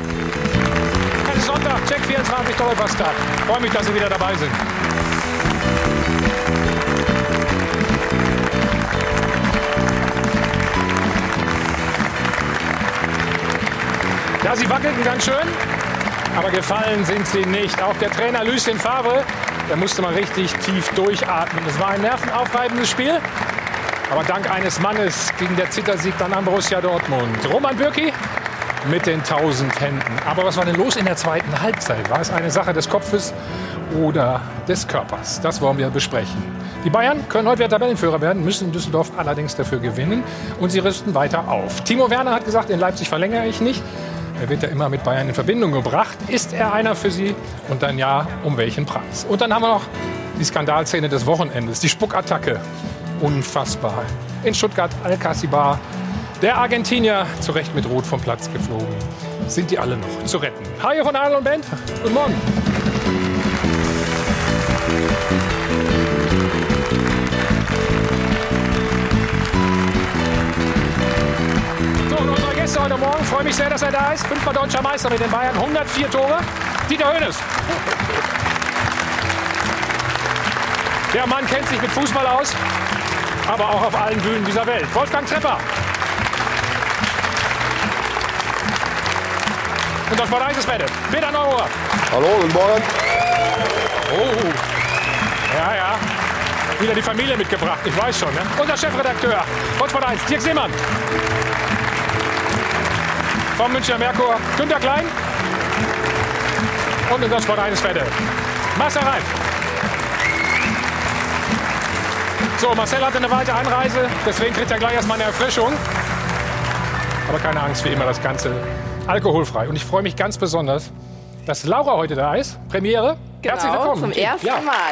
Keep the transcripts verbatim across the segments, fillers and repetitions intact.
Es ist Sonntag, Check vierundzwanzig Doppelpass-Tag. Freue mich, dass Sie wieder dabei sind. Ja, sie wackelten ganz schön, aber gefallen sind sie nicht. Auch der Trainer Lucien Favre, der musste mal richtig tief durchatmen. Es war ein nervenaufreibendes Spiel, aber dank eines Mannes ging der Zittersieg dann an Borussia Dortmund. Roman Bürki mit den tausend Händen. Aber was war denn los in der zweiten Halbzeit? War es eine Sache des Kopfes oder des Körpers? Das wollen wir besprechen. Die Bayern können heute wieder Tabellenführer werden, müssen in Düsseldorf allerdings dafür gewinnen. Und sie rüsten weiter auf. Timo Werner hat gesagt, in Leipzig verlängere ich nicht. Er wird ja immer mit Bayern in Verbindung gebracht. Ist er einer für Sie? Und dann ja, um welchen Preis? Und dann haben wir noch die Skandalszene des Wochenendes. Die Spuckattacke. Unfassbar. In Stuttgart Al-Kassibar. Der Argentinier, zu Recht mit Rot vom Platz geflogen. Sind die alle noch zu retten? Hi von Adel und Bent. Guten Morgen. So, und unsere Gäste heute Morgen. Ich freue mich sehr, dass er da ist. Fünfmal deutscher Meister mit den Bayern. hundertvier Tore. Dieter Hoeneß. Der Mann kennt sich mit Fußball aus, aber auch auf allen Bühnen dieser Welt. Wolfgang Trepper. Und das war eins Wette. Peter Neurohr. Hallo, guten Morgen. Oh. Ja, ja. Wieder die Familie mitgebracht, ich weiß schon. Ne? Unser Chefredakteur von Sport eins, Dirk Seemann. Vom Münchner Merkur, Günter Klein. Und unser Sport eins Wette, Marcel Reif. So, Marcel hatte eine weite Anreise, deswegen kriegt er gleich erstmal eine Erfrischung. Aber keine Angst, wie immer das Ganze alkoholfrei. Und ich freue mich ganz besonders, dass Laura heute da ist. Premiere. Genau, herzlich willkommen. Zum ersten ja. Mal.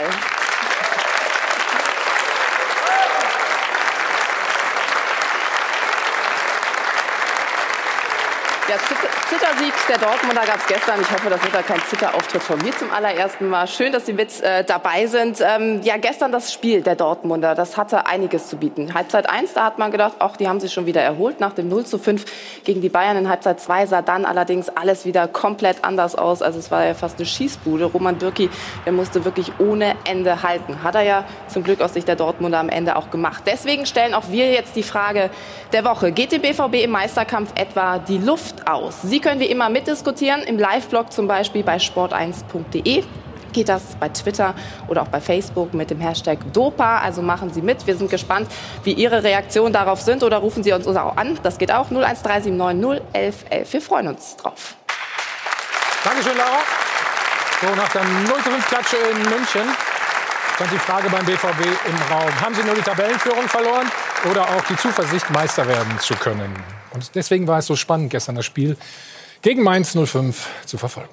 Ja, Zittersieg der Dortmunder gab es gestern. Ich hoffe, das wird da kein Zitterauftritt von mir zum allerersten Mal. Schön, dass Sie mit äh, dabei sind. Ähm, ja, gestern das Spiel der Dortmunder, das hatte einiges zu bieten. Halbzeit eins, da hat man gedacht, ach, die haben sich schon wieder erholt nach dem null zu fünf gegen die Bayern. In Halbzeit zwei sah dann allerdings alles wieder komplett anders aus. Also es war ja fast eine Schießbude. Roman Bürki, der musste wirklich ohne Ende halten. Hat er ja zum Glück aus Sicht der Dortmunder am Ende auch gemacht. Deswegen stellen auch wir jetzt die Frage der Woche. Geht dem B V B im Meisterkampf etwa die Luft aus? Sie können wie immer mitdiskutieren, im Live-Blog zum Beispiel bei sport eins punkt de. Geht das bei Twitter oder auch bei Facebook mit dem Hashtag Dopa. Also machen Sie mit. Wir sind gespannt, wie Ihre Reaktionen darauf sind. Oder rufen Sie uns auch an. Das geht auch. null eins drei sieben neun null elf elf. Wir freuen uns drauf. Dankeschön, Laura. So, nach der null zu fünf Klatsche in München stand die Frage beim B V B im Raum. Haben Sie nur die Tabellenführung verloren oder auch die Zuversicht, Meister werden zu können? Und deswegen war es so spannend, gestern das Spiel gegen Mainz null fünf zu verfolgen.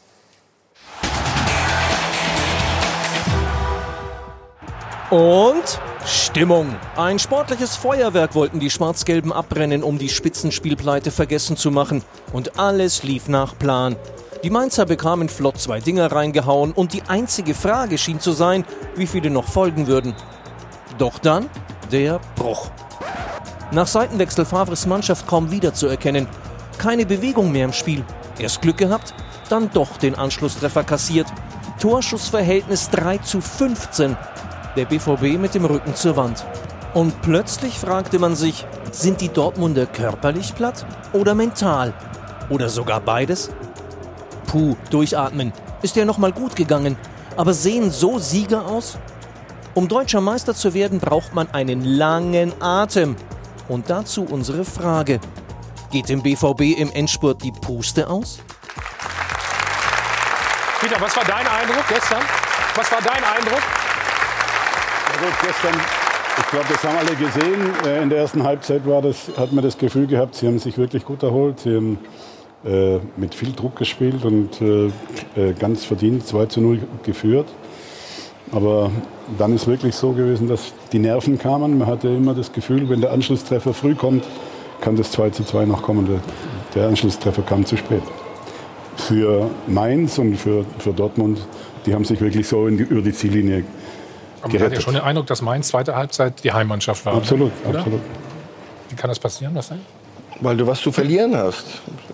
Und Stimmung. Ein sportliches Feuerwerk wollten die Schwarz-Gelben abbrennen, um die Spitzenspielpleite vergessen zu machen. Und alles lief nach Plan. Die Mainzer bekamen flott zwei Dinger reingehauen und die einzige Frage schien zu sein, wie viele noch folgen würden. Doch dann der Bruch. Nach Seitenwechsel Favres Mannschaft kaum wiederzuerkennen. Keine Bewegung mehr im Spiel. Erst Glück gehabt, dann doch den Anschlusstreffer kassiert. Torschussverhältnis drei zu fünfzehn. Der B V B mit dem Rücken zur Wand. Und plötzlich fragte man sich, sind die Dortmunder körperlich platt oder mental? Oder sogar beides? Puh, durchatmen. Ist ja noch mal gut gegangen. Aber sehen so Sieger aus? Um deutscher Meister zu werden, braucht man einen langen Atem. Und dazu unsere Frage. Geht dem B V B im Endspurt die Puste aus? Peter, was war dein Eindruck gestern? Was war dein Eindruck? Also gestern, ich glaube, das haben alle gesehen. In der ersten Halbzeit war das, hat man das Gefühl gehabt, sie haben sich wirklich gut erholt. Sie haben äh, mit viel Druck gespielt und äh, ganz verdient zwei zu null geführt. Aber dann ist wirklich so gewesen, dass die Nerven kamen. Man hatte immer das Gefühl, wenn der Anschlusstreffer früh kommt, kann das zwei zu zwei noch kommen. Der, der Anschlusstreffer kam zu spät. Für Mainz und für, für Dortmund, die haben sich wirklich so in die, über die Ziellinie Aber man hat ja schon den Eindruck, dass Mainz zweite Halbzeit die Heimmannschaft war. Absolut, oder? absolut. Wie kann das passieren? Was denn? Weil du was zu verlieren hast.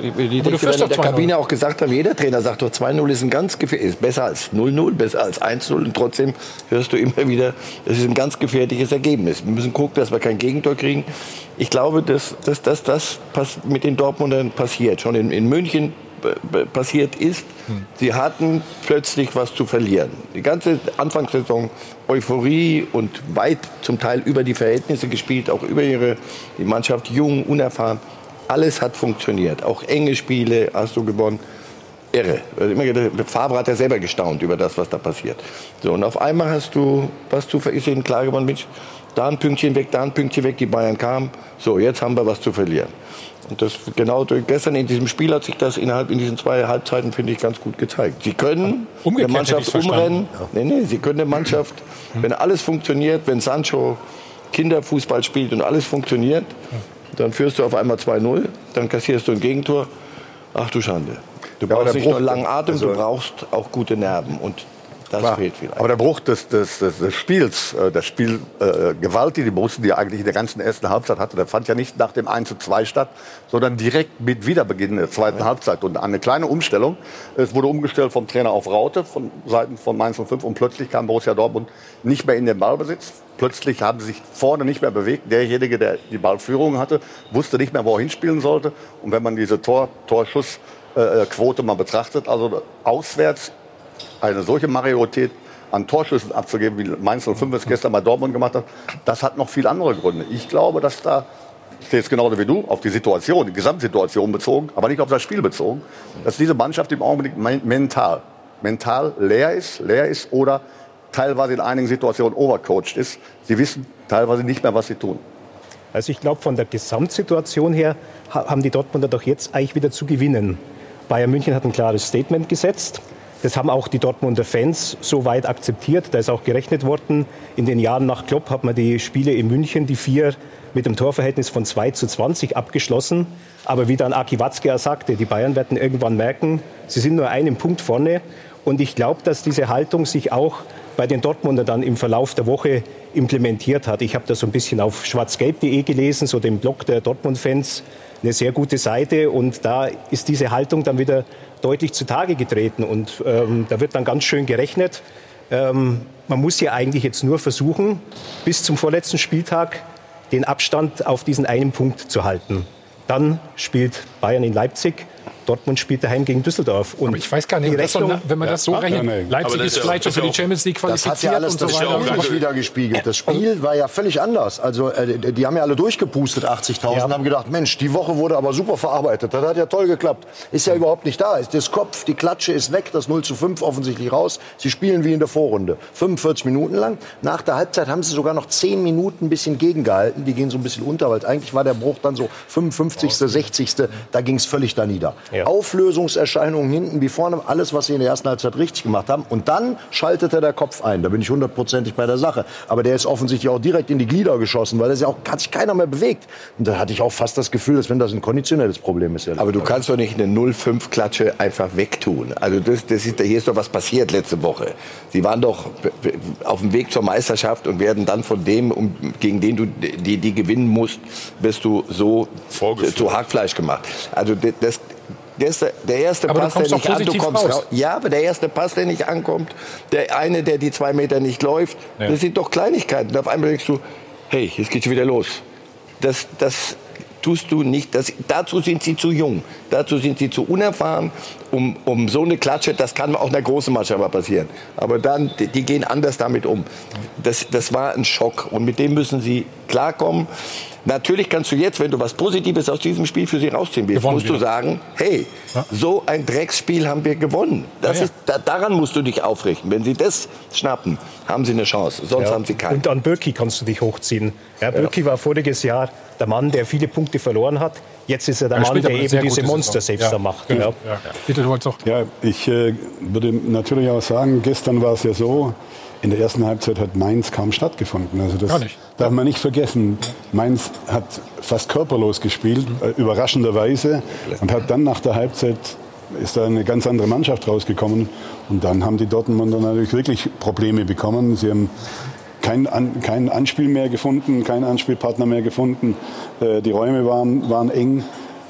wie die Trainer in der Kabine auch gesagt haben, jeder Trainer sagt doch, zwei null ist ein ganz gefährlich, ist besser als null null, besser als eins null. Und trotzdem hörst du immer wieder, das ist ein ganz gefährliches Ergebnis. Wir müssen gucken, dass wir kein Gegentor kriegen. Ich glaube, dass, dass, dass das mit den Dortmundern passiert. Schon in, in München passiert ist, hm. sie hatten plötzlich was zu verlieren. Die ganze Anfangssaison Euphorie und weit zum Teil über die Verhältnisse gespielt, auch über ihre die Mannschaft jung, unerfahren. Alles hat funktioniert. Auch enge Spiele hast du gewonnen. Irre. Favre hat ja selber gestaunt über das, was da passiert. So, und auf einmal hast du was zu ist ihnen klar geworden, Mensch, da ein Pünktchen weg, da ein Pünktchen weg, die Bayern kamen. So, jetzt haben wir was zu verlieren. Und das genau gestern in diesem Spiel hat sich das innerhalb in diesen zwei Halbzeiten, finde ich, ganz gut gezeigt. Sie können eine Mannschaft umrennen. Ja. Nee, nee, sie können eine Mannschaft, wenn alles funktioniert, wenn Sancho Kinderfußball spielt und alles funktioniert, dann führst du auf einmal zwei null, dann kassierst du ein Gegentor. Ach du Schande. Du brauchst ja, nicht nur einen langen Atem, also, du brauchst auch gute Nerven. Und das klar, fehlt vielleicht. Aber der Bruch des, des, des, des Spiels, äh, das Spiel äh, Gewalt, die die Borussen, die eigentlich in der ganzen ersten Halbzeit hatte, der fand ja nicht nach dem eins zu zwei statt, sondern direkt mit Wiederbeginn der zweiten ja. Halbzeit. Und eine kleine Umstellung. Es wurde umgestellt vom Trainer auf Raute von Seiten von Mainz null fünf und plötzlich kam Borussia Dortmund nicht mehr in den Ballbesitz. Plötzlich haben sie sich vorne nicht mehr bewegt. Derjenige, der die Ballführung hatte, wusste nicht mehr, wo er hinspielen sollte. Und wenn man diese Tor, Torschussquote mal betrachtet, also auswärts eine solche Majorität an Torschüssen abzugeben, wie Mainz null fünf es gestern bei Dortmund gemacht hat, das hat noch viele andere Gründe. Ich glaube, dass da, ich sehe es genauso wie du, auf die Situation, die Gesamtsituation bezogen, aber nicht auf das Spiel bezogen, dass diese Mannschaft im Augenblick mental, mental leer ist, leer ist oder teilweise in einigen Situationen overcoached ist. Sie wissen teilweise nicht mehr, was sie tun. Also ich glaube, von der Gesamtsituation her haben die Dortmunder doch jetzt eigentlich wieder zu gewinnen. Bayern München hat ein klares Statement gesetzt. Das haben auch die Dortmunder Fans so weit akzeptiert. Da ist auch gerechnet worden. In den Jahren nach Klopp hat man die Spiele in München, die vier, mit einem Torverhältnis von zwei zu zwanzig abgeschlossen. Aber wie dann Aki Watzke sagte, die Bayern werden irgendwann merken, sie sind nur einen Punkt vorne. Und ich glaube, dass diese Haltung sich auch bei den Dortmunder dann im Verlauf der Woche implementiert hat. Ich habe das so ein bisschen auf schwarzgelb punkt de gelesen, so dem Blog der Dortmund-Fans. Eine sehr gute Seite. Und da ist diese Haltung dann wieder deutlich zutage getreten. Und ähm, da wird dann ganz schön gerechnet. Ähm, man muss ja eigentlich jetzt nur versuchen, bis zum vorletzten Spieltag den Abstand auf diesen einen Punkt zu halten. Dann spielt Bayern in Leipzig. Dortmund spielt daheim gegen Düsseldorf. Und aber ich weiß gar nicht, das so, wenn man ja, das so rechnet. Ja, nee. Leipzig ist, ist vielleicht schon für die Champions League qualifiziert. Das hat ja alles und so das weiter. Das wieder gespiegelt. Das Spiel war ja völlig anders. Also äh, die haben ja alle durchgepustet, achtzigtausend, ja. und haben gedacht, Mensch, die Woche wurde aber super verarbeitet. Das hat ja toll geklappt. Ist ja überhaupt nicht da. Das Kopf, die Klatsche ist weg, das null zu fünf offensichtlich raus. Sie spielen wie in der Vorrunde. fünfundvierzig Minuten lang. Nach der Halbzeit haben sie sogar noch zehn Minuten ein bisschen gegengehalten. Die gehen so ein bisschen unter, weil eigentlich war der Bruch dann so fünfundfünfzigste, sechzigste Da ging es völlig da nieder. Ja. Auflösungs Erscheinungen hinten wie vorne, alles, was sie in der ersten Halbzeit richtig gemacht haben. Und dann schaltete der Kopf ein. Da bin ich hundertprozentig bei der Sache. Aber der ist offensichtlich auch direkt in die Glieder geschossen, weil das ja auch, hat sich keiner mehr bewegt. Und da hatte ich auch fast das Gefühl, dass wenn das ein konditionelles Problem ist. Aber du kannst doch nicht eine null fünf Klatsche einfach wegtun. Also das, das ist, hier ist doch was passiert letzte Woche. Sie waren doch auf dem Weg zur Meisterschaft und werden dann von dem, um, gegen den du die, die gewinnen musst, bist du so zu Hackfleisch gemacht. Also das Der erste, der erste Pass, der nicht an, du kommst raus. Ja, aber der erste Pass, der nicht ankommt, der eine, der die zwei Meter nicht läuft, ja. das sind doch Kleinigkeiten. Und auf einmal denkst du, hey, jetzt geht's schon wieder los. Das, das tust du nicht. Das, dazu sind sie zu jung. Dazu sind sie zu unerfahren, um, um so eine Klatsche, das kann auch einer großen Mannschaft mal passieren. Aber dann, die, die gehen anders damit um. Das, das war ein Schock. Und mit dem müssen sie klarkommen. Natürlich kannst du jetzt, wenn du was Positives aus diesem Spiel für sie rausziehen willst, musst wieder. du sagen, hey, ja. so ein Drecksspiel haben wir gewonnen. Das ja, ja. Ist, da, daran musst du dich aufrichten. Wenn sie das schnappen, haben sie eine Chance. Sonst ja. haben sie keine. Und an Birki kannst du dich hochziehen. Ja, Birki ja. war voriges Jahr der Mann, der viele Punkte verloren hat. Jetzt ist er der er Mann, der eben diese Monster-Saves ja. da macht. Ja. Ja. Ja. Bitte, du wolltest doch. Ja, ich äh, würde natürlich auch sagen, gestern war es ja so, in der ersten Halbzeit hat Mainz kaum stattgefunden. Also das darf man nicht vergessen. Mainz hat fast körperlos gespielt, äh, überraschenderweise. Und hat dann nach der Halbzeit, ist da eine ganz andere Mannschaft rausgekommen. Und dann haben die Dortmunder natürlich wirklich Probleme bekommen. Sie haben kein, an, kein Anspiel mehr gefunden, keinen Anspielpartner mehr gefunden. Äh, die Räume waren, waren eng.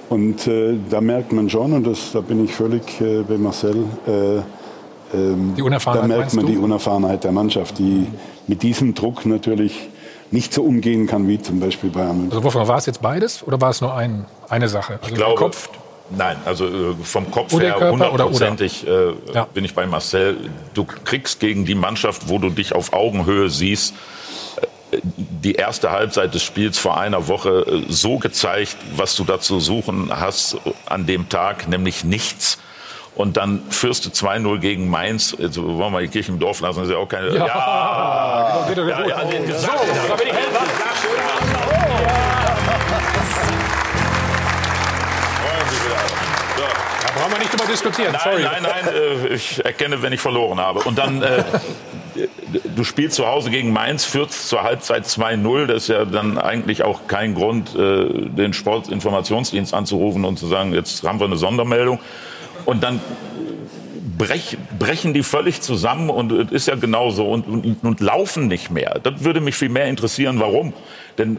Und äh, da merkt man schon, und das, da bin ich völlig äh, bei Marcel, äh, ähm, die Unerfahrenheit, da merkt man du? die Unerfahrenheit der Mannschaft, die mit diesem Druck natürlich nicht so umgehen kann wie zum Beispiel Bayern München. Also Wolfgang, war es jetzt beides oder war es nur ein, eine Sache? Also Ich glaube, der Kopf? Nein, also äh, vom Kopf Oder her Körper oder- oder? hundertprozentig äh, Ja. bin ich bei Marcel. Du kriegst gegen die Mannschaft, wo du dich auf Augenhöhe siehst, äh, die erste Halbzeit des Spiels vor einer Woche äh, so gezeigt, was du da zu suchen hast an dem Tag, nämlich nichts. Und dann führst du zwei null gegen Mainz. Jetzt wollen wir mal die Kirche im Dorf lassen. Das ist ja auch keine... Ja. Ja, Bitte, bitte, ja, ja, bitte. den gesagt, So, den da bin ich hellwach. Da brauchen wir nicht drüber diskutieren. Nein, Sorry. nein, nein, äh, ich erkenne, wenn ich verloren habe. Und dann, äh, du spielst zu Hause gegen Mainz, führst zur Halbzeit zwei null. Das ist ja dann eigentlich auch kein Grund, äh, den Sportinformationsdienst anzurufen und zu sagen, jetzt haben wir eine Sondermeldung. Und dann brech, brechen die völlig zusammen und es ist ja genauso und, und, und laufen nicht mehr. Das würde mich viel mehr interessieren, warum. Denn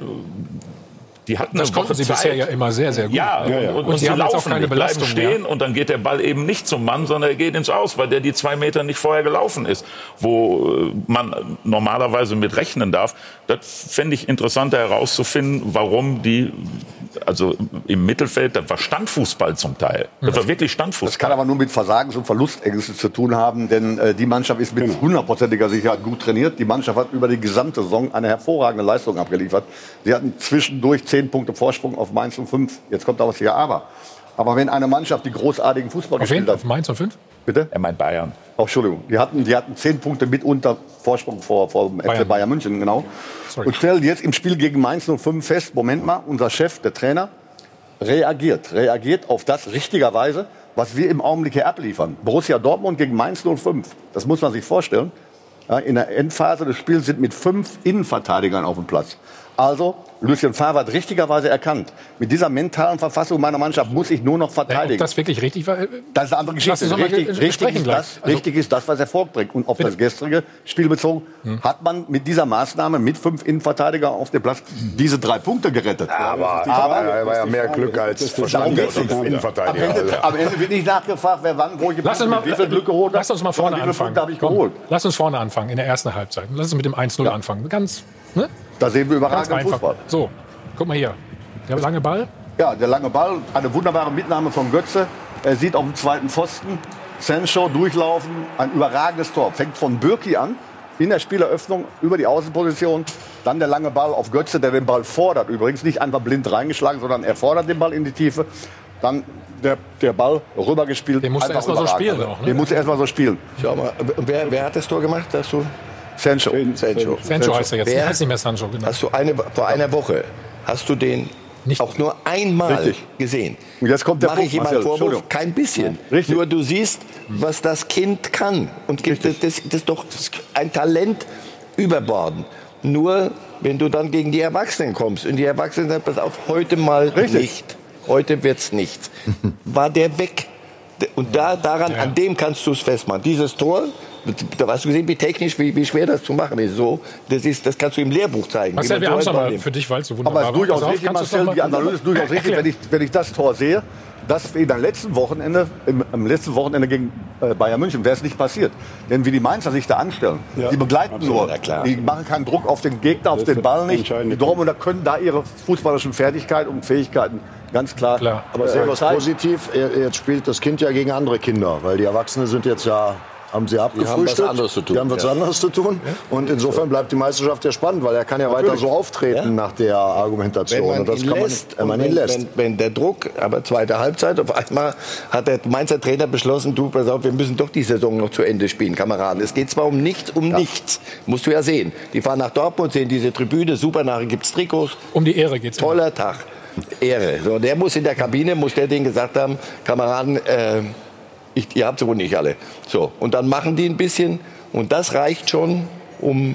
die hatten Das eine konnten Woche sie Zeit. bisher ja immer sehr, sehr gut. Ja, Ja, ja. und, und, Und und sie sie haben jetzt auch laufen keine nicht, bleiben Belastung stehen mehr. und dann geht der Ball eben nicht zum Mann, sondern er geht ins Aus, weil der die zwei Meter nicht vorher gelaufen ist, wo äh, man normalerweise mit rechnen darf. Das fände ich interessanter herauszufinden, warum die, also im Mittelfeld, das war Standfußball zum Teil. Das war wirklich Standfußball. Das kann aber nur mit Versagens- und Verlustängsten zu tun haben, denn äh, die Mannschaft ist mit hundertprozentiger Sicherheit gut trainiert. Die Mannschaft hat über die gesamte Saison eine hervorragende Leistung abgeliefert. Sie hatten zwischendurch zehn Punkte Vorsprung auf Mainz und fünf. Jetzt kommt da was hier aber. Aber wenn eine Mannschaft die großartigen Fußball Auf wen? gespielt hat, Auf Mainz und fünf? bitte? Er meint Bayern. Oh, Entschuldigung, die hatten, die hatten zehn Punkte mitunter Vorsprung vor, vor dem F C Bayern. Bayern München, genau. Sorry. Und stellen jetzt im Spiel gegen Mainz null fünf fest, Moment mal, unser Chef, der Trainer, reagiert. Reagiert auf das richtigerweise, was wir im Augenblick hier abliefern. Borussia Dortmund gegen Mainz null fünf. Das muss man sich vorstellen. Ja, in der Endphase des Spiels sind mit fünf Innenverteidigern auf dem Platz. Also, Lucien Favre hat richtigerweise erkannt, mit dieser mentalen Verfassung meiner Mannschaft muss ich nur noch Ob verteidigen. das wirklich richtig war? Das ist eine andere Lass uns Geschichte. doch mal Richtig, ge- richtig, sprechen ist gleich. das, Also- richtig ist das, was Erfolg bringt. Und auf das gestrige Spiel bezogen, hat man mit dieser Maßnahme, mit fünf Innenverteidigern auf dem Platz, diese drei Punkte gerettet. Aber, Aber- er war ja mehr Glück als Darum Verstand geht's als nicht. Am Innenverteidiger. Ende, Also. am Ende wird nicht nachgefragt, wer wann, wo Lass uns, mal, wie viel Glück geholt hat. lass uns mal vorne sondern wie viele anfangen. Punkte habe ich Komm, geholt. lass uns vorne anfangen, in der ersten Halbzeit. Lass uns mit dem eins null anfangen. Ganz, ne? Da sehen wir Ganz überragenden einfach. Fußball. So, guck mal hier. Der lange Ball. Ja, der lange Ball, eine wunderbare Mitnahme von Götze. Er sieht auf dem zweiten Pfosten Sancho durchlaufen, ein überragendes Tor. Fängt von Bürki an, in der Spieleröffnung, über die Außenposition. Dann der lange Ball auf Götze, der den Ball fordert. Übrigens nicht einfach blind reingeschlagen, sondern er fordert den Ball in die Tiefe. Dann der, der Ball rübergespielt. Den musst du Einfach erst mal so überragend. spielen auch, ne? Den musst du erst mal so spielen. Schau mal, wer, wer hat das Tor gemacht? Hast du, Sancho. Sancho. Sancho heißt er jetzt. Wer- Der heißt nicht mehr Sancho. Genau. Hast du eine, vor einer Woche, hast du den Nicht- auch nur einmal Richtig. gesehen? Und jetzt kommt der Mache ich Punkt, ihm einen Marcel, Vorwurf? Entschuldigung. Kein bisschen. Richtig. Nur du siehst, was das Kind kann. Und gibt das, das, das ist doch ein Talent überborden. Nur, wenn du dann gegen die Erwachsenen kommst und die Erwachsenen sagen, pass auf, heute mal Richtig. nicht. Heute wird's nichts. War der weg. Und da, daran, Ja. an dem kannst du es festmachen. Dieses Tor, da hast du gesehen, wie technisch, wie, wie schwer das zu machen ist. So, das, ist, das kannst du im Lehrbuch zeigen. wie Marcel, man wir so haben es einen Ball aber nimmt. für dich, weil es so Aber wunderbar es ist war. durchaus Pass auf, richtig, kannst du's Marcel, noch die mal- Analyse ist durchaus richtig, Erklär. wenn ich, wenn ich das Tor sehe, dass wir am letzten Wochenende, im, am letzten Wochenende gegen äh, Bayern München, wäre es nicht passiert. Denn wie die Mainzer sich da anstellen, Ja, die begleiten absolut. nur, Ja, klar. die machen keinen Druck auf den Gegner, auf Das den ist Ball der nicht. entscheidende Die Dortmunder können da ihre fußballerischen Fertigkeiten und Fähigkeiten ganz klar, Klar. Aber sehr was zeigen. positiv. Er- Jetzt spielt das Kind ja gegen andere Kinder, weil die Erwachsenen sind jetzt ja, haben sie abgefrühstückt. was anderes zu tun. Die haben was Ja. anderes zu tun. Und insofern bleibt die Meisterschaft ja spannend, weil er kann ja weiter so auftreten nach der Argumentation. Wenn man Und das ihn kann man lässt, nicht, wenn man und ihn wenn, lässt. Wenn, wenn der Druck, aber zweite Halbzeit, auf einmal hat der Mainzer Trainer beschlossen, du, pass auf, wir müssen doch die Saison noch zu Ende spielen, Kameraden. Es geht zwar um nichts, um nichts. Musst du ja sehen. Die fahren nach Dortmund, sehen diese Tribüne, super, nachher gibt's Trikots. Um die Ehre geht's. immer. Toller Tag. Ehre. So, der muss in der Kabine, muss der denen gesagt haben, Kameraden, äh, ich, ihr habt sie wohl nicht alle. So, und dann machen die ein bisschen und das reicht schon, um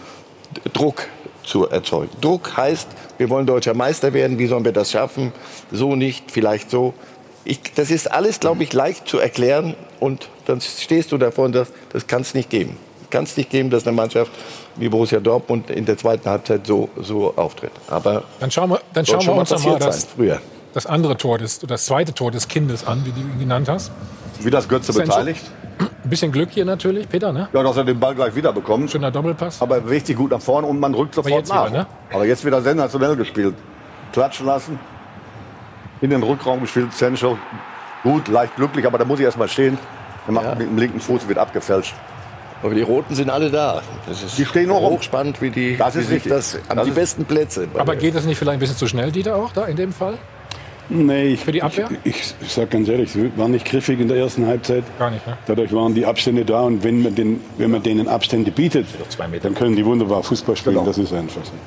Druck zu erzeugen. Druck heißt, wir wollen deutscher Meister werden, wie sollen wir das schaffen? So nicht, vielleicht so. Ich, das ist alles, glaube ich, leicht zu erklären und dann stehst du davor und sagst, das kann es nicht geben. Kann es nicht geben, dass eine Mannschaft wie Borussia Dortmund in der zweiten Halbzeit so, so auftritt. Aber Dann schauen wir, dann soll schauen wir schon mal uns doch mal passiert das, sein, früher. das andere Tor, des, das zweite Tor des Kindes an, wie du ihn genannt hast. Wie das Götze Sancho. beteiligt. Ein bisschen Glück hier natürlich, Peter, ne? Ja, dass er den Ball gleich wieder bekommt. Schöner Doppelpass. Aber er bewegt sich gut nach vorne und man rückt sofort jetzt nach. wieder, ne? Aber jetzt wieder sensationell gespielt. Klatschen lassen. In den Rückraum gespielt. Sancho gut, leicht glücklich, aber da muss ich erst mal stehen. Er macht Ja. mit dem linken Fuß, wird abgefälscht. Aber die Roten sind alle da. Das ist Die stehen nur rum. hochspannend, wie die, Das wie ist sich richtig. das haben Das die ist- besten Plätze. Aber geht das nicht vielleicht ein bisschen zu schnell, Dieter, auch da in dem Fall? Nee, ich, Für die Abwehr? Ich, ich sage ganz ehrlich, sie waren nicht griffig in der ersten Halbzeit. Gar nicht, ne? Dadurch waren die Abstände da und wenn man, den, wenn man denen Abstände bietet, zwei Meter. dann können die wunderbar Fußball spielen. Genau. Das ist einfach so.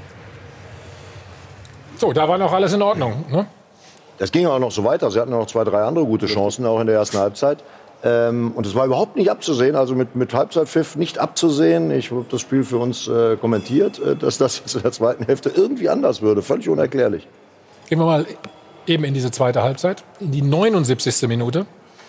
So, da war noch alles in Ordnung, ne? Das ging auch noch so weiter. Sie hatten noch zwei, drei andere gute Chancen, auch in der ersten Halbzeit. Ähm, und es war überhaupt nicht abzusehen, also mit, mit Halbzeitpfiff nicht abzusehen. Ich habe das Spiel für uns äh, kommentiert, äh, dass das jetzt in der zweiten Hälfte irgendwie anders würde. Völlig unerklärlich. Gehen wir mal eben in diese zweite Halbzeit, in die neunundsiebzigste Minute.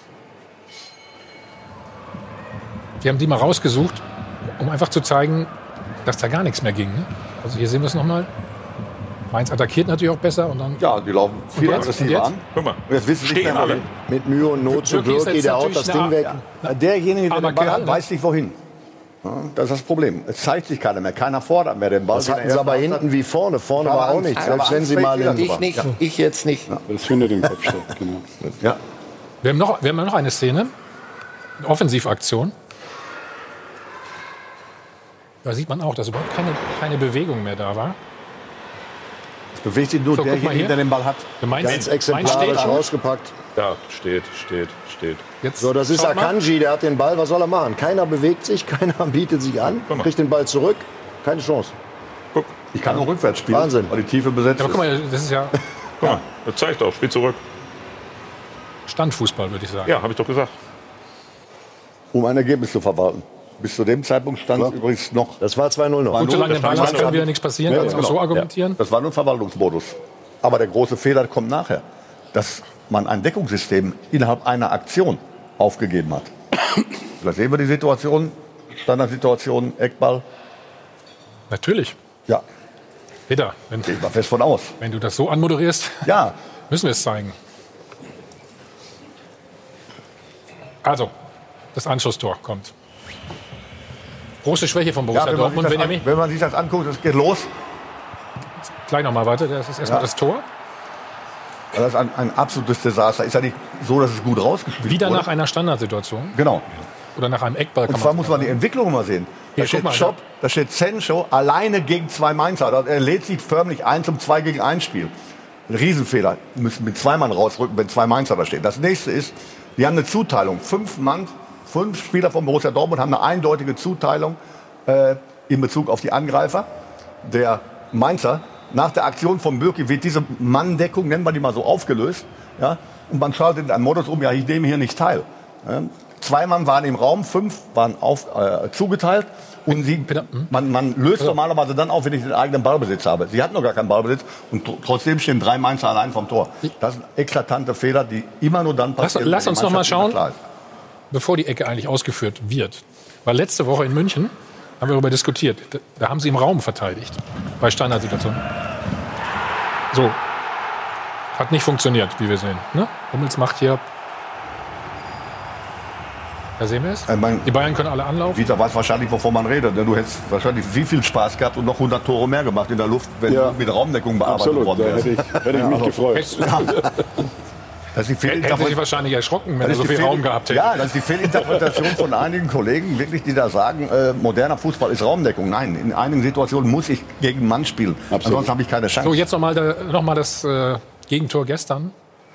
Wir haben die mal rausgesucht, um einfach zu zeigen, dass da gar nichts mehr ging. Ne? Also hier sehen wir es nochmal. Mainz attackiert natürlich auch besser und dann Ja, die laufen viel jetzt? Und aggressiver jetzt? an. Guck mal, Und jetzt wissen sie nicht stehen mehr, alle. wohin. Mit Mühe und Not zu Birki ist Birki, jetzt der haut natürlich das Ding eine- weg. Ja, derjenige, der Aber den Ball Kerl, hat, ne? weiß nicht wohin. Ja, das ist das Problem. Es zeigt sich keiner mehr. Keiner fordert mehr den Ball. Das hatten sie aber hinten wie vorne. Vorne war auch nichts. Selbst wenn sie mal in Ich nicht, ich jetzt nicht. Das findet im Kopf statt. Genau. Ja. Wir haben noch, wir haben noch eine Szene, eine Offensivaktion. Da sieht man auch, dass überhaupt keine, keine Bewegung mehr da war. Es bewegt sich nur So, guck mal derjenige, hier. der den Ball hat. Der Mainz, Ganz Mainz steht exemplarisch schon. ausgepackt. Da steht, steht, steht. Jetzt So, das ist schaut mal. Akanji, der hat den Ball. Was soll er machen? Keiner bewegt sich, keiner bietet sich an, Guck mal. kriegt den Ball zurück. Keine Chance. Guck, Ich kann nur rückwärts spielen, Wahnsinn. weil die Tiefe besetzt Ja, aber guck ist. mal, das ist ja guck mal, das zeigt auch, spiel zurück. Standfußball, würde ich sagen. Ja, habe ich doch gesagt. Um ein Ergebnis zu verwalten. Bis zu dem Zeitpunkt stand es übrigens noch. Das war zwei null noch. Gut, solange das der Ball war- hast, kann wieder nichts passieren. Ja, Kannst du auch genau. so argumentieren. Das war nur ein Verwaltungsmodus. Aber der große Fehler kommt nachher. Dass man ein Deckungssystem innerhalb einer Aktion aufgegeben hat. Da sehen wir die Situation, Standardsituation, Eckball. Natürlich. Ja, Peter, wenn, gehe ich mal fest von aus. wenn du das so anmoderierst, Ja, müssen wir es zeigen. Also, das Anschlusstor kommt. Große Schwäche von Borussia ja wenn, man sich Dortmund, das an, Benjamin. wenn man sich das anguckt, es geht los. Gleich nochmal weiter, das ist erstmal Ja. das Tor. Das ist ein, ein absolutes Desaster. Ist ja nicht so, dass es gut rausgespielt Wieder wurde. nach einer Standardsituation Genau. oder nach einem Eckball. Und Kann zwar man muss man die Entwicklung mal sehen. Hier, Da steht, guck mal, Schopp, da steht Sancho alleine gegen zwei Mainzer. Also er lädt sich förmlich ein zum zwei gegen eins Spiel. Ein Riesenfehler. Wir müssen mit zwei Mann rausrücken, wenn zwei Mainzer da stehen. Das nächste ist, die haben eine Zuteilung. Fünf Mann, fünf Spieler von Borussia Dortmund haben eine eindeutige Zuteilung äh, in Bezug auf die Angreifer. Der Mainzer, nach der Aktion von Birki wird diese Manndeckung, nennen wir die mal so, aufgelöst. Ja? Und man schaltet in einen Modus um, ja, ich nehme hier nicht teil. Ja? Zwei Mann waren im Raum, fünf waren auf, äh, zugeteilt. Und sie, Peter, hm? man, man löst normalerweise dann auf, wenn ich den eigenen Ballbesitz habe. Sie hatten noch gar keinen Ballbesitz und tr- trotzdem stehen drei Mainzer allein vom Tor. Das sind eklatante Fehler, die immer nur dann Lass, passieren. lass wenn uns die noch mal Mannschaft schauen, nicht mehr klar ist. bevor die Ecke eigentlich ausgeführt wird. Weil letzte Woche in München haben wir darüber diskutiert. Da, da haben sie im Raum verteidigt, bei Standardsituationen. So. Hat nicht funktioniert, wie wir sehen. Ne? Hummels macht hier. Da sehen wir es. Ich mein, Die Bayern können alle anlaufen. Dieter weiß wahrscheinlich, wovon man redet. Denn du hättest wahrscheinlich wie viel Spaß gehabt und noch hundert Tore mehr gemacht in der Luft, wenn Ja. du mit Raumdeckung bearbeitet Absolut, worden da wärst. hätte ich, hätte ich mich gefreut. Hättest- Das ist die Hätte sich Fehlinterpretation. wahrscheinlich erschrocken, wenn Das er ist so die viel Fehl- Raum gehabt hätte. Ja, das ist die Fehlinterpretation von einigen Kollegen, wirklich, die da sagen, äh, moderner Fußball ist Raumdeckung. Nein, in einigen Situationen muss ich gegen Mann spielen. Absolut. Ansonsten habe ich keine Chance. So, jetzt noch mal, da, noch mal das äh, Gegentor gestern.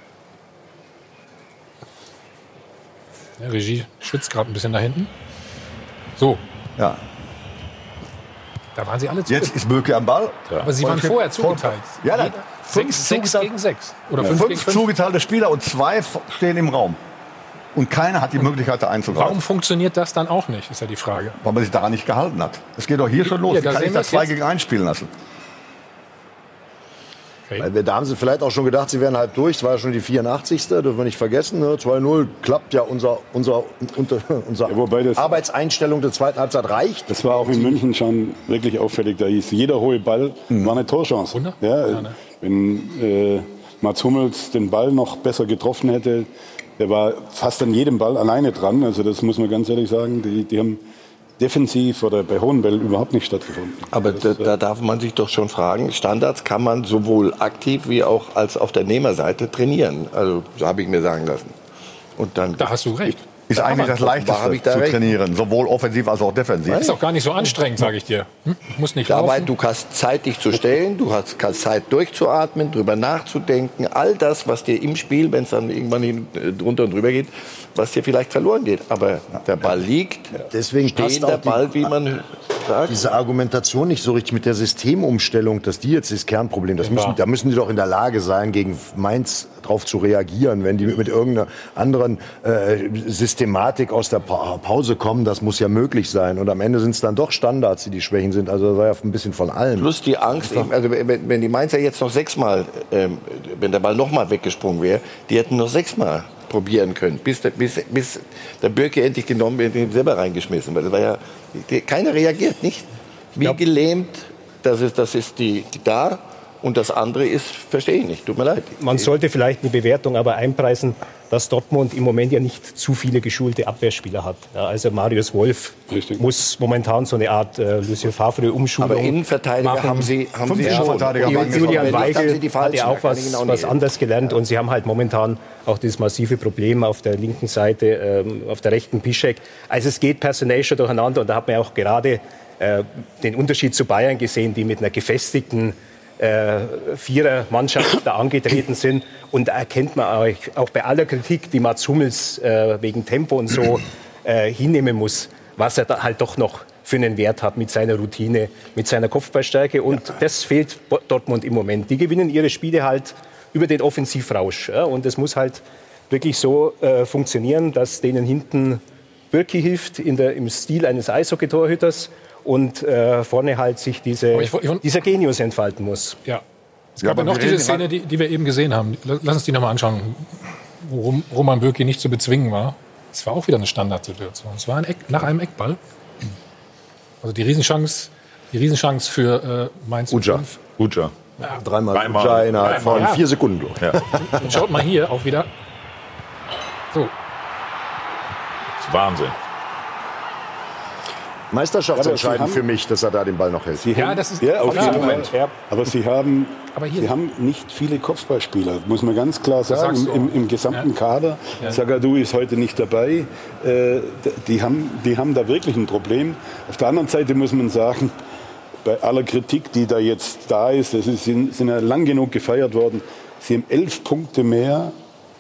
Der Regie schwitzt gerade ein bisschen da hinten. So, Ja. da waren sie alle zu. Jetzt ist Böke am Ball. Aber sie waren Und- vorher zugeteilt. Ja, dann Jeder- fünf sechs, sechs zugeteilt- gegen sechs. Oder Ja, fünf, fünf, gegen fünf. zugeteilte Spieler und zwei f- stehen im Raum. Und keiner hat die Möglichkeit, da einzugreifen. Warum funktioniert das dann auch nicht, ist ja die Frage. Weil man sich daran nicht gehalten hat. Es geht doch hier schon los. Ja, Ich da kann sehen nicht das wir's zwei jetzt. gegen eins spielen lassen. Okay. Weil wir- Da haben sie vielleicht auch schon gedacht, sie wären halb durch. Es war ja schon die vierundachtzigste Dürfen wir nicht vergessen. Ne? zwei null klappt ja unser, unser, unter, unser Ja, wobei das- Arbeitseinstellung der zweiten Halbzeit reicht. Das war auch in München schon wirklich auffällig. Da hieß jeder hohe Ball war eine Torchance. Wunder? Ja, Ja, ne? wenn äh, Mats Hummels den Ball noch besser getroffen hätte. Der war fast an jedem Ball alleine dran. Also das muss man ganz ehrlich sagen. Die, die haben defensiv oder bei hohen Bällen überhaupt nicht stattgefunden. Aber da, da darf man sich doch schon fragen, Standards kann man sowohl aktiv wie auch als auf der Nehmerseite trainieren. Also so habe ich mir sagen lassen. Und dann Da hast du recht. Ist Da eigentlich kann das man- Leichteste ich da zu recht. trainieren, sowohl offensiv als auch defensiv. Ist auch gar nicht so anstrengend, sage ich dir. Hm? Muss nicht Dabei, laufen. du hast Zeit, dich zu stellen, du hast kannst Zeit, durchzuatmen, drüber nachzudenken. All das, was dir im Spiel, wenn es dann irgendwann hin, äh, drunter und drüber geht, was dir vielleicht verloren geht. Aber der Ball liegt, Deswegen stehen passt der auch die- Ball, wie man sagt. Diese Argumentation nicht so richtig mit der Systemumstellung, dass die jetzt das Kernproblem, das müssen, da müssen die doch in der Lage sein, gegen Mainz drauf zu reagieren, wenn die mit irgendeiner anderen äh, Systematik aus der pa Pause kommen, das muss ja möglich sein. Und am Ende sind es dann doch Standards, die die Schwächen sind. Also da war ja ein bisschen von allem. Plus die Angst, eben, also wenn, wenn die Mainzer jetzt noch sechsmal, ähm, wenn der Ball nochmal weggesprungen wäre, die hätten noch sechsmal probieren können, bis der, bis, bis der Bürki endlich genommen wird und ihn selber reingeschmissen. Weil das war ja, die, keiner reagiert, nicht? Wie Ja. gelähmt, das ist, das ist die, die da. Und das andere ist, verstehe ich nicht, tut mir leid. Man sollte vielleicht eine Bewertung aber einpreisen, dass Dortmund im Moment ja nicht zu viele geschulte Abwehrspieler hat. Ja, also Marius Wolf Richtig. muss momentan so eine Art äh, Lucien Favre-Umschulung Aber Innenverteidiger machen. haben sie, haben Fünf sie schon. Innenverteidiger Und waren wenn- jetzt Julian wenn nicht, haben Weigel sie die hat falschen, ja da auch kann was, ich Ihnen auch was nicht anderes gelernt. Und sie haben halt momentan auch dieses massive Problem auf der linken Seite, ähm, auf der rechten Piszczek. Also es geht personell schon durcheinander. Und da hat man ja auch gerade äh, den Unterschied zu Bayern gesehen, die mit einer gefestigten äh, Vierer-Mannschaft da angetreten sind. Und da erkennt man auch, auch bei aller Kritik, die Mats Hummels äh, wegen Tempo und so äh, hinnehmen muss, was er da halt doch noch für einen Wert hat mit seiner Routine, mit seiner Kopfballstärke. Und das fehlt Dortmund im Moment. Die gewinnen ihre Spiele halt über den Offensivrausch. Ja? Und es muss halt wirklich so äh, funktionieren, dass denen hinten Bürki hilft in der, im Stil eines Eishockey-Torhüters und äh, vorne halt sich diese, Aber ich wo- ich- dieser Genius entfalten muss. Ja. Es Ja, gab ja, aber noch wir diese reden Szene, die, die wir eben gesehen haben. Lass uns die noch mal anschauen, wo Rom- Roman Bürki nicht zu bezwingen war. Es war auch wieder eine Standardsituation. Es war ein Eck, nach einem Eckball. Also die Riesenchance, die Riesenchance für äh, Mainz Uja. fünf. Uja. Dreimal, Dreimal. Uja innerhalb von Ja. vier Sekunden. Ja. Und schaut mal hier auch wieder. So, Das ist Wahnsinn. Meisterschaftsentscheidend Ja, aber Sie für mich, dass er da den Ball noch hält. Sie Ja, haben- das ist- ja, auf klar, jeden Moment. Fall. Aber Sie haben, Aber hier- Sie haben nicht viele Kopfballspieler, muss man ganz klar sagen. sagst du Im, auch. im gesamten Kader. Zagadou ist heute nicht dabei. Äh, die, haben, die haben da wirklich ein Problem. Auf der anderen Seite muss man sagen, bei aller Kritik, die da jetzt da ist, das ist, sind, sind ja lang genug gefeiert worden, Sie haben elf Punkte mehr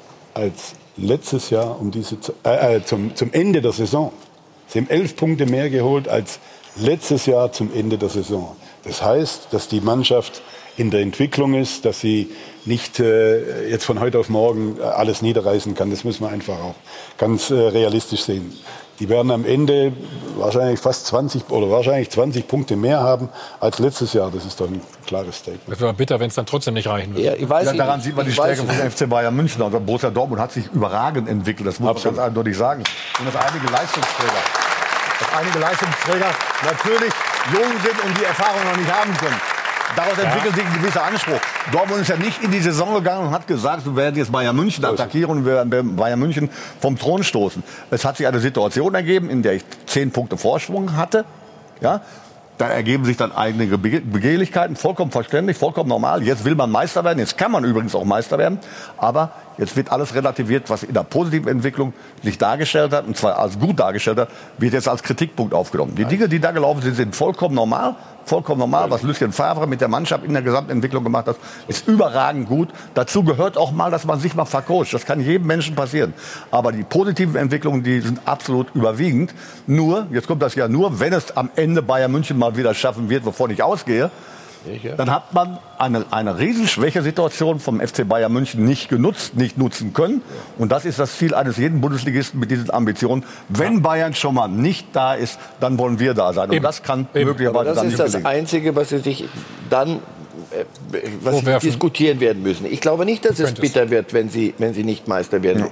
als letztes Jahr um diese, Ze- äh, äh, zum, zum Ende der Saison. Sie haben elf Punkte mehr geholt als letztes Jahr zum Ende der Saison. Das heißt, dass die Mannschaft in der Entwicklung ist, dass sie nicht äh, jetzt von heute auf morgen äh, alles niederreißen kann. Das muss man einfach auch ganz äh, realistisch sehen. Die werden am Ende wahrscheinlich fast zwanzig oder wahrscheinlich zwanzig Punkte mehr haben als letztes Jahr. Das ist doch ein klares Statement. das wäre bitter, wenn es dann trotzdem nicht reichen würde. Ja, ich weiß Ja, nicht. daran sieht man die Ich weiß Stärke nicht. von F C Bayern München. Also Borussia Dortmund hat sich überragend entwickelt. Das muss man Absolut. ganz eindeutig sagen. Und dass einige Leistungsträger, dass einige Leistungsträger natürlich jung sind und die Erfahrung noch nicht haben können. Daraus entwickelt sich ein gewisser Anspruch. Dortmund ist ja nicht in die Saison gegangen und hat gesagt, wir werden jetzt Bayern München attackieren und wir werden Bayern München vom Thron stoßen. Es hat sich eine Situation ergeben, in der ich zehn Punkte Vorsprung hatte. Ja? Da ergeben sich dann einige Bege- Begehrlichkeiten, vollkommen verständlich, vollkommen normal. Jetzt will man Meister werden, jetzt kann man übrigens auch Meister werden. Aber jetzt wird alles relativiert, was in der positiven Entwicklung sich dargestellt hat, und zwar als gut dargestellt hat, wird jetzt als Kritikpunkt aufgenommen. Die Dinge, die da gelaufen sind, sind vollkommen normal. Vollkommen normal, was Lucien Favre mit der Mannschaft in der Gesamtentwicklung gemacht hat, ist überragend gut. Dazu gehört auch mal, dass man sich mal vercoacht. Das kann jedem Menschen passieren. Aber die positiven Entwicklungen, die sind absolut überwiegend. Nur, jetzt kommt das ja nur, wenn es am Ende Bayern München mal wieder schaffen wird, wovon ich ausgehe, dann hat man eine, eine Riesenschwächesituation vom F C Bayern München nicht genutzt, nicht nutzen können. Und das ist das Ziel eines jeden Bundesligisten mit diesen Ambitionen. Wenn Bayern schon mal nicht da ist, dann wollen wir da sein. Und Eben. das kann Eben. möglicherweise Aber das dann ist nicht das gelingen. Einzige, was sie sich dann äh, was sie Vorwerfen. diskutieren werden müssen. Ich glaube nicht, dass es Könnte es. bitter wird, wenn sie, wenn sie nicht Meister werden.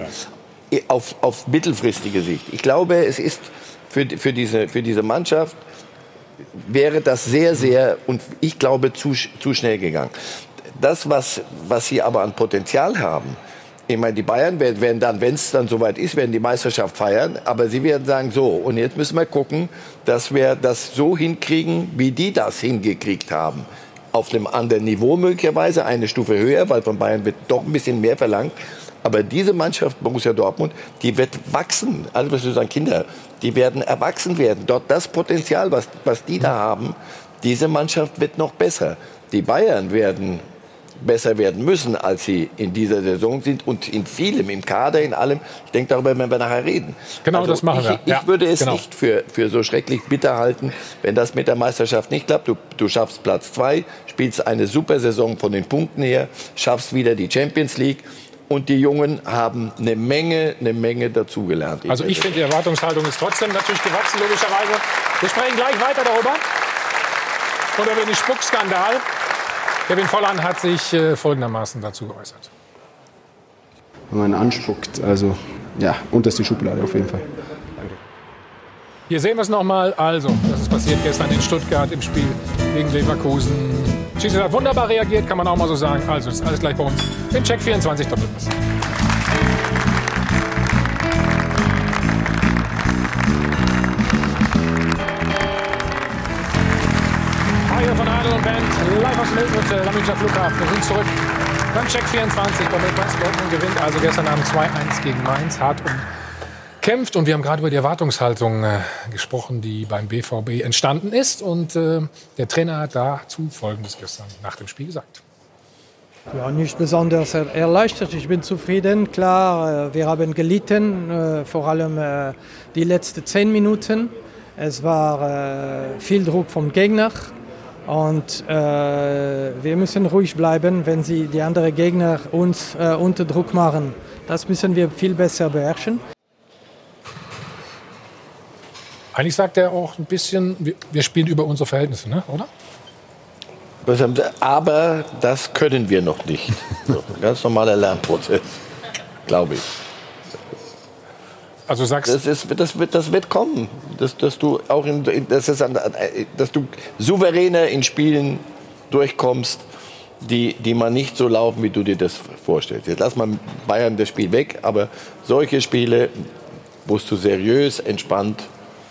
Auf, auf mittelfristige Sicht. Ich glaube, es ist für, für, diese, für diese Mannschaft wäre das sehr, sehr, und ich glaube, zu, sch- zu schnell gegangen. das, was, was sie aber an Potenzial haben, ich meine, die Bayern werden, werden dann, wenn es dann soweit ist, werden die Meisterschaft feiern. Aber sie werden sagen, so, und jetzt müssen wir gucken, dass wir das so hinkriegen, wie die das hingekriegt haben. Auf einem anderen Niveau möglicherweise, eine Stufe höher, weil von Bayern wird doch ein bisschen mehr verlangt. Aber diese Mannschaft, Borussia Dortmund, die wird wachsen. Also was wir sagen, Kinder, die werden erwachsen werden. Dort das Potenzial, was, was die da haben, diese Mannschaft wird noch besser. Die Bayern werden besser werden müssen, als sie in dieser Saison sind und in vielem, im Kader, in allem. Ich denke, darüber werden wir nachher reden. Genau, also das machen ich, wir. Ich ja, würde es genau. nicht für, für so schrecklich bitter halten, wenn das mit der Meisterschaft nicht klappt. Du, du schaffst Platz zwei, spielst eine super Saison von den Punkten her, schaffst wieder die Champions League und die Jungen haben eine Menge, eine Menge dazugelernt. Also ich finde, die Erwartungshaltung ist trotzdem natürlich gewachsen, logischerweise. Wir sprechen gleich weiter darüber. Und über den Spuckskandal. Kevin Volland hat sich äh, folgendermaßen dazu geäußert. Wenn man anspuckt, also ja, unterste Schublade auf jeden Fall. Hier sehen wir es nochmal. Also, das ist passiert gestern in Stuttgart im Spiel gegen Leverkusen. Schiedsrichter hat wunderbar reagiert, kann man auch mal so sagen. Also, ist alles gleich bei uns im Check vierundzwanzig Doppelpass. Hier von Adel und Band, live aus dem Lamüter Flughafen. Wir sind zurück beim Check vierundzwanzig. Doppelpass, Dortmund gewinnt also gestern Abend zwei eins gegen Mainz. Hart umkämpft. Und wir haben gerade über die Erwartungshaltung äh, gesprochen, die beim B V B entstanden ist. Und äh, der Trainer hat dazu Folgendes gestern nach dem Spiel gesagt. Ja, nicht besonders erleichtert. Ich bin zufrieden. Klar, wir haben gelitten, äh, vor allem äh, die letzten zehn Minuten. Es war äh, viel Druck vom Gegner. Und äh, wir müssen ruhig bleiben, wenn sie die anderen Gegner uns äh, unter Druck machen. Das müssen wir viel besser beherrschen. Eigentlich sagt er auch ein bisschen, wir, wir spielen über unsere Verhältnisse, ne? Oder? Aber das können wir noch nicht. So, ein ganz normaler Lernprozess, glaube ich. Also sagst das, ist, das, wird, das wird kommen, dass, dass du auch in, dass, es, dass du souveräner in Spielen durchkommst, die, die mal nicht so laufen, wie du dir das vorstellst. Jetzt lass mal Bayern das Spiel weg, aber solche Spiele musst du seriös, entspannt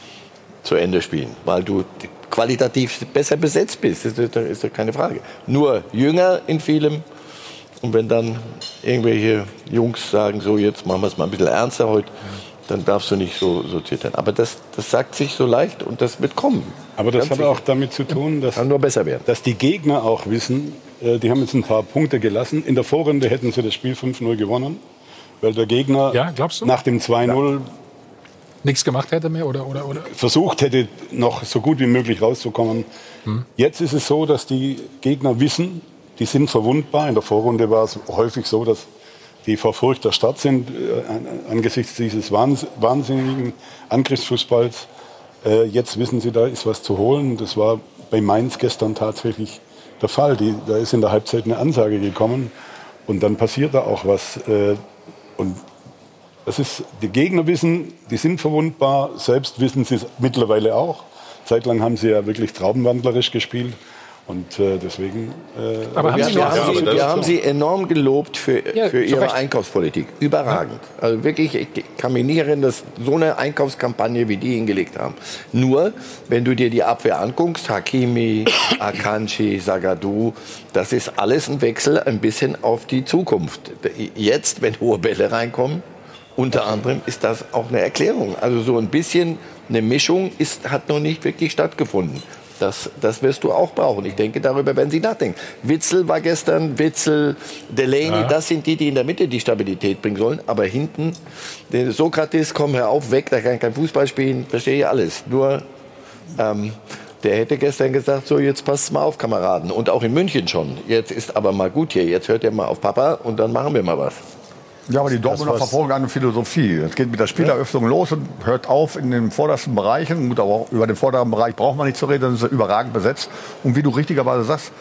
zu Ende spielen, weil du qualitativ besser besetzt bist. Das ist, das ist keine Frage. Nur jünger in vielem. Und wenn dann irgendwelche Jungs sagen, so jetzt machen wir es mal ein bisschen ernster heute, dann darfst du nicht so, so zittern. Aber das, das sagt sich so leicht und das wird kommen. Aber das Ganz hat sicher. auch damit zu tun, dass, Kann nur besser werden. dass die Gegner auch wissen, äh, die haben jetzt ein paar Punkte gelassen. In der Vorrunde hätten sie das Spiel fünf null gewonnen, weil der Gegner Ja, glaubst du? nach dem zwei null nichts gemacht hätte mehr oder, oder, oder? versucht hätte, noch so gut wie möglich rauszukommen. Hm. Jetzt ist es so, dass die Gegner wissen, die sind verwundbar. In der Vorrunde war es häufig so, dass die vor Furcht erstarrt sind äh, angesichts dieses wahns wahnsinnigen Angriffsfußballs. Äh, jetzt wissen sie, da ist was zu holen. Das war bei Mainz gestern tatsächlich der Fall. Die, da ist in der Halbzeit eine Ansage gekommen und dann passiert da auch was. Äh, und das ist, die Gegner wissen, die sind verwundbar. Selbst wissen sie es mittlerweile auch. Zeitlang haben sie ja wirklich traumwandlerisch gespielt. Und äh, deswegen. Äh, aber haben wir, Sie wir, noch, haben, ja, sie, wir haben sie enorm gelobt für, Ja, für zu ihre Recht. Einkaufspolitik. Überragend. Ja. Also wirklich, ich kann mich nicht erinnern, dass so eine Einkaufskampagne wie die hingelegt haben. Nur, wenn du dir die Abwehr anguckst, Hakimi, Akanji, Zagadou, das ist alles ein Wechsel ein bisschen auf die Zukunft. Jetzt, wenn hohe Bälle reinkommen, unter anderem ist das auch eine Erklärung. Also so ein bisschen eine Mischung ist, hat noch nicht wirklich stattgefunden. Das, das wirst du auch brauchen. Ich denke, darüber werden Sie nachdenken. Witzel war gestern, Witzel, Delaney, ja. Das sind die, die in der Mitte die Stabilität bringen sollen. Aber hinten, der Sokrates, komm, hör auf, weg, da kann kein Fußball spielen, verstehe ich alles. Nur, ähm, der hätte gestern gesagt, so, jetzt passt mal auf, Kameraden. Und auch in München schon. Jetzt ist aber mal gut hier, jetzt hört ihr mal auf Papa und dann machen wir mal was. Ja, aber die Dortmunder verfolgen eine Philosophie. Es geht mit der Spieleröffnung ja. los und hört auf in den vordersten Bereichen. Gut, aber auch über den vorderen Bereich braucht man nicht zu reden, dann ist er überragend besetzt. Und wie du richtigerweise sagst,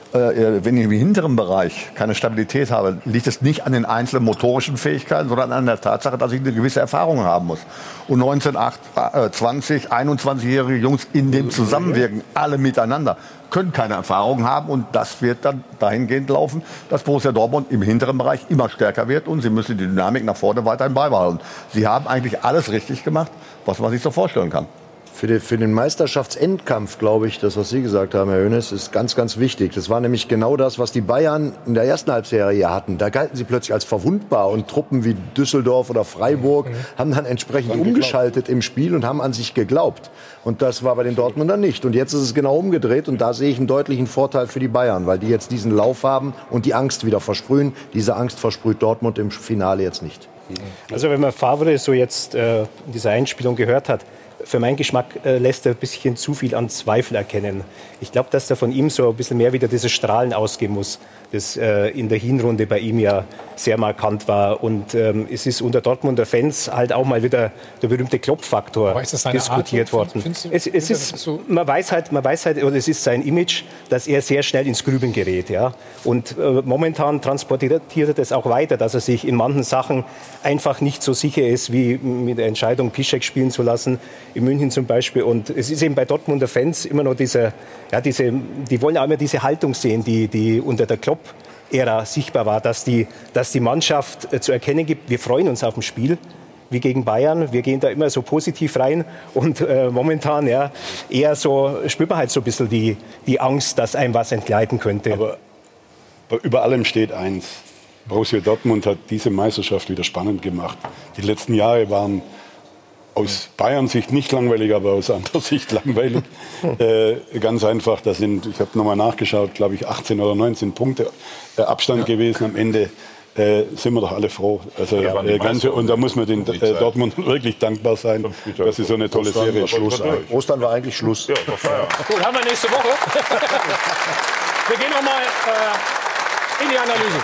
äh, wenn ich im hinteren Bereich keine Stabilität habe, liegt es nicht an den einzelnen motorischen Fähigkeiten, sondern an der Tatsache, dass ich eine gewisse Erfahrung haben muss. Und neunzehn, zwanzig, einundzwanzigjährige Jungs in dem Zusammenwirken, alle miteinander, können keine Erfahrung haben. Und das wird dann dahingehend laufen, dass Borussia Dortmund im hinteren Bereich immer stärker wird. Und sie müssen die Dynamik nach vorne weiterhin beibehalten. Sie haben eigentlich alles richtig gemacht, was man sich so vorstellen kann. Für den, für den Meisterschaftsendkampf, glaube ich, das, was Sie gesagt haben, Herr Hoeneß, ist ganz, ganz wichtig. Das war nämlich genau das, was die Bayern in der ersten Halbserie hatten. Da galten sie plötzlich als verwundbar und Truppen wie Düsseldorf oder Freiburg mhm. haben dann entsprechend dann umgeschaltet im Spiel und haben an sich geglaubt. Und das war bei den Dortmundern nicht. Und jetzt ist es genau umgedreht und da sehe ich einen deutlichen Vorteil für die Bayern, weil die jetzt diesen Lauf haben und die Angst wieder versprühen. Diese Angst versprüht Dortmund im Finale jetzt nicht. Also wenn man Favre so jetzt äh, in dieser Einspielung gehört hat, für meinen Geschmack äh, lässt er ein bisschen zu viel an Zweifel erkennen. Ich glaube, dass da von ihm so ein bisschen mehr wieder dieses Strahlen ausgehen muss, das äh, in der Hinrunde bei ihm ja sehr markant war. Und ähm, es ist unter Dortmunder Fans halt auch mal wieder der berühmte Kloppfaktor diskutiert Art, worden. Findest du, es, es ist, so? man weiß halt, man weiß halt, oder es ist sein Image, dass er sehr schnell ins Grübeln gerät. Ja? Und äh, momentan transportiert er das auch weiter, dass er sich in manchen Sachen einfach nicht so sicher ist, wie mit der Entscheidung, Piszczek spielen zu lassen, in München zum Beispiel. Und es ist eben bei Dortmunder Fans immer noch diese, ja, diese, die wollen auch immer diese Haltung sehen, die, die unter der Klopp-Ära sichtbar war, dass die, dass die Mannschaft äh, zu erkennen gibt, wir freuen uns auf ein Spiel, wie gegen Bayern. Wir gehen da immer so positiv rein und äh, momentan ja, eher so, spürt man halt so ein bisschen die, die Angst, dass einem was entgleiten könnte. Aber über allem steht eins. Borussia Dortmund hat diese Meisterschaft wieder spannend gemacht. Die letzten Jahre waren aus Bayern-Sicht nicht langweilig, aber aus anderer Sicht langweilig. äh, ganz einfach, das sind, ich habe nochmal nachgeschaut, glaube ich, achtzehn oder neunzehn Punkte äh, Abstand ja. gewesen. Am Ende äh, sind wir doch alle froh. Also, ja, äh, ganze, und da muss man den äh, Dortmund wirklich dankbar sein, dass sie so eine tolle Ostern Serie Schluss. Ostern war eigentlich Schluss. Ja, das war ja. Gut, haben wir nächste Woche. Wir gehen nochmal äh, in die Analyse.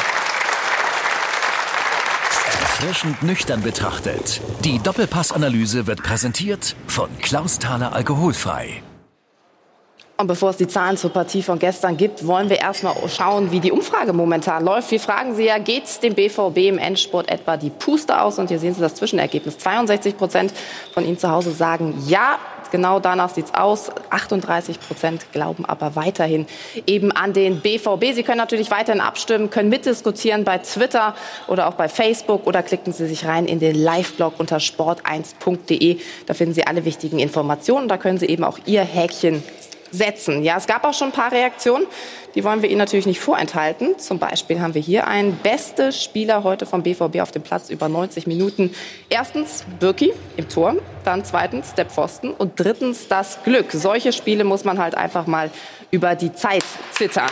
Erfrischend nüchtern betrachtet. Die Doppelpass-Analyse wird präsentiert von Klaus Thaler Alkoholfrei. Und bevor es die Zahlen zur Partie von gestern gibt, wollen wir erst mal schauen, wie die Umfrage momentan läuft. Wir fragen Sie ja, geht dem B V B im Endspurt etwa die Puste aus? Und hier sehen Sie das Zwischenergebnis. zweiundsechzig Prozent von Ihnen zu Hause sagen ja. Genau danach sieht's aus. achtunddreißig Prozent glauben aber weiterhin eben an den B V B. Sie können natürlich weiterhin abstimmen, können mitdiskutieren bei Twitter oder auch bei Facebook oder klicken Sie sich rein in den Live-Blog unter sport eins punkt de. Da finden Sie alle wichtigen Informationen. Da können Sie eben auch Ihr Häkchen setzen. Ja, es gab auch schon ein paar Reaktionen. Die wollen wir Ihnen natürlich nicht vorenthalten. Zum Beispiel haben wir hier einen beste Spieler heute vom B V B auf dem Platz über neunzig Minuten. Erstens Birki im Tor, dann zweitens der Pfosten und drittens das Glück. Solche Spiele muss man halt einfach mal über die Zeit zittern.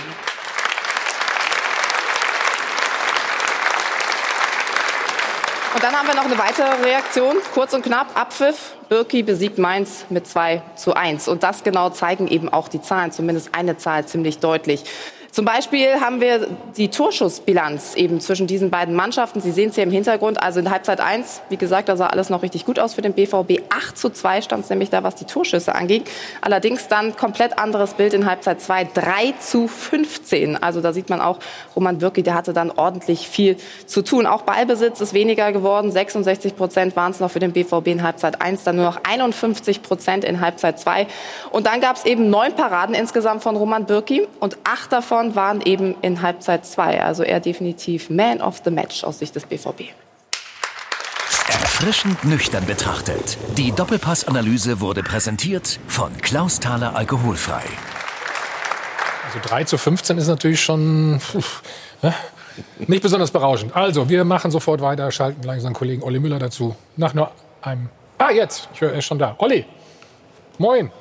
Und dann haben wir noch eine weitere Reaktion, kurz und knapp, Abpfiff. Birki besiegt Mainz mit zwei zu eins. Und das genau zeigen eben auch die Zahlen, zumindest eine Zahl ziemlich deutlich. Zum Beispiel haben wir die Torschussbilanz eben zwischen diesen beiden Mannschaften. Sie sehen es hier im Hintergrund. Also in Halbzeit eins, wie gesagt, da sah alles noch richtig gut aus für den B V B. acht zu zwei stand es nämlich da, was die Torschüsse anging. Allerdings dann komplett anderes Bild in Halbzeit zwei, drei zu fünfzehn. Also da sieht man auch, Roman Bürki, der hatte dann ordentlich viel zu tun. Auch Ballbesitz ist weniger geworden. sechsundsechzig Prozent waren es noch für den B V B in Halbzeit eins, dann nur noch einundfünfzig Prozent in Halbzeit zwei. Und dann gab es eben neun Paraden insgesamt von Roman Bürki und acht davon waren eben in Halbzeit zwei. Also er definitiv Man of the Match aus Sicht des B V B. Erfrischend nüchtern betrachtet. Die Doppelpass-Analyse wurde präsentiert von Klaus Thaler Alkoholfrei. Also drei zu fünfzehn ist natürlich schon pff, nicht besonders berauschend. Also wir machen sofort weiter, schalten gleich unseren Kollegen Olli Müller dazu. Nach nur einem... Ah, jetzt, ich höre, er ist schon da. Olli, moin.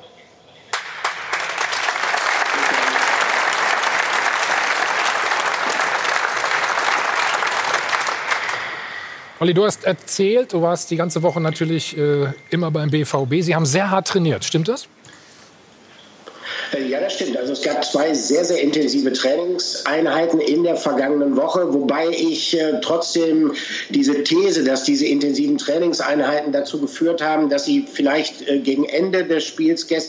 Olli, du hast erzählt, du warst die ganze Woche natürlich äh, immer beim B V B. Sie haben sehr hart trainiert, stimmt das? Ja, das stimmt. Also es gab zwei sehr, sehr intensive Trainingseinheiten in der vergangenen Woche, wobei ich äh, trotzdem diese These, dass diese intensiven Trainingseinheiten dazu geführt haben, dass sie vielleicht äh, gegen Ende des Spiels gestern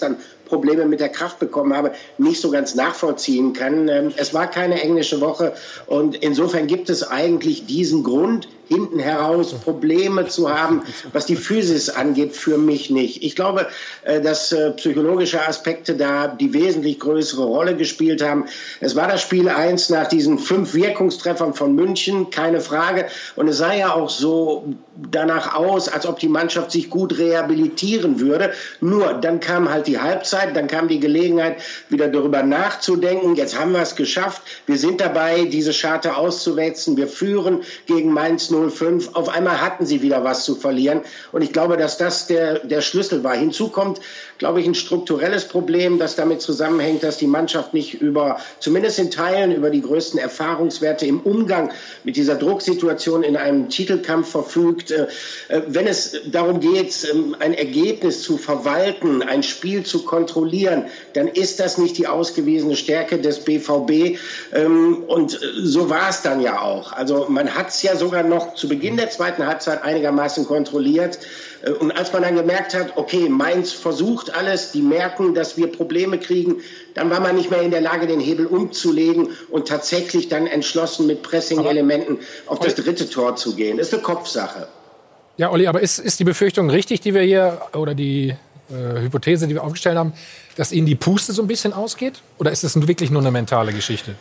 Probleme mit der Kraft bekommen habe, nicht so ganz nachvollziehen kann. Ähm, es war keine englische Woche und insofern gibt es eigentlich diesen Grund, hinten heraus Probleme zu haben, was die Physis angeht, für mich nicht. Ich glaube, dass psychologische Aspekte da die wesentlich größere Rolle gespielt haben. Es war das Spiel eins nach diesen fünf Wirkungstreffern von München, keine Frage. Und es sah ja auch so danach aus, als ob die Mannschaft sich gut rehabilitieren würde. Nur, dann kam halt die Halbzeit, dann kam die Gelegenheit, wieder darüber nachzudenken. Jetzt haben wir es geschafft. Wir sind dabei, diese Scharte auszuwetzen. Wir führen gegen Mainz null fünf. Auf einmal hatten sie wieder was zu verlieren. Und ich glaube, dass das der, der Schlüssel war. Hinzu kommt, glaube ich, ein strukturelles Problem, das damit zusammenhängt, dass die Mannschaft nicht über, zumindest in Teilen, über die größten Erfahrungswerte im Umgang mit dieser Drucksituation in einem Titelkampf verfügt. Wenn es darum geht, ein Ergebnis zu verwalten, ein Spiel zu kontrollieren, dann ist das nicht die ausgewiesene Stärke des B V B. Und so war es dann ja auch. Also man hat es ja sogar noch zu Beginn der zweiten Halbzeit einigermaßen kontrolliert. Und als man dann gemerkt hat, okay, Mainz versucht alles, die merken, dass wir Probleme kriegen, dann war man nicht mehr in der Lage, den Hebel umzulegen und tatsächlich dann entschlossen mit Pressing-Elementen auf das dritte Tor zu gehen. Das ist eine Kopfsache. Ja, Olli, aber ist, ist die Befürchtung richtig, die wir hier, oder die äh, Hypothese, die wir aufgestellt haben, dass Ihnen die Puste so ein bisschen ausgeht? Oder ist das wirklich nur eine mentale Geschichte?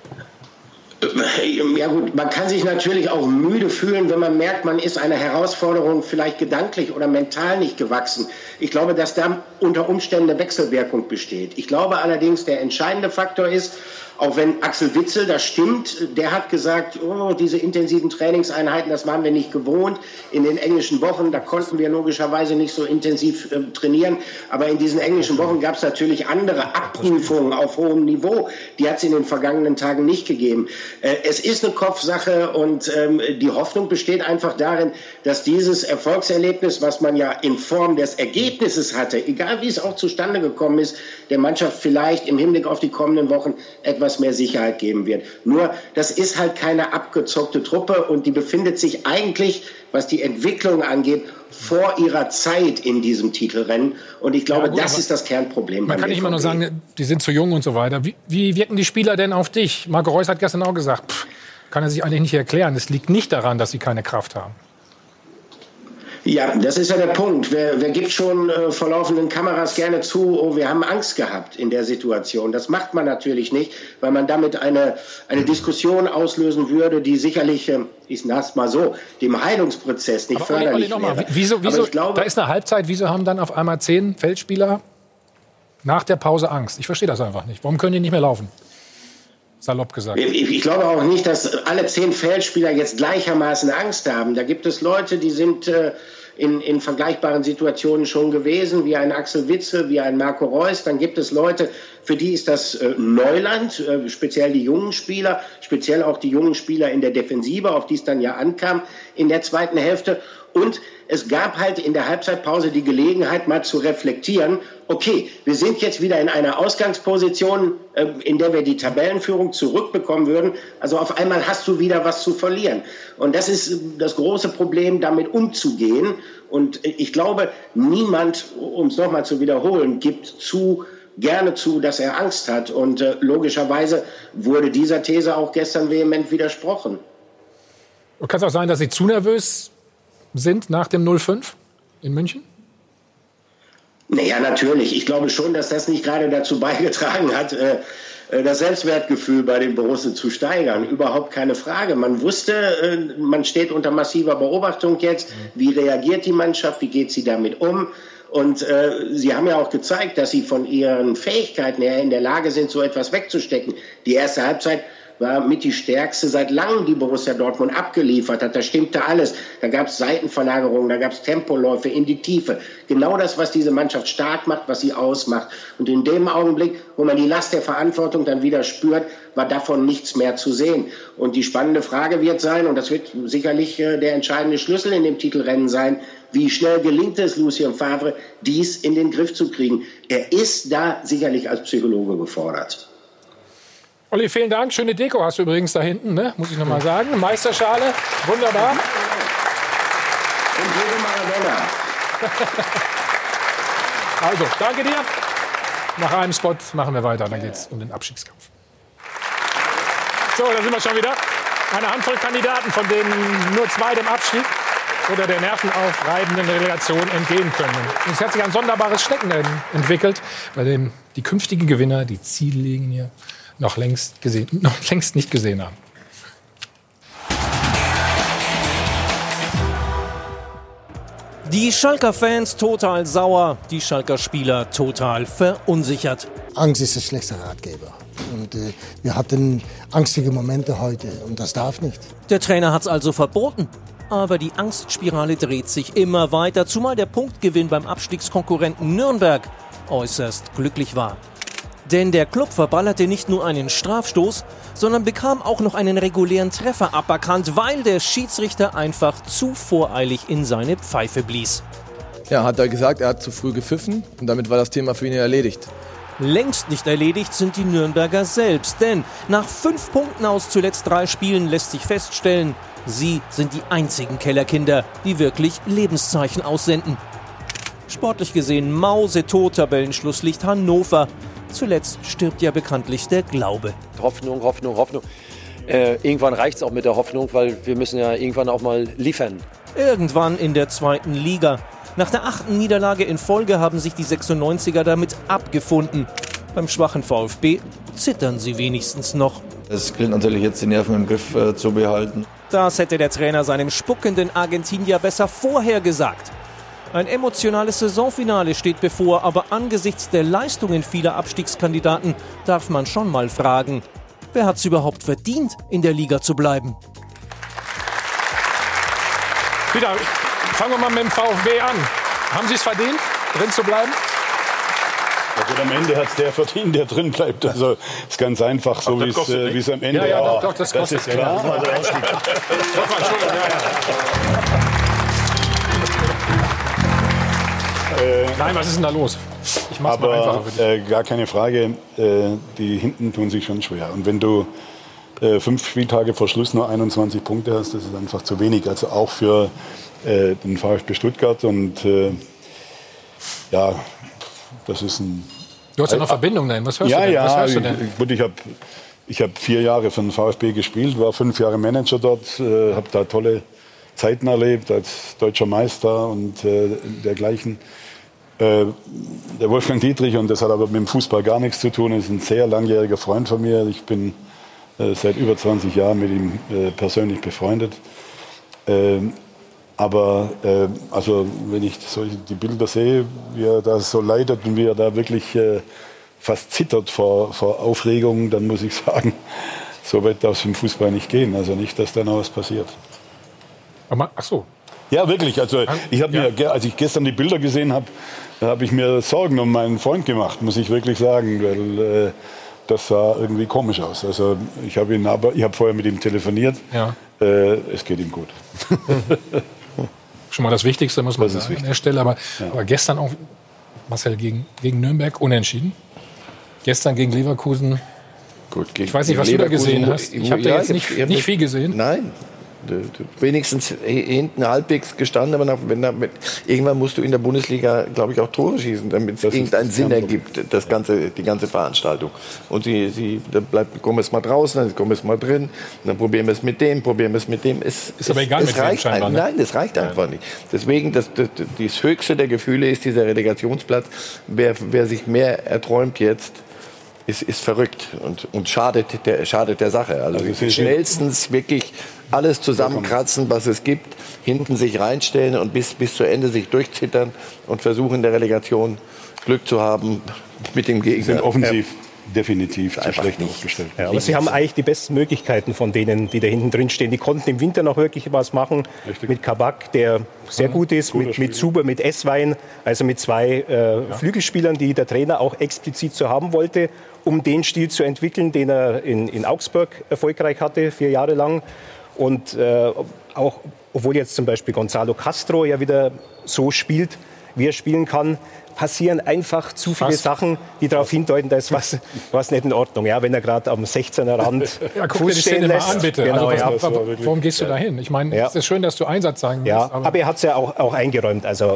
Ja gut, man kann sich natürlich auch müde fühlen, wenn man merkt, man ist einer Herausforderung vielleicht gedanklich oder mental nicht gewachsen. Ich glaube, dass da unter Umständen eine Wechselwirkung besteht. Ich glaube allerdings, der entscheidende Faktor ist, auch wenn Axel Witsel, das stimmt, der hat gesagt, oh, diese intensiven Trainingseinheiten, das waren wir nicht gewohnt. In den englischen Wochen, da konnten wir logischerweise nicht so intensiv äh, trainieren. Aber in diesen englischen Wochen gab es natürlich andere Abprüfungen auf hohem Niveau. Die hat es in den vergangenen Tagen nicht gegeben. Äh, es ist eine Kopfsache und ähm, die Hoffnung besteht einfach darin, dass dieses Erfolgserlebnis, was man ja in Form des Ergebnisses hatte, egal wie es auch zustande gekommen ist, der Mannschaft vielleicht im Hinblick auf die kommenden Wochen etwas mehr Sicherheit geben wird. Nur, das ist halt keine abgezockte Truppe und die befindet sich eigentlich, was die Entwicklung angeht, vor ihrer Zeit in diesem Titelrennen. Und ich glaube, ja, gut, das ist das Kernproblem. Man kann nicht immer nur sagen, die sind zu jung und so weiter. Wie, wie wirken die Spieler denn auf dich? Marco Reus hat gestern auch gesagt, pff, kann er sich eigentlich nicht erklären. Es liegt nicht daran, dass sie keine Kraft haben. Ja, das ist ja der Punkt. Wer, wer gibt schon äh, vor laufenden Kameras gerne zu, oh, wir haben Angst gehabt in der Situation. Das macht man natürlich nicht, weil man damit eine, eine Diskussion auslösen würde, die sicherlich, äh, ich sag's mal so, dem Heilungsprozess nicht Aber förderlich Olli, Olli, noch mal, wäre. Wieso, wieso, ich glaube, da ist eine Halbzeit, wieso haben dann auf einmal zehn Feldspieler nach der Pause Angst? Ich verstehe das einfach nicht. Warum können die nicht mehr laufen? Salopp gesagt. Ich, ich glaube auch nicht, dass alle zehn Feldspieler jetzt gleichermaßen Angst haben. Da gibt es Leute, die sind äh, in, in vergleichbaren Situationen schon gewesen, wie ein Axel Witsel, wie ein Marco Reus. Dann gibt es Leute, für die ist das äh, Neuland, äh, speziell die jungen Spieler, speziell auch die jungen Spieler in der Defensive, auf die es dann ja ankam in der zweiten Hälfte. Und es gab halt in der Halbzeitpause die Gelegenheit, mal zu reflektieren, okay, wir sind jetzt wieder in einer Ausgangsposition, äh, in der wir die Tabellenführung zurückbekommen würden. Also auf einmal hast du wieder was zu verlieren. Und das ist das große Problem, damit umzugehen. Und ich glaube, niemand, um es nochmal zu wiederholen, gibt zu, gerne zu, dass er Angst hat. Und äh, logischerweise wurde dieser These auch gestern vehement widersprochen. Kann es auch sein, dass Sie zu nervös sind nach dem null fünf in München? Naja, natürlich. Ich glaube schon, dass das nicht gerade dazu beigetragen hat, äh, das Selbstwertgefühl bei den Borussen zu steigern. Überhaupt keine Frage. Man wusste, äh, man steht unter massiver Beobachtung jetzt. Wie reagiert die Mannschaft? Wie geht sie damit um? Und äh, sie haben ja auch gezeigt, dass sie von ihren Fähigkeiten her in der Lage sind, so etwas wegzustecken. Die erste Halbzeit war mit die stärkste seit langem, die Borussia Dortmund abgeliefert hat. Da stimmte alles. Da gab es Seitenverlagerungen, da gab es Tempoläufe in die Tiefe. Genau das, was diese Mannschaft stark macht, was sie ausmacht. Und in dem Augenblick, wo man die Last der Verantwortung dann wieder spürt, war davon nichts mehr zu sehen. Und die spannende Frage wird sein, und das wird sicherlich äh, der entscheidende Schlüssel in dem Titelrennen sein, wie schnell gelingt es Lucien Favre, dies in den Griff zu kriegen. Er ist da sicherlich als Psychologe gefordert. Olli, vielen Dank. Schöne Deko hast du übrigens da hinten, ne? Muss ich noch mal sagen. Meisterschale, wunderbar. Und jede Maradona. Also, danke dir. Nach einem Spot machen wir weiter. Dann geht es um den Abstiegskampf. So, da sind wir schon wieder. Eine Handvoll Kandidaten, von denen nur zwei dem Abstieg oder der nervenaufreibenden Relegation entgehen können. Und es hat sich ein sonderbares Steckenrennen entwickelt, bei dem die künftigen Gewinner die Ziellinie noch längst, gesehen, noch längst nicht gesehen haben. Die Schalker Fans total sauer, die Schalker Spieler total verunsichert. Angst ist ein schlechter Ratgeber. Und äh, wir hatten angstige Momente heute und das darf nicht. Der Trainer hat es also verboten. Aber die Angstspirale dreht sich immer weiter, zumal der Punktgewinn beim Abstiegskonkurrenten Nürnberg äußerst glücklich war. Denn der Klub verballerte nicht nur einen Strafstoß, sondern bekam auch noch einen regulären Treffer aberkannt, weil der Schiedsrichter einfach zu voreilig in seine Pfeife blies. Ja, hat er gesagt, er hat zu früh gepfiffen und damit war das Thema für ihn erledigt. Längst nicht erledigt sind die Nürnberger selbst, denn nach fünf Punkten aus zuletzt drei Spielen lässt sich feststellen, sie sind die einzigen Kellerkinder, die wirklich Lebenszeichen aussenden. Sportlich gesehen mausetot, Tabellenschlusslicht Hannover. Zuletzt stirbt ja bekanntlich der Glaube. Hoffnung, Hoffnung, Hoffnung. Äh, irgendwann reicht es auch mit der Hoffnung, weil wir müssen ja irgendwann auch mal liefern. Irgendwann in der zweiten Liga. Nach der achten Niederlage in Folge haben sich die sechsundneunziger damit abgefunden. Beim schwachen VfB zittern sie wenigstens noch. Es gilt natürlich jetzt, die Nerven im Griff äh, zu behalten. Das hätte der Trainer seinem spuckenden Argentinier besser vorher gesagt. Ein emotionales Saisonfinale steht bevor, aber angesichts der Leistungen vieler Abstiegskandidaten darf man schon mal fragen, wer hat es überhaupt verdient, in der Liga zu bleiben? Wieder, fangen wir mal mit dem VfB an. Haben Sie es verdient, drin zu bleiben? Also am Ende hat es der verdient, der drin bleibt. Also ist ganz einfach, so wie es äh, am Ende. Ja, ja, ja, doch, doch, das kostet. Das ist klar. Ja, Also, Äh, Nein, was ist denn da los? Ich mach's mal einfacher für dich. Äh, gar keine Frage, äh, die hinten tun sich schon schwer. Und wenn du äh, fünf Spieltage vor Schluss nur einundzwanzig Punkte hast, das ist einfach zu wenig. Also auch für äh, den VfB Stuttgart. Und äh, ja, das ist ein... Du hast ja noch Verbindung dahin. Was hörst ja, du denn? Ja, Was hörst du denn? Ich, ich habe ich hab vier Jahre für den VfB gespielt, war fünf Jahre Manager dort, äh, habe da tolle Zeiten erlebt als deutscher Meister und äh, dergleichen. Äh, der Wolfgang Dietrich, und das hat aber mit dem Fußball gar nichts zu tun, ist ein sehr langjähriger Freund von mir. Ich bin äh, seit über zwanzig Jahren mit ihm äh, persönlich befreundet. Äh, aber äh, also wenn ich solche, die Bilder sehe, wie er da so leidet und wie er da wirklich äh, fast zittert vor, vor Aufregung, dann muss ich sagen, so weit darf es im Fußball nicht gehen. Also nicht, dass da noch was passiert. Aber, ach so. Ja, wirklich. Also ich habe mir, ja. als ich gestern die Bilder gesehen habe, habe ich mir Sorgen um meinen Freund gemacht, muss ich wirklich sagen, weil äh, das sah irgendwie komisch aus. Also ich habe ihn, aber ich habe vorher mit ihm telefoniert. Ja. Äh, es geht ihm gut. Schon mal das Wichtigste, muss man das sagen, an der Stelle. Aber, ja. aber gestern auch, Marcel, gegen, gegen Nürnberg unentschieden. Gestern gegen Leverkusen. Gut, gegen ich weiß nicht, was Leverkusen, du da gesehen hast. Ich habe ja, da jetzt nicht, ich hab nicht viel gesehen. Nein. Du, du, wenigstens hinten halbwegs gestanden, aber nach, wenn da, mit, irgendwann musst du in der Bundesliga, glaube ich, auch Tore schießen, damit es irgendeinen Sinn ergibt, das ganze, die ganze Veranstaltung. Und sie, sie, dann bleibt, kommen wir es mal draußen, dann kommen wir es mal drin, dann probieren wir es mit dem, probieren wir es mit dem. Es, ist aber egal, es mit reicht wem scheinbar. Ein, nein, das reicht einfach ja. nicht. Deswegen, das, das, das höchste der Gefühle ist dieser Relegationsplatz. Wer, wer sich mehr erträumt jetzt, ist, ist verrückt und, und schadet, der, schadet der Sache. Also, also schnellstens wirklich alles zusammenkratzen, was es gibt, hinten sich reinstellen und bis, bis zu Ende sich durchzittern und versuchen, in der Relegation Glück zu haben mit dem Gegner. Sind offensiv ja. definitiv zu schlecht aufgestellt. Ja, aber sie haben eigentlich die besten Möglichkeiten von denen, die da hinten drin stehen. Die konnten im Winter noch wirklich was machen. Richtig. Mit Kabak, der sehr gut ist, mit, mit Zuber, mit Esswein, also mit zwei äh, ja. Flügelspielern, die der Trainer auch explizit so haben wollte, um den Stil zu entwickeln, den er in, in Augsburg erfolgreich hatte, vier Jahre lang. Und äh, auch, obwohl jetzt zum Beispiel Gonzalo Castro ja wieder so spielt, wie er spielen kann, passieren einfach zu viele Fast. Sachen, die darauf hindeuten, da ist was, was nicht in Ordnung. Ja, wenn er gerade am sechzehner Rand ja, guck Fuß dir die stehen Szene lässt. mal an, bitte. Genau, also, ja. was, warum gehst du da hin? Ich meine, ja. es ist schön, dass du Einsatz zeigen willst. Ja, aber, aber er hat es ja auch, auch eingeräumt. Also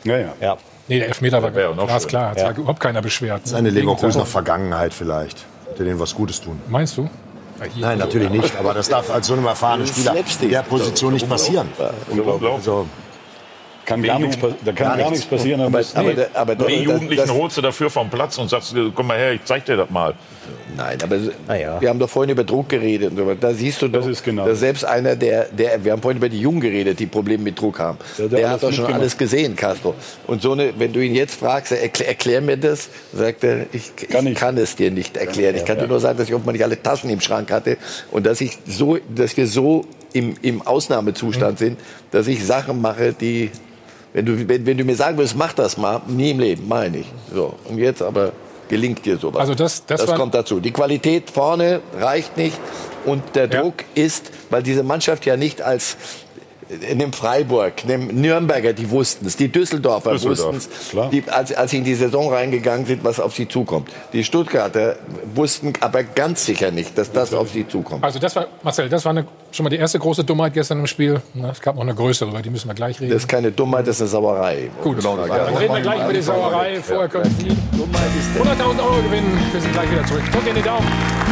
Ja, ja. ja. Nee, der Elfmeter war wäre noch ganz klar. Hat Ja. sich überhaupt keiner beschwert. Seine Leverkusener Vergangenheit vielleicht. Der denen was Gutes tun. Meinst du? Nein, natürlich nicht. Aber das darf als so einem erfahrenen Spieler in der Position nicht passieren. Also, Kann gar nichts, pa- da kann gar, Gar nichts passieren. Aber, muss- aber, der- aber Die das- Jugendlichen das- holst du dafür vom Platz und sagst, komm mal her, ich zeig dir das mal. Nein, aber ja. wir haben doch vorhin über Druck geredet. Und so weiter. Da siehst du doch, Das ist genau. dass selbst einer, der, der, wir haben vorhin über die Jungen geredet, die Probleme mit Druck haben. Der Der, hat hat alles doch schon mitgemacht. alles gesehen, Castro. Und so eine, wenn du ihn jetzt fragst, erklär, erklär mir das, sagt er, ich, ich Kann kann, ich. es dir nicht erklären. Ich kann dir nur sagen, dass ich offenbar nicht alle Taschen im Schrank hatte und dass ich so, dass wir so im, im Ausnahmezustand sind, dass ich Sachen mache, die Wenn du, wenn, wenn du mir sagen würdest, mach das mal, nie im Leben, meine ich. So, und jetzt aber gelingt dir sowas. Also das- das war- kommt dazu. Die Qualität vorne reicht nicht und der Ja. Druck ist, weil diese Mannschaft ja nicht als nimm Freiburg, nimm Nürnberger, die wussten es, die Düsseldorfer Düsseldorf, wussten es, klar. die, als, als sie in die Saison reingegangen sind, was auf sie zukommt. Die Stuttgarter wussten aber ganz sicher nicht, dass das auf sie zukommt. Also das war, Marcel, das war eine, schon mal die erste große Dummheit gestern im Spiel. Na, es gab noch eine größere, über die müssen wir gleich reden. Das ist keine Dummheit, das ist eine Sauerei. Gut, Genau, dann reden wir gleich über die Sauerei. Vorher können Sie hunderttausend Euro gewinnen. Wir sind gleich wieder zurück. Drückt in die Daumen.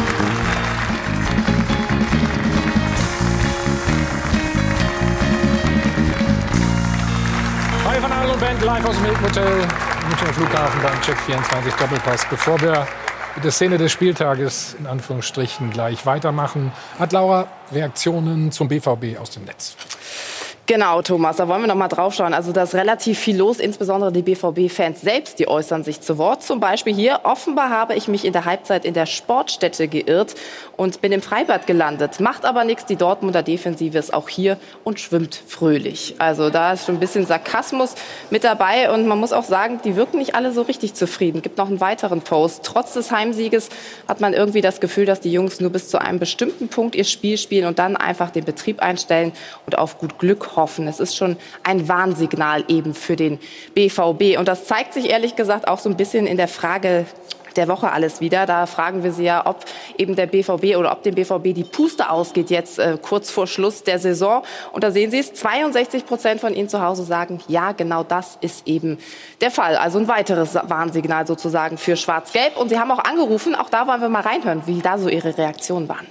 Hi von Adel und Band, live aus dem Hilton Hotel, Münchner Flughafen beim Check vierundzwanzig Doppelpass. Bevor wir mit der Szene des Spieltages in Anführungsstrichen gleich weitermachen, hat Laura Reaktionen zum B V B aus dem Netz. Genau, Thomas, da wollen wir noch mal drauf schauen. Also da ist relativ viel los, insbesondere die B V B-Fans selbst, die äußern sich zu Wort. Zum Beispiel hier, offenbar habe ich mich in der Halbzeit in der Sportstätte geirrt und bin im Freibad gelandet. Macht aber nichts, die Dortmunder Defensive ist auch hier und schwimmt fröhlich. Also da ist schon ein bisschen Sarkasmus mit dabei und man muss auch sagen, die wirken nicht alle so richtig zufrieden. Gibt noch einen weiteren Post. Trotz des Heimsieges hat man irgendwie das Gefühl, dass die Jungs nur bis zu einem bestimmten Punkt ihr Spiel spielen und dann einfach den Betrieb einstellen und auf gut Glück hoffen. Es ist schon ein Warnsignal eben für den B V B. Und das zeigt sich ehrlich gesagt auch so ein bisschen in der Frage der Woche alles wieder. Da fragen wir Sie ja, ob eben der B V B oder ob dem B V B die Puste ausgeht jetzt äh, kurz vor Schluss der Saison. Und da sehen Sie es, zweiundsechzig Prozent von Ihnen zu Hause sagen, ja, genau das ist eben der Fall. Also ein weiteres Warnsignal sozusagen für Schwarz-Gelb. Und Sie haben auch angerufen, auch da wollen wir mal reinhören, wie da so Ihre Reaktionen waren.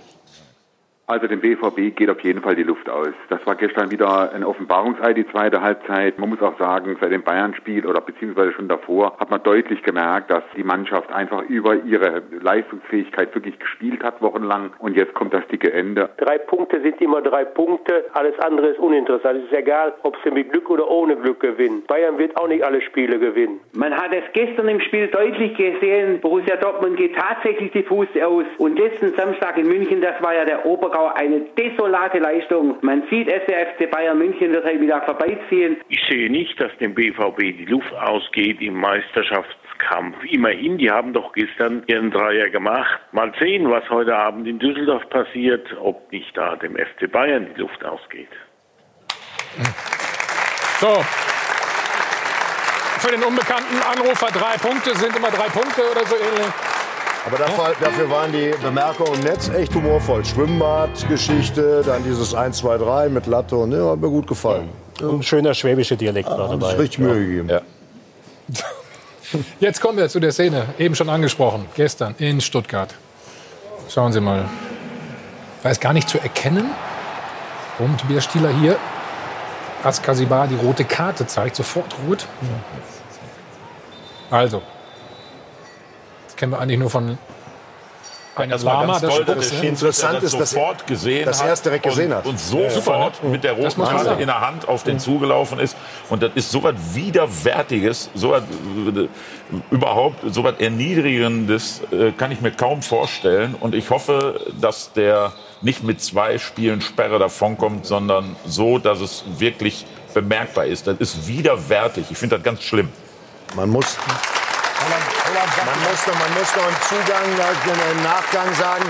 Also dem B V B geht auf jeden Fall die Luft aus. Das war gestern wieder ein Offenbarungseid, die zweite Halbzeit. Man muss auch sagen, seit dem Bayern-Spiel oder beziehungsweise schon davor hat man deutlich gemerkt, dass die Mannschaft einfach über ihre Leistungsfähigkeit wirklich gespielt hat, wochenlang. Und jetzt kommt das dicke Ende. Drei Punkte sind immer drei Punkte. Alles andere ist uninteressant. Es ist egal, ob sie mit Glück oder ohne Glück gewinnen. Bayern wird auch nicht alle Spiele gewinnen. Man hat es gestern im Spiel deutlich gesehen. Borussia Dortmund geht tatsächlich die Puste aus. Und letzten Samstag in München, das war ja der Obergau, eine desolate Leistung. Man sieht, der F C Bayern München wird halt wieder vorbeiziehen. Ich sehe nicht, dass dem B V B die Luft ausgeht im Meisterschaftskampf. Immerhin, die haben doch gestern ihren Dreier gemacht. Mal sehen, was heute Abend in Düsseldorf passiert, ob nicht da dem F C Bayern die Luft ausgeht. So. Für den unbekannten Anrufer drei Punkte sind immer drei Punkte oder so ähnlich. Aber dafür, dafür waren die Bemerkungen im Netz echt humorvoll. Schwimmbadgeschichte, dann dieses eins, zwei, drei mit Latte und ja, hat mir gut gefallen. Und ein schöner schwäbischer Dialekt war Haben dabei. sich richtig Mühe gegeben. Ja. Jetzt kommen wir zu der Szene, eben schon angesprochen, gestern in Stuttgart. Schauen Sie mal. War es gar nicht zu erkennen, warum Tobias Stieler hier Askasibar die rote Karte zeigt, sofort rot. Also, das kennen wir eigentlich nur von einem Lama. Das Interessant ist, dass er gesehen dass er es direkt gesehen und, hat. und sofort Ja. mit der Das roten muss man Karte sagen. in der Hand auf den zugelaufen ist. Und das ist so was Widerwärtiges, so was äh, überhaupt, so was Erniedrigendes äh, kann ich mir kaum vorstellen. Und ich hoffe, dass der nicht mit zwei Spielen Sperre davonkommt, sondern so, dass es wirklich bemerkbar ist. Das ist widerwärtig. Ich finde das ganz schlimm. Man muss, man muss, noch, man muss noch im Zugang, im Nachgang sagen,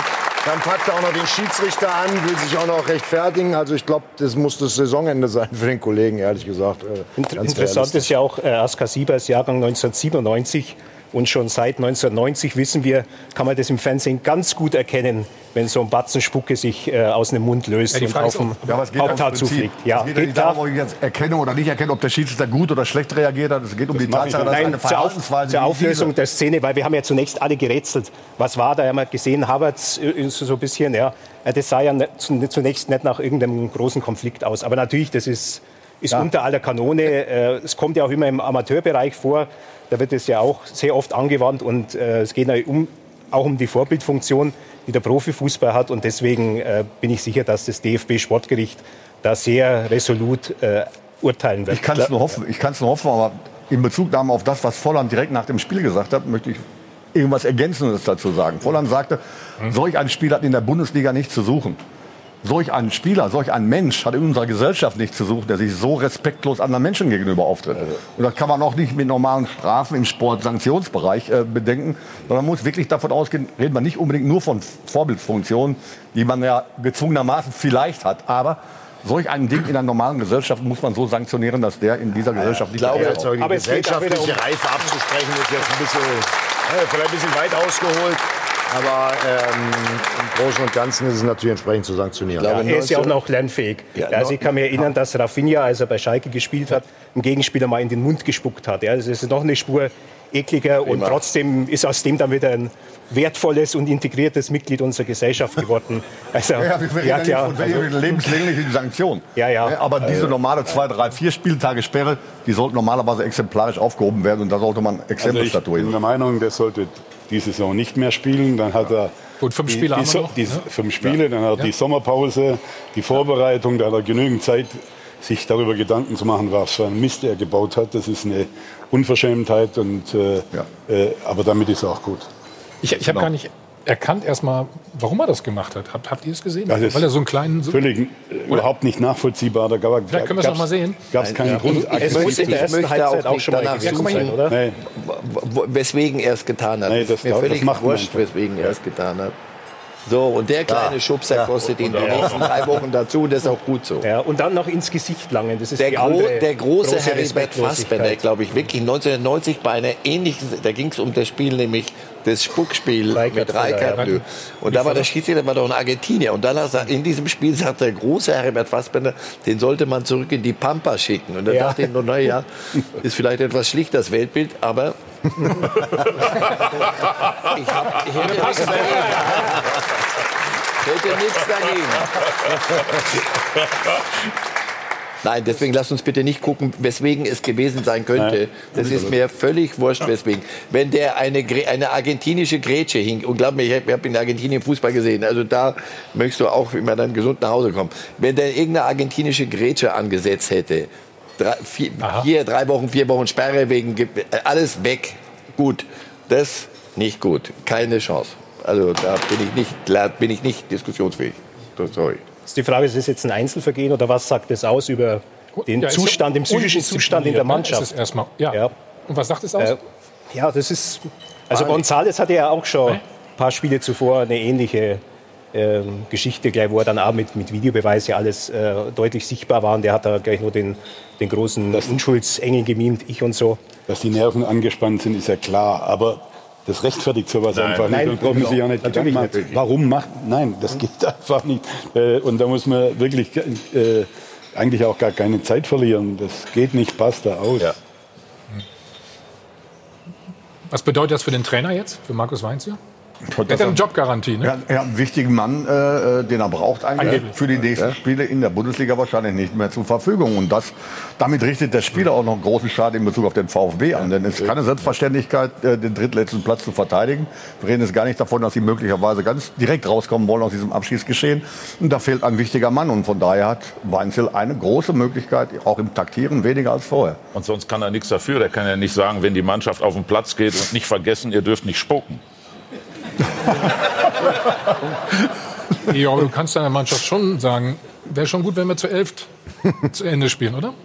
Dann packt er auch noch den Schiedsrichter an, will sich auch noch rechtfertigen. Also ich glaube, das muss das Saisonende sein für den Kollegen, ehrlich gesagt. Inter interessant ist ja auch, äh, Askar Sieber ist Jahrgang neunzehnhundertsiebenundneunzig. Und schon seit neunzehnhundertneunzig wissen wir, kann man das im Fernsehen ganz gut erkennen, wenn so ein Batzen Spucke sich äh, aus dem Mund löst ja, und auf dem Haupthaar zufliegt. Ja, es geht ja nicht darum, ob ich jetzt erkenne oder nicht erkenne, ob der Schiedsrichter gut oder schlecht reagiert hat. Es geht um das die Tatsache, dass eine Verhaltensweise... Zur Auflösung der Szene, weil wir haben ja zunächst alle gerätselt. Was war da? Wir haben gesehen, Havertz so ein bisschen, ja, das sah ja zunächst nicht nach irgendeinem großen Konflikt aus. Aber natürlich, das ist, ist ja. unter aller Kanone. Es kommt ja auch immer im Amateurbereich vor. Da wird es ja auch sehr oft angewandt und äh, es geht um, auch um die Vorbildfunktion, die der Profifußball hat. Und deswegen äh, bin ich sicher, dass das D F B-Sportgericht da sehr resolut äh, urteilen wird. Ich kann es nur hoffen, ich kann's nur hoffen, aber in Bezugnahme auf das, was Volland direkt nach dem Spiel gesagt hat, möchte ich irgendwas Ergänzendes dazu sagen. Volland sagte, solch ein Spiel hat in der Bundesliga nichts zu suchen. Solch ein Spieler, solch ein Mensch hat in unserer Gesellschaft nichts zu suchen, der sich so respektlos anderen Menschen gegenüber auftritt. Und das kann man auch nicht mit normalen Strafen im Sportsanktionsbereich äh, bedenken, sondern man muss wirklich davon ausgehen, reden wir nicht unbedingt nur von Vorbildfunktionen, die man ja gezwungenermaßen vielleicht hat, aber solch ein Ding in einer normalen Gesellschaft muss man so sanktionieren, dass der in dieser Gesellschaft ja, nicht... Ich glaube, die gesellschaftliche um Reife abzusprechen ist jetzt ein bisschen, ja, vielleicht ein bisschen weit ausgeholt. Aber ähm, im Großen und Ganzen ist es natürlich entsprechend zu sanktionieren. Ja, er ist ja auch noch lernfähig. Ja, also ich kann mich erinnern, dass Rafinha, als er bei Schalke gespielt hat, einen Gegenspieler mal in den Mund gespuckt hat. Ja, das ist noch eine Spur ekliger und trotzdem ist aus dem dann wieder ein wertvolles und integriertes Mitglied unserer Gesellschaft geworden. Also, ja, wir reden ja, klar, nicht von also, lebenslängliche Sanktion. Ja, ja. Aber diese normale zwei, drei, vier Spieltage Sperre, die sollten normalerweise exemplarisch aufgehoben werden und da sollte man Exempel also statuieren. Ich bin der Meinung, der sollte die Saison nicht mehr spielen. Dann hat er Gut, fünf Spiele die, haben wir die, noch. Die, fünf Spiele, dann hat er ja. die Sommerpause, die Vorbereitung, da hat er genügend Zeit, sich darüber Gedanken zu machen, was für ein Mist er gebaut hat. Das ist eine Unverschämtheit, und, äh, ja. äh, aber damit ist er auch gut. Ich, ich habe gar nicht erkannt erstmal, warum er das gemacht hat. Habt, habt ihr es gesehen? Das Weil er so einen kleinen... So völlig äh, überhaupt nicht nachvollziehbar. Da gab, Vielleicht können wir es noch mal sehen. Gab es keinen Grund. Es muss in der ersten Halbzeit auch schon mal suchen, sein, oder? Nee. Weswegen er es getan hat. Nee, das mir völlig das macht wurscht, weswegen er es getan hat. So, und der kleine ja. Schubser ja. kostet ihn die nächsten drei Wochen dazu, und das ist auch gut so. Ja, und dann noch ins Gesicht langen. Das ist der, die gro andere der große, große Heribert Fassbender, glaube ich, wirklich neunzehnhundertneunzig bei einer ähnlichen, da ging es um das Spiel, nämlich das Spuckspiel Reikert mit Reikert. Ja. Und da war der Schiedsrichter, war doch ein Argentinier. Und dann hat er, in diesem Spiel sagt der große Heribert Fassbender, den sollte man zurück in die Pampa schicken. Und dann ja. dachte ich nur, naja, ist vielleicht etwas schlicht das Weltbild, aber ich, hab, ich hätte nichts dagegen. Ich hätte nichts dagegen. Nein, deswegen lasst uns bitte nicht gucken, weswegen es gewesen sein könnte. Das ist mir völlig wurscht, weswegen. Wenn der eine, eine argentinische Grätsche hing, und glaub mir, ich habe in Argentinien Fußball gesehen, also da möchtest du auch immer dann gesund nach Hause kommen. Wenn der irgendeine argentinische Grätsche angesetzt hätte, drei, vier, hier drei Wochen, vier Wochen Sperre wegen, alles weg. Gut, das nicht gut. Keine Chance. Also da bin ich nicht, bin ich nicht diskussionsfähig. Sorry. Ist die Frage, ist es jetzt ein Einzelvergehen oder was sagt es aus über den ja, Zustand, den psychischen Zustand in der Mannschaft? Ist es erstmal, ja. ja. Und was sagt es aus? Äh, ja, das ist. Also González hatte ja auch schon ein paar Spiele zuvor eine ähnliche äh, Geschichte, gleich, wo er dann auch mit, mit Videobeweis ja alles äh, deutlich sichtbar war. Und der hat da gleich nur den, den großen das Unschuldsengel gemimt, ich und so. Dass die Nerven angespannt sind, ist ja klar. Aber das rechtfertigt sowas nein, einfach nein, nicht. Dann brauchen Sie sich ja nicht Gedanken machen. Warum macht? Nein, das geht einfach nicht. Und da muss man wirklich äh, eigentlich auch gar keine Zeit verlieren. Das geht nicht, passt da aus. Ja. Was bedeutet das für den Trainer jetzt, für Markus Weinziel? Er hat eine Jobgarantie, ne? Ja, er hat einen wichtigen Mann, äh, den er braucht eigentlich Angeblich. für die nächsten ja. Spiele in der Bundesliga wahrscheinlich nicht mehr zur Verfügung. Und das, damit richtet der Spieler auch noch einen großen Schaden in Bezug auf den VfB an. Denn es ist keine Selbstverständlichkeit, äh, den drittletzten Platz zu verteidigen. Wir reden jetzt gar nicht davon, dass sie möglicherweise ganz direkt rauskommen wollen aus diesem Abschiedsgeschehen. Und da fehlt ein wichtiger Mann. Und von daher hat Weinziel eine große Möglichkeit, auch im Taktieren weniger als vorher. Und sonst kann er nichts dafür. Der kann ja nicht sagen, wenn die Mannschaft auf den Platz geht und nicht vergessen, ihr dürft nicht spucken. Ja, aber du kannst deiner Mannschaft schon sagen, wäre schon gut, wenn wir zu elft zu Ende spielen, oder?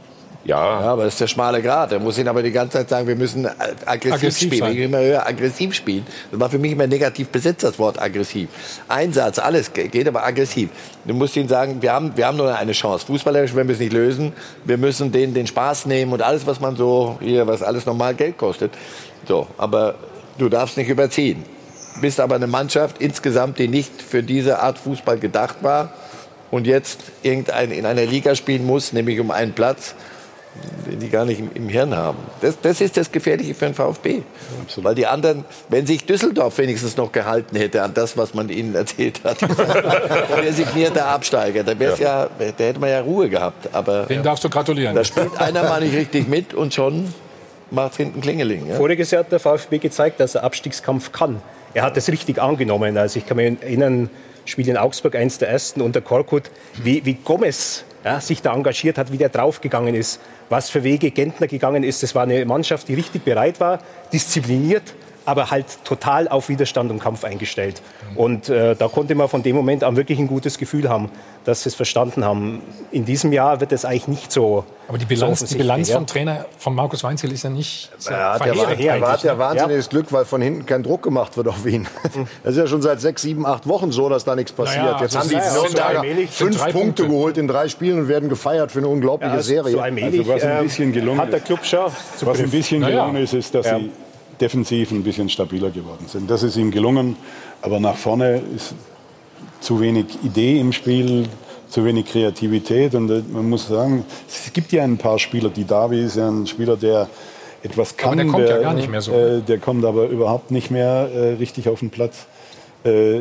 Ja. ja, aber das ist der schmale Grat. Er muss ihn aber die ganze Zeit sagen, wir müssen aggressiv, aggressiv spielen. Ich immer höher aggressiv spielen. Das war für mich immer negativ besetzt, das Wort aggressiv. Einsatz, alles geht, aber aggressiv. Du musst ihnen sagen, wir haben, wir haben nur eine Chance. Fußballerisch werden wir es nicht lösen. Wir müssen denen den Spaß nehmen und alles, was man so, hier, was alles normal Geld kostet. So, aber du darfst nicht überziehen. Du bist aber eine Mannschaft insgesamt, die nicht für diese Art Fußball gedacht war und jetzt irgendein, in einer Liga spielen muss, nämlich um einen Platz, den die gar nicht im, im Hirn haben. Das, das ist das Gefährliche für den VfB. Absolut. Weil die anderen, wenn sich Düsseldorf wenigstens noch gehalten hätte an das, was man ihnen erzählt hat, der resignierter Absteiger, da wär's ja. Ja, da hätte man ja Ruhe gehabt. Aber den darfst du gratulieren. Da spielt einer mal nicht richtig mit und schon macht hinten Klingeling. Ja? Voriges Jahr hat der VfB gezeigt, dass er Abstiegskampf kann. Er hat es richtig angenommen. Also ich kann mich erinnern, Spiel in Augsburg, eins der ersten unter Korkut, wie, wie Gomez ja, sich da engagiert hat, wie der draufgegangen ist, was für Wege Gentner gegangen ist. Das war eine Mannschaft, die richtig bereit war, diszipliniert, aber halt total auf Widerstand und Kampf eingestellt. Und äh, da konnte man von dem Moment an wirklich ein gutes Gefühl haben, dass sie es verstanden haben. In diesem Jahr wird es eigentlich nicht so. Aber die Bilanz, so die Bilanz vom Trainer, von Markus Weinzierl, ist ja nicht so ja, verheerend. Er hat ja wahnsinniges ja. Glück, weil von hinten kein Druck gemacht wird auf ihn. Es ist ja schon seit sechs, sieben, acht Wochen so, dass da nichts passiert. Naja, Jetzt also haben die Nürnberger fünf Punkte, Punkte geholt in drei Spielen und werden gefeiert für eine unglaubliche ja, Serie. So allmählich, also was ein bisschen gelungen hat der Club schon ist, was ein bisschen gelungen ist, ist, dass ja. sie defensiv ein bisschen stabiler geworden sind. Das ist ihm gelungen, aber nach vorne ist zu wenig Idee im Spiel, zu wenig Kreativität. Und man muss sagen, es gibt ja ein paar Spieler. Die Davi ist ja ein Spieler, der etwas kann. Aber der kommt der, ja gar nicht mehr so. Äh, der kommt aber überhaupt nicht mehr äh, richtig auf den Platz. Äh,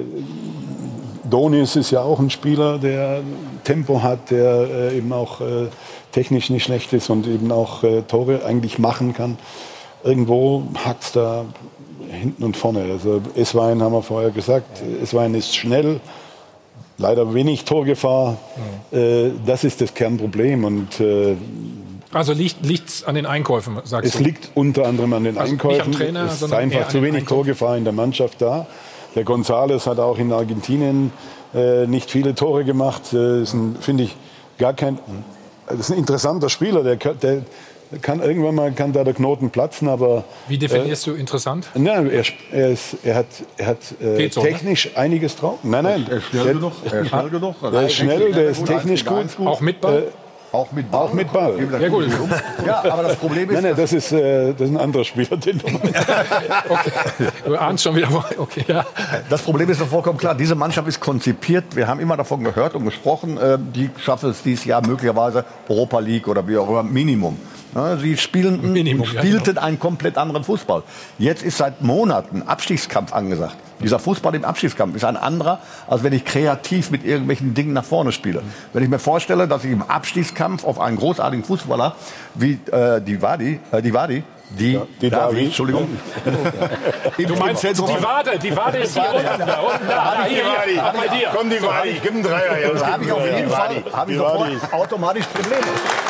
Donis ist ja auch ein Spieler, der Tempo hat, der äh, eben auch äh, technisch nicht schlecht ist und eben auch äh, Tore eigentlich machen kann. Irgendwo hakt es da hinten und vorne. Also Eswein haben wir vorher gesagt, Eswein ist schnell, leider wenig Torgefahr. Mhm. Äh, das ist das Kernproblem. Und, äh, also liegt es an den Einkäufen, sagst es du? Es liegt unter anderem an den also Einkäufen. Nicht am Trainer, es ist einfach zu wenig Torgefahr in der Mannschaft da. Der González hat auch in Argentinien äh, nicht viele Tore gemacht. Äh, ist ein, finde ich, gar kein. Das ist ein interessanter Spieler. Der, der kann irgendwann mal kann da der Knoten platzen, aber. Wie definierst äh, du interessant? Nein, er, er, ist, er hat, er hat äh, so, technisch ne? einiges drauf. Nein, nein. Er ist schnell genug. Er ist schnell genug. Er ist schnell, der ist technisch gut. Auch mit Ball? Äh, Auch mit Ball. Auch mit Ball. Ja, gut. Ja, aber das Problem ist... Nein, nein, das ist, äh, das ist ein anderer Spieler, den du meinst. Okay. Du ahnst schon wieder... Okay, ja. Das Problem ist doch vollkommen klar. Diese Mannschaft ist konzipiert. Wir haben immer davon gehört und gesprochen, äh, die schaffen es dieses Jahr möglicherweise Europa League oder wie auch immer, Minimum. Ja, sie spielen, Minimum, spielten ja, genau. einen komplett anderen Fußball. Jetzt ist seit Monaten Abstiegskampf angesagt. Dieser Fußball im Abstiegskampf ist ein anderer, als wenn ich kreativ mit irgendwelchen Dingen nach vorne spiele. Wenn ich mir vorstelle, dass ich im Abstiegskampf auf einen großartigen Fußballer wie äh, die Wadi, äh, die Wadi, die, ja, die Davi, Davi, Entschuldigung. Du meinst die Wade, die Wade ist hier unten, da unten, da, hier, hier, bei dir. Komm, die Wadi, gib einen Dreier. Ja, da habe ich auf jeden Fall hab ich sofort automatisch Probleme.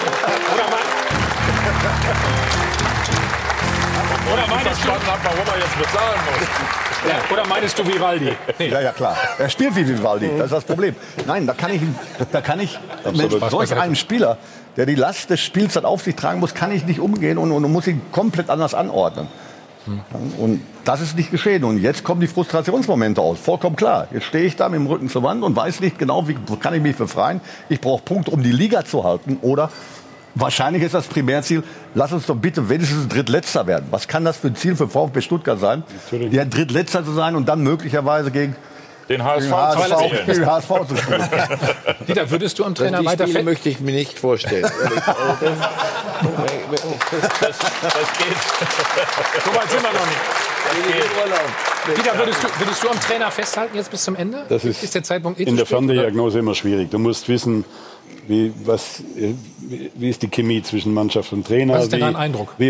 Oder meinst du, hat, warum er jetzt bezahlen muss. Ja, oder meinst du Vivaldi? Nee. Ja, ja, klar. Er spielt wie Vivaldi, das ist das Problem. Nein, da kann ich, da kann ich mit solch einem Spieler, der die Last des Spiels dann auf sich tragen muss, kann ich nicht umgehen und, und muss ihn komplett anders anordnen. Hm. Und das ist nicht geschehen. Und jetzt kommen die Frustrationsmomente aus. Vollkommen klar. Jetzt stehe ich da mit dem Rücken zur Wand und weiß nicht genau, wie kann ich mich befreien. Ich brauche Punkte, um die Liga zu halten. Oder wahrscheinlich ist das Primärziel, lass uns doch bitte wenigstens Drittletzter werden. Was kann das für ein Ziel für VfB Stuttgart sein? Natürlich. Ja, Drittletzter zu sein und dann möglicherweise gegen den H S V, H S V, den H S V zu spielen. Dieter, würdest du am Trainer weiter fest? Das möchte ich mir nicht vorstellen. das, das, das geht. So weit sind wir noch nicht. Dieter, würdest du, würdest du am Trainer festhalten jetzt bis zum Ende? Das ist, ist der Zeitpunkt in der Ferndiagnose immer schwierig. Du musst wissen, wie, was, wie ist die Chemie zwischen Mannschaft und Trainer. Was ist denn wie, dein Eindruck? Wie,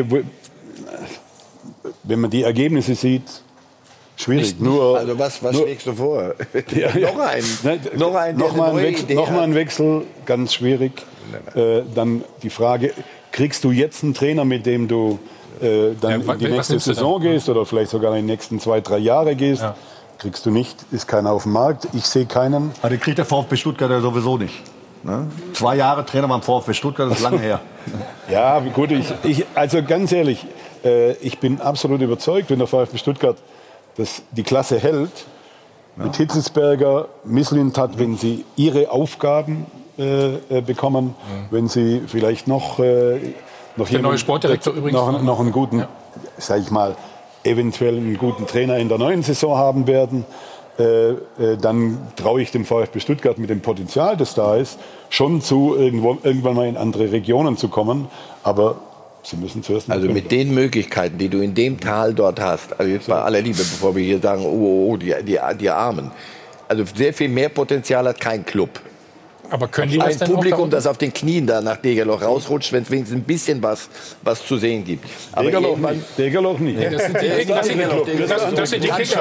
wenn man die Ergebnisse sieht, schwierig. Nicht, nur, also was, was nur, schlägst du vor? Ja, ja. noch ein, nein, noch ein, noch mal ein Wechsel, noch mal ein Wechsel, ganz schwierig. Nein, nein. Äh, dann die Frage, kriegst du jetzt einen Trainer, mit dem du äh, dann ja, in die nächste Saison gehst oder vielleicht sogar in die nächsten zwei, drei Jahre gehst? Ja. Kriegst du nicht, ist keiner auf dem Markt. Ich sehe keinen. Aber den kriegt der VfB Stuttgart ja sowieso nicht. Ne? Zwei Jahre Trainer beim VfB Stuttgart, das ist lange her. Ja, gut, ich, ich, also ganz ehrlich, äh, ich bin absolut überzeugt, wenn der VfB Stuttgart das, die Klasse hält, ja. mit Hitzelsberger, Mislintat, wenn sie ihre Aufgaben äh, äh, bekommen, ja. wenn sie vielleicht noch, äh, noch, der neue Sportdirektor übrigens noch, noch einen guten, ja. sag ich mal, eventuell einen guten Trainer in der neuen Saison haben werden, äh, äh, dann traue ich dem VfB Stuttgart mit dem Potenzial, das da ist, schon zu, irgendwo, irgendwann mal in andere Regionen zu kommen. Aber sie müssen zuerst... Also mit den Möglichkeiten, die du in dem Tal dort hast, also jetzt bei aller Liebe, bevor wir hier sagen, oh, oh, oh die, die, die Armen. Also sehr viel mehr Potenzial hat kein Club. Aber können die ein Publikum, das auf den Knien da nach Degerloch rausrutscht, wenn es wenigstens ein bisschen was, was zu sehen gibt. Aber Degerloch nicht. Degerloch nicht. Ja, das sind die Kicker. Das, das, das sind die Kicker.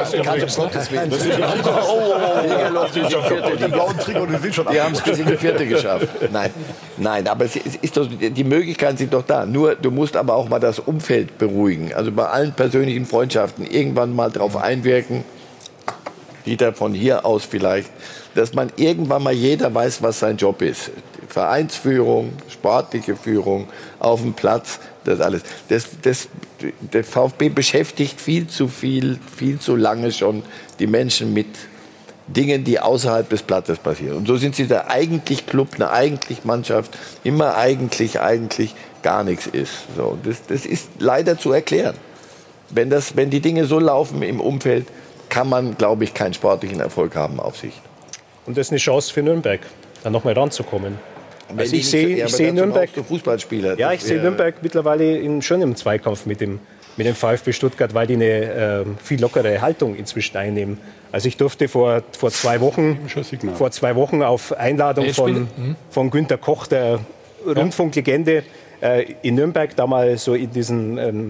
Die haben es bis in die vierte geschafft. Nein, nein, aber es ist doch, die Möglichkeiten sind doch da. Nur, du musst aber auch mal das Umfeld beruhigen. Also bei allen persönlichen Freundschaften irgendwann mal drauf einwirken, Dieter, von hier aus vielleicht, dass man irgendwann mal jeder weiß, was sein Job ist. Vereinsführung, sportliche Führung, auf dem Platz, das alles. Das, das, der VfB beschäftigt viel zu viel, viel zu lange schon die Menschen mit Dingen, die außerhalb des Platzes passieren. Und so sind sie der eigentlich Club, eine eigentlich Mannschaft, immer eigentlich, eigentlich gar nichts ist. So, das, das ist leider zu erklären. Wenn, das, wenn die Dinge so laufen im Umfeld, kann man, glaube ich, keinen sportlichen Erfolg haben auf Sicht. Und das ist eine Chance für Nürnberg, da noch mal ranzukommen. Also ich sehe, ich sehe Nürnberg, Fußballspieler. Ja, ich sehe Nürnberg mittlerweile in, schon im Zweikampf mit dem, mit dem VfB Stuttgart, weil die eine äh, viel lockere Haltung inzwischen einnehmen. Also ich durfte vor, vor zwei Wochen, vor zwei Wochen auf Einladung von, von Günter Koch, der Rundfunklegende, äh, in Nürnberg, da mal so in diesen ähm,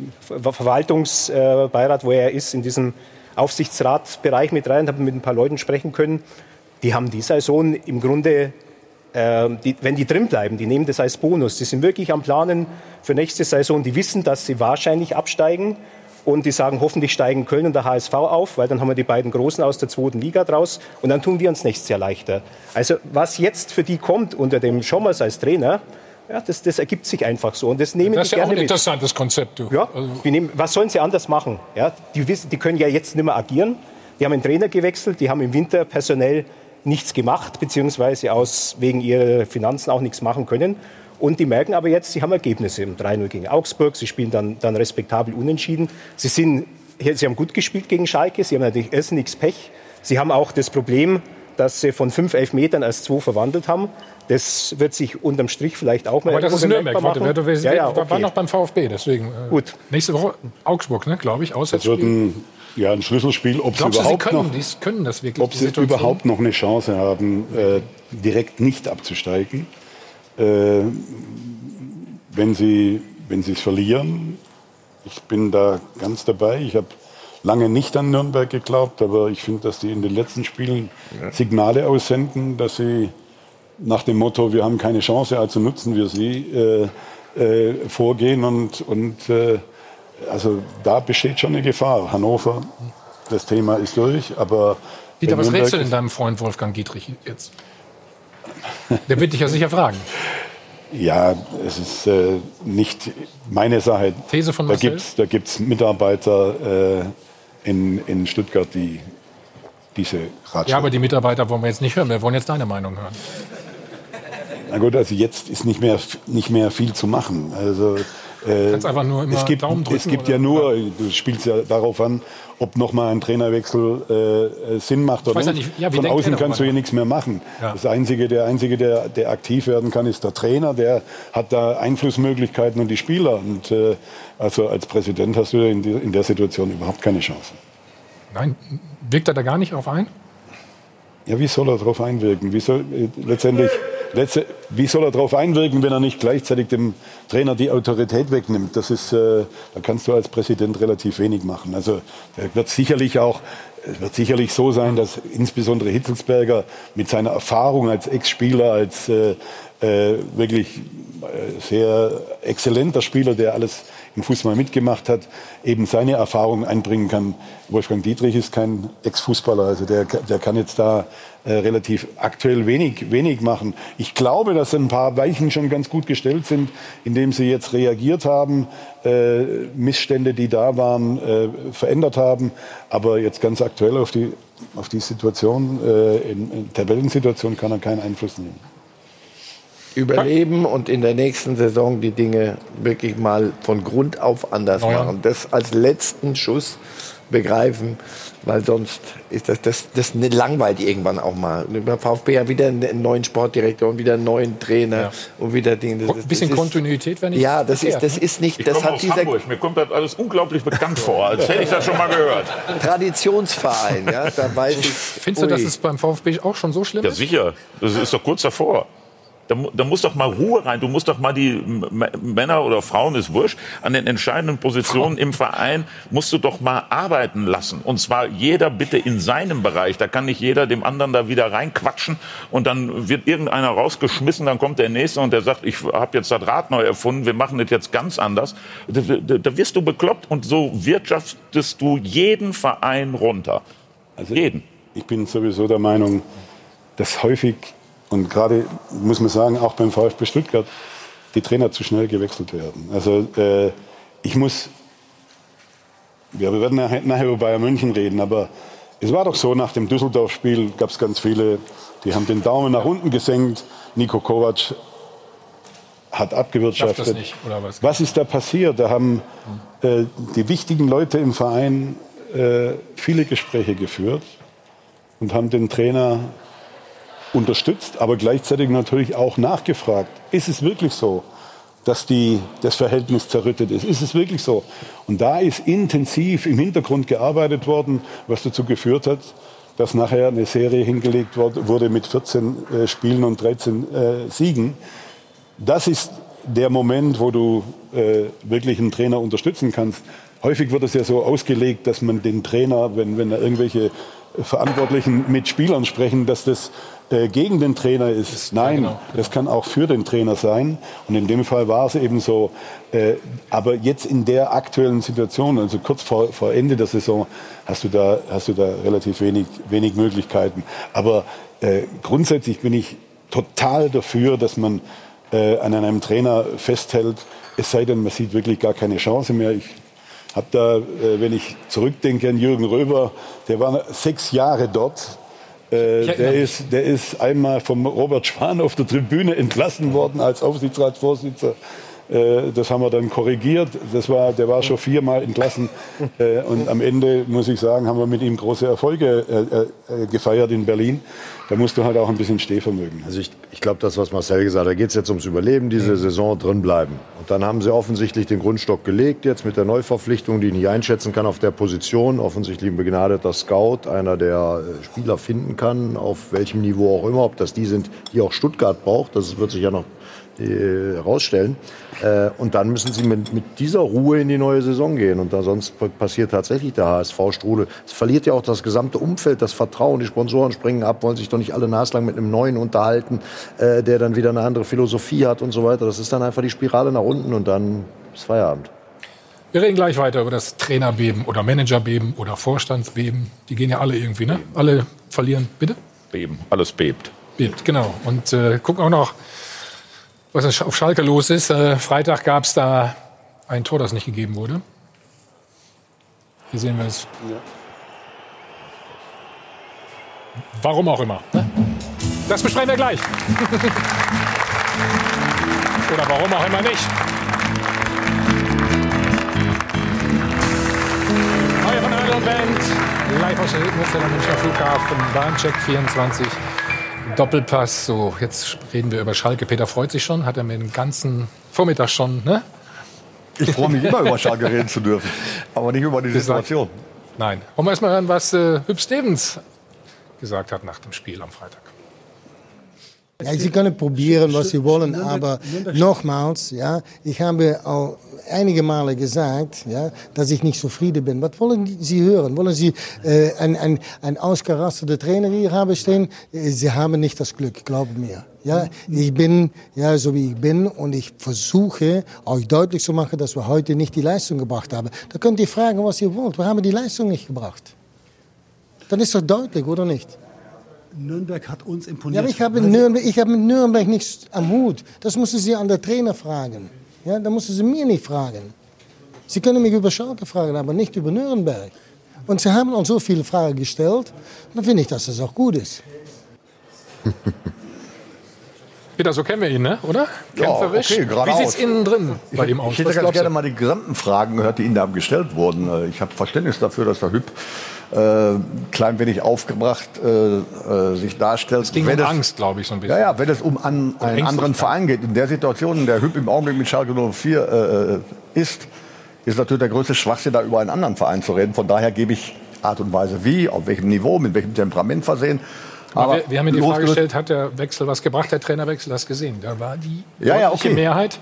Verwaltungsbeirat, wo er ist, in diesem Aufsichtsratbereich mit rein, habe mit ein paar Leuten sprechen können. Die haben die Saison im Grunde, äh, die, wenn die drin bleiben, die nehmen das als Bonus. Die sind wirklich am Planen für nächste Saison. Die wissen, dass sie wahrscheinlich absteigen. Und die sagen, hoffentlich steigen Köln und der H S V auf, weil dann haben wir die beiden Großen aus der zweiten Liga draus. Und dann tun wir uns nächstes Jahr leichter. Also was jetzt für die kommt unter dem Schommers als Trainer, ja, das, das ergibt sich einfach so. Und das nehmen das ist die ja auch gerne ein interessantes Konzept. Du. Ja, die nehmen, was sollen sie anders machen? Ja, die, wissen, die können ja jetzt nicht mehr agieren. Die haben einen Trainer gewechselt, die haben im Winter personell nichts gemacht, beziehungsweise aus, wegen ihrer Finanzen auch nichts machen können. Und die merken aber jetzt, sie haben Ergebnisse. drei null gegen Augsburg, sie spielen dann, dann respektabel unentschieden. Sie, sind, sie haben gut gespielt gegen Schalke, sie haben natürlich erst nichts Pech. Sie haben auch das Problem, dass sie von fünf Elfmetern als zwei verwandelt haben. Das wird sich unterm Strich vielleicht auch mal... Aber das ist Nürnberg. Warte, wir, wir, ja, ja, okay. waren noch beim VfB, deswegen... Äh, Gut. Nächste Woche Augsburg, ne, glaube ich, Auswärtsspiel. Das wird ein, ja, ein Schlüsselspiel, ob sie, überhaupt, sie können, noch, die können das wirklich, ob sie überhaupt noch eine Chance haben, äh, direkt nicht abzusteigen. Äh, wenn sie wenn sie es verlieren, ich bin da ganz dabei. Ich habe lange nicht an Nürnberg geglaubt, aber ich finde, dass die in den letzten Spielen Signale aussenden, dass sie nach dem Motto, wir haben keine Chance, also nutzen wir sie, äh, äh, vorgehen. Und, und äh, also da besteht schon eine Gefahr. Hannover, das Thema ist durch, aber... Dieter, was rätst du denn deinem Freund Wolfgang Dietrich jetzt? Der wird dich ja sicher fragen. Ja, es ist äh, nicht meine Sache. These von da Marcel? gibt's, da gibt es Mitarbeiter äh, in, in Stuttgart, die diese Ratschläge... Ja, aber die Mitarbeiter wollen wir jetzt nicht hören. Wir wollen jetzt deine Meinung hören. Na gut, also jetzt ist nicht mehr, nicht mehr viel zu machen. Also, äh, kannst einfach nur immer es gibt, Daumen drücken. Es gibt oder? ja nur, du spielst ja darauf an, ob nochmal ein Trainerwechsel äh, Sinn macht oder nicht. nicht. Ja, Von außen kannst du hier nichts mehr machen. Ja. Das Einzige, der Einzige, der, der aktiv werden kann, ist der Trainer. Der hat da Einflussmöglichkeiten und die Spieler. Und äh, also als Präsident hast du in, die, in der Situation überhaupt keine Chance. Nein, wirkt er da gar nicht drauf ein? Ja, wie soll er darauf einwirken? Wie soll, äh, letztendlich, letzte, wie soll er darauf einwirken, wenn er nicht gleichzeitig dem Trainer die Autorität wegnimmt? Das ist, äh, da kannst du als Präsident relativ wenig machen. Also er wird sicherlich auch, es wird sicherlich so sein, dass insbesondere Hitzelsberger mit seiner Erfahrung als Ex-Spieler, als äh, äh, wirklich äh, sehr exzellenter Spieler, der alles im Fußball mitgemacht hat, eben seine Erfahrungen einbringen kann. Wolfgang Dietrich ist kein Ex-Fußballer, also der, der kann jetzt da äh, relativ aktuell wenig, wenig machen. Ich glaube, dass ein paar Weichen schon ganz gut gestellt sind, indem sie jetzt reagiert haben, äh, Missstände, die da waren, äh, verändert haben. Aber jetzt ganz aktuell auf die, auf die Situation, äh, in, in Tabellensituation kann er keinen Einfluss nehmen. Überleben und in der nächsten Saison die Dinge wirklich mal von Grund auf anders Oh ja. machen. Das als letzten Schuss begreifen, weil sonst ist das, das, das langweilt irgendwann auch mal. Beim VfB ja wieder einen neuen Sportdirektor und wieder einen neuen Trainer Ja. und wieder Dinge. Ein bisschen ist, Kontinuität, wenn ich Ja, das ist, das ist nicht. Ich Das komme hat aus dieser Hamburg. Mir kommt das alles unglaublich bekannt vor, als hätte ich das schon mal gehört. Traditionsverein. Ja, da weiß ich, Findest du, dass ui. es beim VfB auch schon so schlimm Ja, ist? sicher. Das ist doch kurz davor. Da, mu- da muss doch mal Ruhe rein. Du musst doch mal die M M- Männer oder Frauen, ist wurscht, an den entscheidenden Positionen im Verein musst du doch mal arbeiten lassen. Und zwar jeder bitte in seinem Bereich. Da kann nicht jeder dem anderen da wieder reinquatschen und dann wird irgendeiner rausgeschmissen, dann kommt der Nächste und der sagt, ich habe jetzt das Rad neu erfunden, wir machen das jetzt ganz anders. Da, da, da wirst du bekloppt und so wirtschaftest du jeden Verein runter. Also jeden. Ich bin sowieso der Meinung, dass häufig, und gerade muss man sagen, auch beim VfB Stuttgart, die Trainer zu schnell gewechselt werden. Also äh, ich muss, ja, wir werden nachher, nachher über Bayern München reden, aber es war doch so, nach dem Düsseldorf-Spiel gab es ganz viele, die haben den Daumen nach unten gesenkt. Nico Kovac hat abgewirtschaftet. Schafft das nicht, oder was? Was ist da passiert? Da haben äh, die wichtigen Leute im Verein äh, viele Gespräche geführt und haben den Trainer unterstützt, aber gleichzeitig natürlich auch nachgefragt. Ist es wirklich so, dass die, das Verhältnis zerrüttet ist? Ist es wirklich so? Und da ist intensiv im Hintergrund gearbeitet worden, was dazu geführt hat, dass nachher eine Serie hingelegt wurde mit vierzehn äh, Spielen und dreizehn äh, Siegen. Das ist der Moment, wo du äh, wirklich einen Trainer unterstützen kannst. Häufig wird es ja so ausgelegt, dass man den Trainer, wenn, wenn da irgendwelche Verantwortlichen mit Spielern sprechen, dass das äh, gegen den Trainer ist. Nein, genau, genau. das kann auch für den Trainer sein. Und in dem Fall war es eben so. Äh, aber jetzt in der aktuellen Situation, also kurz vor, vor Ende der Saison, hast du da, hast du da relativ wenig, wenig Möglichkeiten. Aber äh, grundsätzlich bin ich total dafür, dass man äh, an einem Trainer festhält, es sei denn, man sieht wirklich gar keine Chance mehr. Ich habe da, äh, wenn ich zurückdenke an Jürgen Röber, der war sechs Jahre dort. Äh, der, ist, der ist einmal vom Robert Schwan auf der Tribüne entlassen worden als Aufsichtsratsvorsitzender. Äh, das haben wir dann korrigiert. Das war, der war schon viermal entlassen. Äh, und am Ende, muss ich sagen, haben wir mit ihm große Erfolge äh, äh, gefeiert in Berlin. Da musst du halt auch ein bisschen Stehvermögen. Also ich, ich glaube, das, was Marcel gesagt hat, da geht es jetzt ums Überleben, diese mhm. Saison drin bleiben. Und dann haben sie offensichtlich den Grundstock gelegt, jetzt mit der Neuverpflichtung, die ich nicht einschätzen kann auf der Position. Offensichtlich ein begnadeter Scout, einer, der Spieler finden kann, auf welchem Niveau auch immer, ob das die sind, die auch Stuttgart braucht. Das wird sich ja noch herausstellen. Äh, und dann müssen sie mit, mit dieser Ruhe in die neue Saison gehen. Und da sonst passiert tatsächlich der H S V-Strudel. Es verliert ja auch das gesamte Umfeld, das Vertrauen. Die Sponsoren springen ab, wollen sich doch nicht alle naslang mit einem Neuen unterhalten, äh, der dann wieder eine andere Philosophie hat und so weiter. Das ist dann einfach die Spirale nach unten und dann ist Feierabend. Wir reden gleich weiter über das Trainerbeben oder Managerbeben oder Vorstandsbeben. Die gehen ja alle irgendwie, ne? Alle verlieren, bitte? Beben, alles bebt. Bebt, genau. Und äh, gucken auch noch, was auf Schalke los ist. Äh, Freitag gab es da ein Tor, das nicht gegeben wurde. Hier sehen wir es. Ja. Warum auch immer. Ne? Das besprechen wir gleich. Oder warum auch immer nicht. Neue von Adel und Band. Live aus der Münchner Flughafen. Bahncheck vierundzwanzig. Doppelpass. So, jetzt reden wir über Schalke. Peter freut sich schon. Hat er mir den ganzen Vormittag schon, ne? Ich freue mich immer, über Schalke reden zu dürfen. Aber nicht über die Situation. Nein. Wollen wir erst mal hören, was äh, Hüb Stevens gesagt hat nach dem Spiel am Freitag. Ja, Sie können probieren, was Sie wollen, aber nochmals, ja, ich habe auch einige Male gesagt, ja, dass ich nicht zufrieden bin. Was wollen Sie hören? Wollen Sie äh, ein, ein, ein ausgerasteter Trainer hier haben stehen? Sie haben nicht das Glück, glauben mir. Ja, ich bin ja so wie ich bin und ich versuche euch deutlich zu machen, dass wir heute nicht die Leistung gebracht haben. Da könnt ihr fragen, was ihr wollt. Wir haben die Leistung nicht gebracht. Dann ist doch deutlich, oder nicht? Nürnberg hat uns imponiert. Ja, aber ich habe, Nürnberg, ich habe mit Nürnberg nichts am Hut. Das müssen Sie an der Trainer fragen. Ja, da müssen Sie mir nicht fragen. Sie können mich über Schalke fragen, aber nicht über Nürnberg. Und Sie haben uns so viele Fragen gestellt, dann finde ich, dass das auch gut ist. Peter, so kennen wir ihn, ne? oder? Ja, Kämpferisch. okay, Wie sieht es innen drin bei ich, ihm aus? Ich hätte Was ganz glaubst gerne du? mal die gesamten Fragen gehört, die Ihnen da gestellt wurden. Ich habe Verständnis dafür, dass der Hüb äh, klein wenig aufgebracht äh, äh, sich darstellt. Es ging wenn um es, Angst, glaube ich, so ein bisschen. Ja, ja, wenn es um an, einen anderen Verein geht, in der Situation, in der Hüb im Augenblick mit Schalke null vier äh, ist, ist natürlich der größte Schwachsinn, da über einen anderen Verein zu reden. Von daher gebe ich Art und Weise wie, auf welchem Niveau, mit welchem Temperament versehen. Aber Aber wir, wir haben ihn die Frage gestellt, hat der Wechsel was gebracht, der Trainerwechsel, hast gesehen? Da war die ja, ja, deutliche okay. Mehrheit,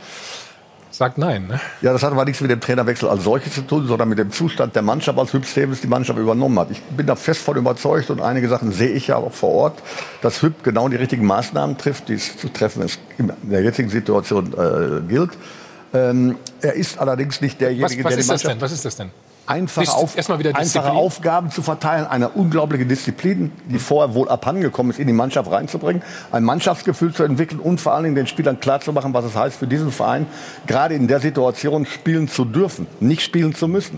sagt nein. Ne? Ja, das hat aber nichts mit dem Trainerwechsel als solches zu tun, sondern mit dem Zustand der Mannschaft, als Hüb Stevens die Mannschaft übernommen hat. Ich bin da fest von überzeugt und einige Sachen sehe ich ja auch vor Ort, dass Hüb genau die richtigen Maßnahmen trifft, die es zu treffen ist, in der jetzigen Situation äh, gilt. Ähm, er ist allerdings nicht derjenige, was, was der die ist Mannschaft... das denn? Was ist das denn? Einfache, Dis- auf, erstmal wieder einfache Disziplin. Aufgaben zu verteilen, eine unglaubliche Disziplin, die vorher wohl abhandengekommen ist, in die Mannschaft reinzubringen, ein Mannschaftsgefühl zu entwickeln und vor allen Dingen den Spielern klarzumachen, was es heißt, für diesen Verein gerade in der Situation spielen zu dürfen, nicht spielen zu müssen.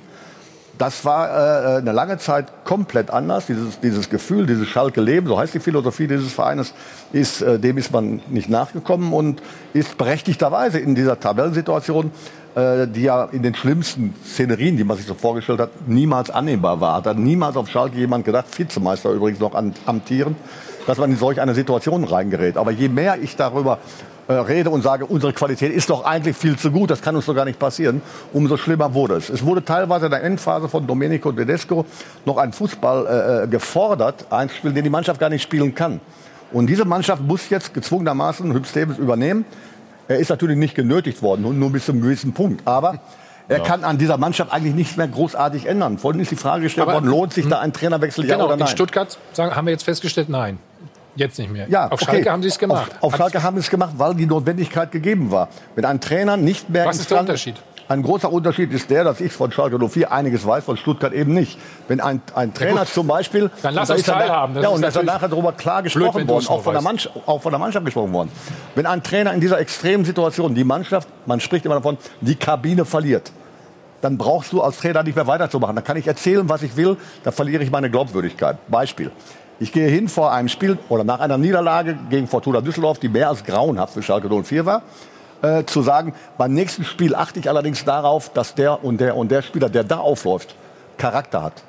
Das war äh, eine lange Zeit komplett anders. Dieses, dieses Gefühl, dieses Schalke-Leben, so heißt die Philosophie dieses Vereines, ist, äh, dem ist man nicht nachgekommen und ist berechtigterweise in dieser Tabellensituation, äh, die ja in den schlimmsten Szenerien, die man sich so vorgestellt hat, niemals annehmbar war. Hat dann niemals auf Schalke jemand gedacht, Vizemeister übrigens noch an, amtieren, dass man in solch eine Situation reingerät. Aber je mehr ich darüber äh, rede und sage, unsere Qualität ist doch eigentlich viel zu gut, das kann uns doch gar nicht passieren, umso schlimmer wurde es. Es wurde teilweise in der Endphase von Domenico Tedesco noch ein Fußball äh, gefordert, ein Spiel, den die Mannschaft gar nicht spielen kann. Und diese Mannschaft muss jetzt gezwungenermaßen Hüb Stevens übernehmen. Er ist natürlich nicht genötigt worden, nur bis zu einem gewissen Punkt. Aber er ja. kann an dieser Mannschaft eigentlich nichts mehr großartig ändern. Vorhin ist die Frage gestellt Aber, worden, lohnt sich da ein Trainerwechsel, ja genau, oder nein? In Stuttgart sagen, haben wir jetzt festgestellt, nein. Jetzt nicht mehr. Ja, auf okay. Schalke haben sie es gemacht. Auf, auf Schalke haben sie es gemacht, weil die Notwendigkeit gegeben war. Wenn ein Trainer nicht mehr... Was ist der Unterschied? Ein großer Unterschied ist der, dass ich von Schalke null vier einiges weiß, von Stuttgart eben nicht. Wenn ein, ein Trainer ja, zum Beispiel... Dann lass uns teilhaben. Ja, und da ist dann nachher darüber klar gesprochen blöd, worden, auch von, der Mannschaft, auch von der Mannschaft gesprochen worden. Wenn ein Trainer in dieser extremen Situation die Mannschaft, man spricht immer davon, die Kabine verliert, dann brauchst du als Trainer nicht mehr weiterzumachen. Dann kann ich erzählen, was ich will, da verliere ich meine Glaubwürdigkeit. Beispiel. Ich gehe hin vor einem Spiel oder nach einer Niederlage gegen Fortuna Düsseldorf, die mehr als grauenhaft für Schalke null vier war, äh, zu sagen, beim nächsten Spiel achte ich allerdings darauf, dass der und der und der Spieler, der da aufläuft, Charakter hat.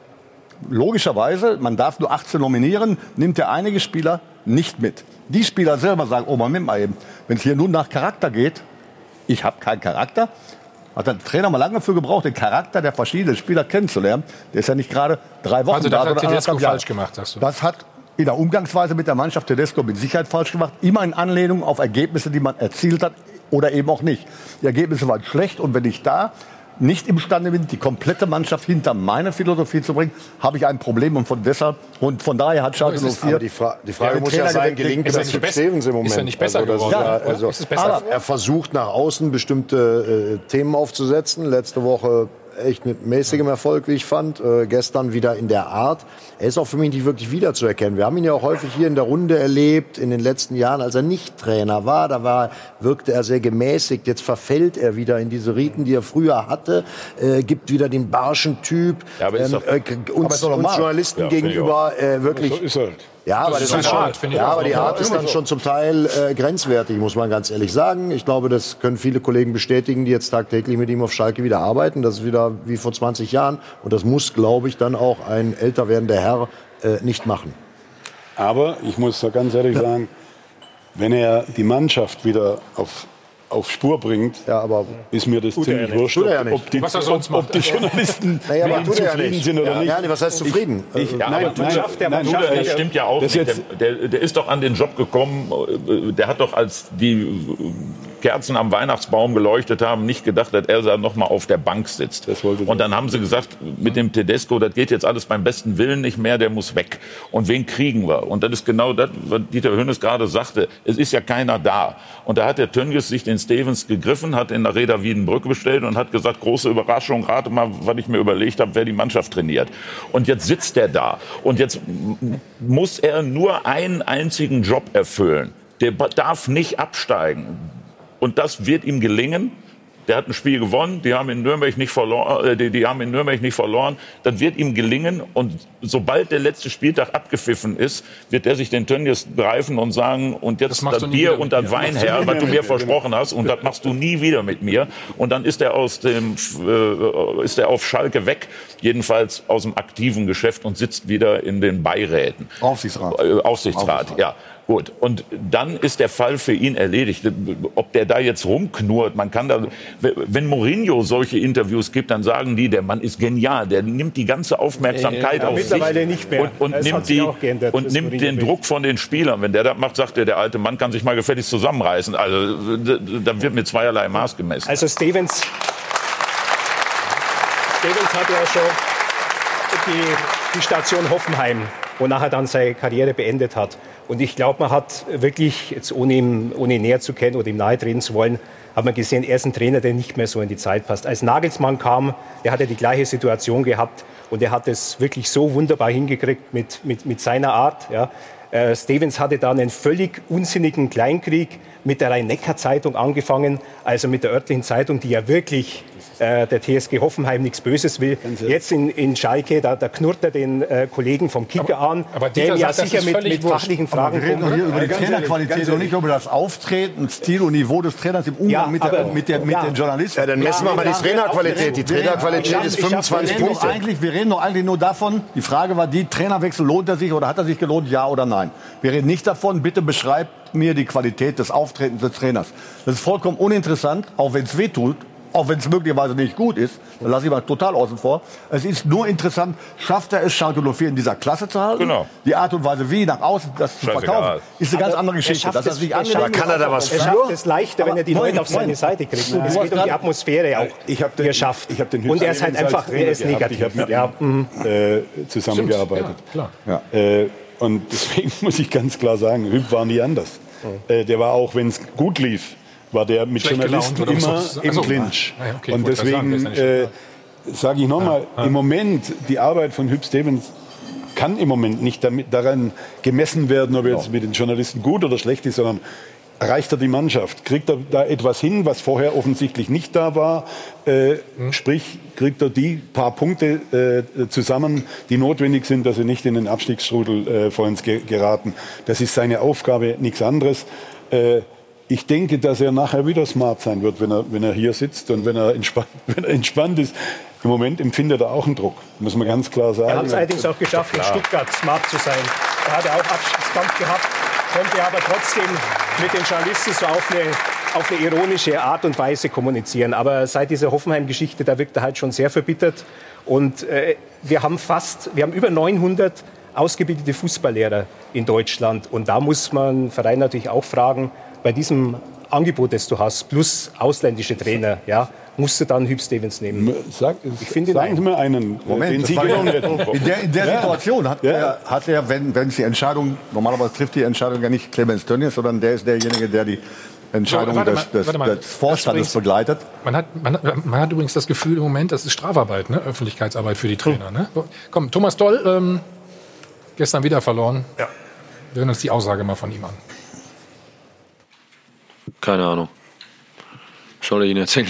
Logischerweise, man darf nur achtzehn nominieren, nimmt der einige Spieler nicht mit. Die Spieler selber sagen, oh, Moment mal eben, wenn es hier nun nach Charakter geht, ich habe keinen Charakter, hat der Trainer mal lange dafür gebraucht, den Charakter der verschiedenen Spieler kennenzulernen. Der ist ja nicht gerade drei Wochen also da. Also das hat Tedesco Jahre. falsch gemacht, sagst du? Das hat in der Umgangsweise mit der Mannschaft Tedesco mit Sicherheit falsch gemacht. Immer in Anlehnung auf Ergebnisse, die man erzielt hat oder eben auch nicht. Die Ergebnisse waren schlecht und wenn ich da nicht imstande bin, die komplette Mannschaft hinter meine Philosophie zu bringen, habe ich ein Problem und von deshalb und von daher hat Schalke null vier. Aber die, Fra die Frage muss ja sein, gelingt das Hüb Stevens im Moment? Ist er nicht besser also, geworden? Ja, also, ist es besser? Er versucht nach außen bestimmte äh, Themen aufzusetzen. Letzte Woche echt mit mäßigem Erfolg, wie ich fand. Äh, gestern wieder in der Art. Er ist auch für mich nicht wirklich wiederzuerkennen. Wir haben ihn ja auch häufig hier in der Runde erlebt, in den letzten Jahren, als er nicht Trainer war. Da war, wirkte er sehr gemäßigt. Jetzt verfällt er wieder in diese Riten, die er früher hatte. Äh, gibt wieder den barschen Typ. Ja, aber ist ähm, doch, äh, uns, aber uns Journalisten ja, gegenüber äh, wirklich... So ist er halt. Ja, aber, das das ist ist Art, schon, ich ja, auch. aber die Art Ja, ist dann schon zum Teil äh, grenzwertig, muss man ganz ehrlich sagen. Ich glaube, das können viele Kollegen bestätigen, die jetzt tagtäglich mit ihm auf Schalke wieder arbeiten. Das ist wieder wie vor zwanzig Jahren. Und das muss, glaube ich, dann auch ein älter werdender Herr äh, nicht machen. Aber ich muss da ganz ehrlich sagen, wenn er die Mannschaft wieder auf auf Spur bringt, ja, aber ist mir das ziemlich wurscht, ob, ja ob, die, ob, ob die Journalisten naja, mit ihm zufrieden ja sind oder ja, nicht. Ja, was heißt zufrieden? Ich, ich, ja, nein, aber nein, schafft nein, der, nein, nein, das stimmt ja auch nicht. Der, der, der ist doch an den Job gekommen, der hat doch, als die Kerzen am Weihnachtsbaum geleuchtet haben, nicht gedacht, dass er da noch mal auf der Bank sitzt. Und dann haben sie gesagt, mit dem Tedesco, das geht jetzt alles beim besten Willen nicht mehr, der muss weg. Und wen kriegen wir? Und das ist genau das, was Dieter Hönes gerade sagte. Es ist ja keiner da. Und da hat der Tönnies sich den Stevens gegriffen, hat in der Reda Wiedenbrück bestellt und hat gesagt, große Überraschung, rate mal, was ich mir überlegt habe, wer die Mannschaft trainiert. Und jetzt sitzt er da. Und jetzt muss er nur einen einzigen Job erfüllen. Der darf nicht absteigen. Und das wird ihm gelingen. Der hat ein Spiel gewonnen, die haben in Nürnberg nicht verloren, die, die haben in Nürnberg nicht verloren. Das wird ihm gelingen. Und sobald der letzte Spieltag abgepfiffen ist, wird er sich den Tönnies greifen und sagen, und jetzt das, das Bier und das Wein her, was du mir versprochen hast, und das machst du nie wieder mit mir. Und dann ist er aus dem, äh, ist er auf Schalke weg, jedenfalls aus dem aktiven Geschäft, und sitzt wieder in den Beiräten. Aufsichtsrat. Äh, Aufsichtsrat, Aufsichtsrat, ja. Gut, und dann ist der Fall für ihn erledigt. Ob der da jetzt rumknurrt, man kann da, wenn Mourinho solche Interviews gibt, dann sagen die, der Mann ist genial, der nimmt die ganze Aufmerksamkeit ja, auf mittlerweile sich nicht mehr. und, und nimmt, die, geändert, und nimmt den Druck von den Spielern. Wenn der das macht, sagt er, der alte Mann kann sich mal gefälligst zusammenreißen. Also da wird mit zweierlei Maß gemessen. Also Stevens, Stevens hat ja schon die, die Station Hoffenheim, wonach er dann seine Karriere beendet hat. Und ich glaube, man hat wirklich, jetzt ohne ihn, ohne ihn näher zu kennen oder ihm nahe treten zu wollen, hat man gesehen, er ist ein Trainer, der nicht mehr so in die Zeit passt. Als Nagelsmann kam, der hatte die gleiche Situation gehabt und er hat es wirklich so wunderbar hingekriegt mit, mit, mit seiner Art. Ja. Äh, Stevens hatte dann einen völlig unsinnigen Kleinkrieg mit der Rhein-Neckar-Zeitung angefangen, also mit der örtlichen Zeitung, die ja wirklich äh, der T S G Hoffenheim nichts Böses will. Jetzt in, in Schalke, da, da knurrt er den äh, Kollegen vom Kicker aber, an, aber der ja sagt, sicher mit, mit fachlichen Fragen aber wir reden kommt. hier über die Ganz Trainerqualität ehrlich, und nicht über das Auftreten, Stil und Niveau des Trainers im Umgang Ja, mit, der, aber- mit, der, mit ja. den Journalisten. Ja, dann messen wir mal die Trainerqualität. Die Trainerqualität ist fünfundzwanzig wir reden doch Punkte. eigentlich, wir reden doch eigentlich nur davon, die Frage war die, Trainerwechsel, lohnt er sich oder hat er sich gelohnt, ja oder nein? Wir reden nicht davon, bitte beschreibt mir die Qualität des Auftretens des Trainers. Das ist vollkommen uninteressant, auch wenn es weh tut, auch wenn es möglicherweise nicht gut ist, dann lasse ich mal total außen vor. Es ist nur interessant, schafft er es, Schalke null vier in dieser Klasse zu halten? Genau. Die Art und Weise, wie nach außen das zu Scheißegal. verkaufen, ist eine ganz andere Geschichte. Er schafft Dass es- sich er angenehm schafft- kann er da was Er für? schafft es leichter, wenn Aber er die Moment, Leute auf seine Moment. Seite kriegt. Du Und es hast geht um die grad- Atmosphäre auch, Ich habe die er schafft. Ich hab den Und er ist halt Hübner einfach, als er ist Trainer gehabt. negativ. Ich habe mit Ja, mhm. ihm äh, zusammengearbeitet. Stimmt, ja, Ja. Äh, und deswegen muss ich ganz klar sagen, Hüb war nie anders. Äh, der war auch, wenn es gut lief, war der mit Schlecht Journalisten gelaunt oder immer was? im Achso, Clinch. ah, ja, okay, und ich wollte gerade deswegen sagen, der ist ja äh, sage ich nochmal, Ja, ja. im Moment, die Arbeit von Hüb Stevens kann im Moment nicht damit, daran gemessen werden, ob er jetzt mit den Journalisten gut oder schlecht ist, sondern erreicht er die Mannschaft? Kriegt er da etwas hin, was vorher offensichtlich nicht da war? Äh, Mhm. Sprich, kriegt er die paar Punkte äh, zusammen, die notwendig sind, dass sie nicht in den Abstiegsstrudel äh, vor uns ge geraten? Das ist seine Aufgabe, nichts anderes. Äh, ich denke, dass er nachher wieder smart sein wird, wenn er, wenn er hier sitzt und wenn er, entspannt, wenn er entspannt ist. Im Moment empfindet er auch einen Druck, muss man ganz klar sagen. Er hat es allerdings auch geschafft, in Klar. Stuttgart smart zu sein. Da hat er auch Abstiegskampf gehabt, konnte aber trotzdem mit den Journalisten so auf eine, auf eine ironische Art und Weise kommunizieren. Aber seit dieser Hoffenheim-Geschichte, da wirkt er halt schon sehr verbittert. Und äh, wir haben fast, wir haben über neunhundert ausgebildete Fußballlehrer in Deutschland. Und da muss man Verein natürlich auch fragen, bei diesem Angebot, das du hast, plus ausländische Trainer, ja, musst du dann Hüb Stevens nehmen? Sag, ich finde, sagen Sie mir einen, Moment, den das Sie war genommen ja- hätten. in der, in der Ja. Situation hat, Ja. er, hat er, wenn, wenn es die Entscheidung, normalerweise trifft die Entscheidung ja nicht Clemens Tönnies, sondern der ist derjenige, der die Entscheidung So, warte des, mal, des, warte mal. des Vorstandes Das übrigens- begleitet. Man hat, man, hat, man hat übrigens das Gefühl im Moment, das ist Strafarbeit, ne? Öffentlichkeitsarbeit für die Trainer. Ne? Komm, Thomas Doll, ähm, gestern wieder verloren. Ja. Wir hören uns die Aussage mal von ihm an. Keine Ahnung. Soll ich Ihnen erzählen?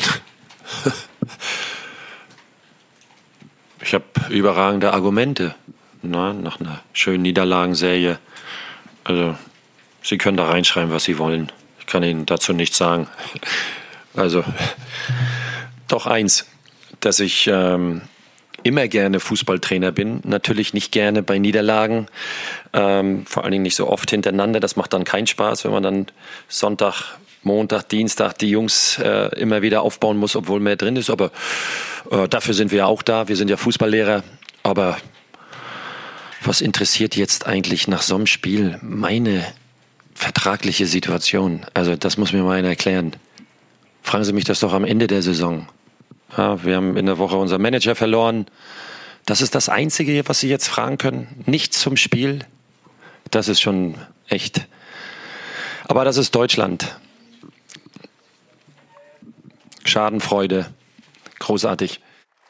Ich habe überragende Argumente, na, nach einer schönen Niederlagenserie. Also, Sie können da reinschreiben, was Sie wollen. Ich kann Ihnen dazu nichts sagen. Also, doch eins, dass ich ähm, immer gerne Fußballtrainer bin. Natürlich nicht gerne bei Niederlagen, ähm, vor allen Dingen nicht so oft hintereinander. Das macht dann keinen Spaß, wenn man dann Sonntag Montag, Dienstag die Jungs äh, immer wieder aufbauen muss, obwohl mehr drin ist. Aber äh, dafür sind wir ja auch da. Wir sind ja Fußballlehrer. Aber was interessiert jetzt eigentlich nach so einem Spiel meine vertragliche Situation? Also das muss mir mal einer erklären. Fragen Sie mich das doch am Ende der Saison. Ja, wir haben in der Woche unseren Manager verloren. Das ist das Einzige, was Sie jetzt fragen können. Nichts zum Spiel. Das ist schon echt. Aber das ist Deutschland. Schadenfreude. Großartig.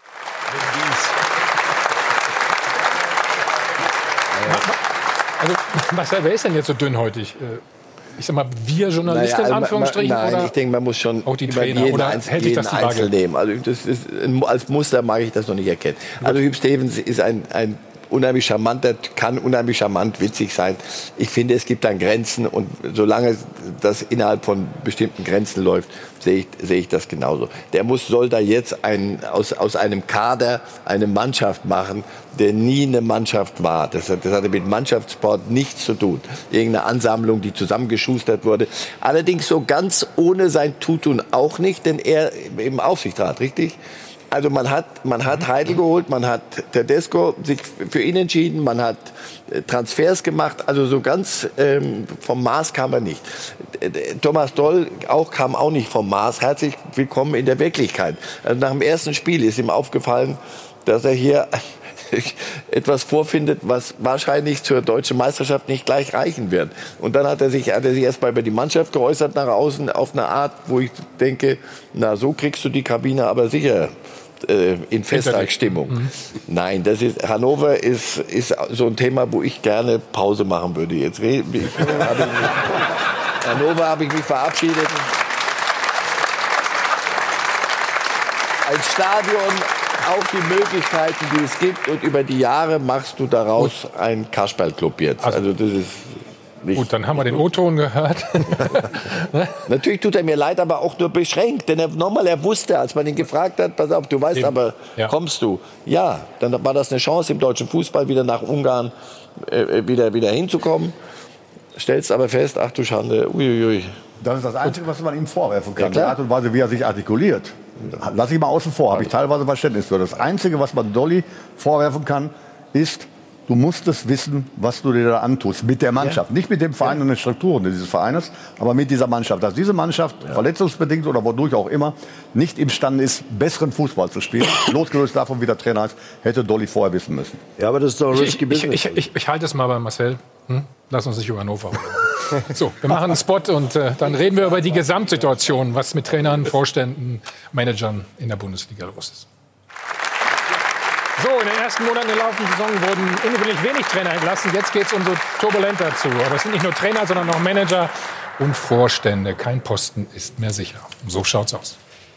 Also, Marcel, wer ist denn jetzt so dünnheutig? Ich sag mal, wir Journalisten naja, also in Anführungsstrichen? Nein, oder ich denke, man muss schon auch die über Trainer, jeden, oder Einzel, hält sich jeden das die Einzel Waage? nehmen. Also das ist, als Muster mag ich das noch nicht erkennen. Also Hüb Stevens ist ein, ein unheimlich charmanter, kann unheimlich charmant, witzig sein. Ich finde, es gibt dann Grenzen und solange das innerhalb von bestimmten Grenzen läuft, sehe ich, sehe ich das genauso. Der muss, soll da jetzt ein, aus, aus einem Kader eine Mannschaft machen, der nie eine Mannschaft war. Das hat, das hatte mit Mannschaftssport nichts zu tun. Irgendeine Ansammlung, die zusammengeschustert wurde. Allerdings so ganz ohne sein Zutun auch nicht, denn er im Aufsichtsrat, richtig? Also man hat, man hat Heidel geholt, man hat Tedesco sich für ihn entschieden, man hat Transfers gemacht, also so ganz ähm, vom Mars kam er nicht. Thomas Doll auch, kam auch nicht vom Mars. Herzlich willkommen in der Wirklichkeit. Also nach dem ersten Spiel ist ihm aufgefallen, dass er hier etwas vorfindet, was wahrscheinlich zur deutschen Meisterschaft nicht gleich reichen wird. Und dann hat er sich, hat er sich erstmal über die Mannschaft geäußert nach außen auf eine Art, wo ich denke, na so kriegst du die Kabine aber sicher äh, in Festtagsstimmung. Mhm. Nein, das ist, Hannover ist, ist so ein Thema, wo ich gerne Pause machen würde. Jetzt ich, hab ich mich, Hannover habe ich mich verabschiedet. Als Stadion auch die Möglichkeiten, die es gibt, und über die Jahre machst du daraus einen Kasperlclub jetzt. Also, also das ist nicht gut, dann haben wir den O-Ton gehört. Natürlich tut er mir leid, aber auch nur beschränkt. Denn er, nochmal, er wusste, als man ihn gefragt hat, pass auf, du weißt Eben. aber, ja. kommst du? Ja, dann war das eine Chance im deutschen Fußball, wieder nach Ungarn äh, wieder, wieder hinzukommen. Stellst aber fest, ach du Schande, uiuiui. Das ist das Einzige, was man ihm vorwerfen kann. Ja, die Art und Weise, wie er sich artikuliert. Lass ich mal außen vor, habe ich teilweise Verständnis für. Das Einzige, was man Dolly vorwerfen kann, ist, du musst es wissen, was du dir da antust. Mit der Mannschaft. Ja. Nicht mit dem Verein ja. und den Strukturen dieses Vereines, aber mit dieser Mannschaft. Dass diese Mannschaft, ja. verletzungsbedingt oder wodurch auch immer, nicht imstande ist, besseren Fußball zu spielen. Losgelöst davon, wie der Trainer ist, hätte Dolly vorher wissen müssen. Ja, aber das ist doch risky ich, ich, ich, ich, ich halte es mal bei Marcel. Hm? Lass uns nicht über Hannover reden. So, wir machen einen Spot und äh, dann reden wir über die Gesamtsituation, was mit Trainern, Vorständen, Managern in der Bundesliga los ist. So, in den ersten Monaten der laufenden Saison wurden ungewöhnlich wenig Trainer entlassen. Jetzt geht es umso turbulenter zu. Aber es sind nicht nur Trainer, sondern auch Manager und Vorstände. Kein Posten ist mehr sicher. So schaut's aus.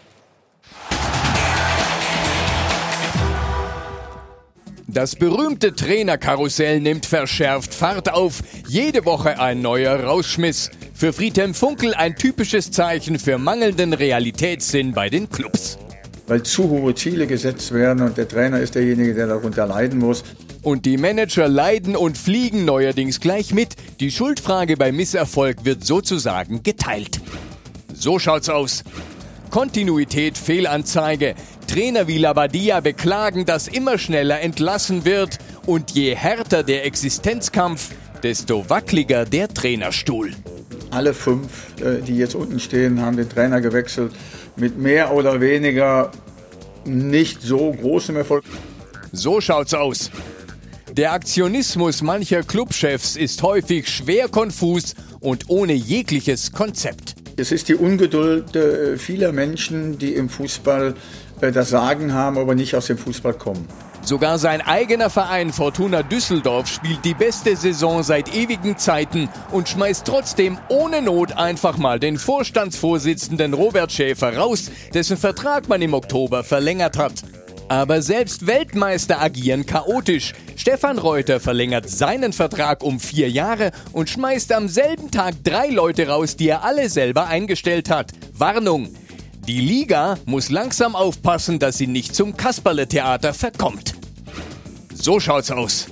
Das berühmte Trainerkarussell nimmt verschärft Fahrt auf. Jede Woche ein neuer Rausschmiss. Für Friedhelm Funkel ein typisches Zeichen für mangelnden Realitätssinn bei den Clubs. Weil zu hohe Ziele gesetzt werden und der Trainer ist derjenige, der darunter leiden muss. Und die Manager leiden und fliegen neuerdings gleich mit. Die Schuldfrage bei Misserfolg wird sozusagen geteilt. So schaut's aus. Kontinuität Fehlanzeige. Trainer wie Labadia beklagen, dass immer schneller entlassen wird. Und je härter der Existenzkampf, desto wackeliger der Trainerstuhl. Alle fünf, die jetzt unten stehen, haben den Trainer gewechselt. Mit mehr oder weniger nicht so großem Erfolg. So schaut's aus. Der Aktionismus mancher Clubchefs ist häufig schwer konfus und ohne jegliches Konzept. Es ist die Ungeduld äh, vieler Menschen, die im Fußball äh, das Sagen haben, aber nicht aus dem Fußball kommen. Sogar sein eigener Verein Fortuna Düsseldorf spielt die beste Saison seit ewigen Zeiten und schmeißt trotzdem ohne Not einfach mal den Vorstandsvorsitzenden Robert Schäfer raus, dessen Vertrag man im Oktober verlängert hat. Aber selbst Weltmeister agieren chaotisch. Stefan Reuter verlängert seinen Vertrag um vier Jahre und schmeißt am selben Tag drei Leute raus, die er alle selber eingestellt hat. Warnung! Die Liga muss langsam aufpassen, dass sie nicht zum Kasperle-Theater verkommt. So schaut's aus.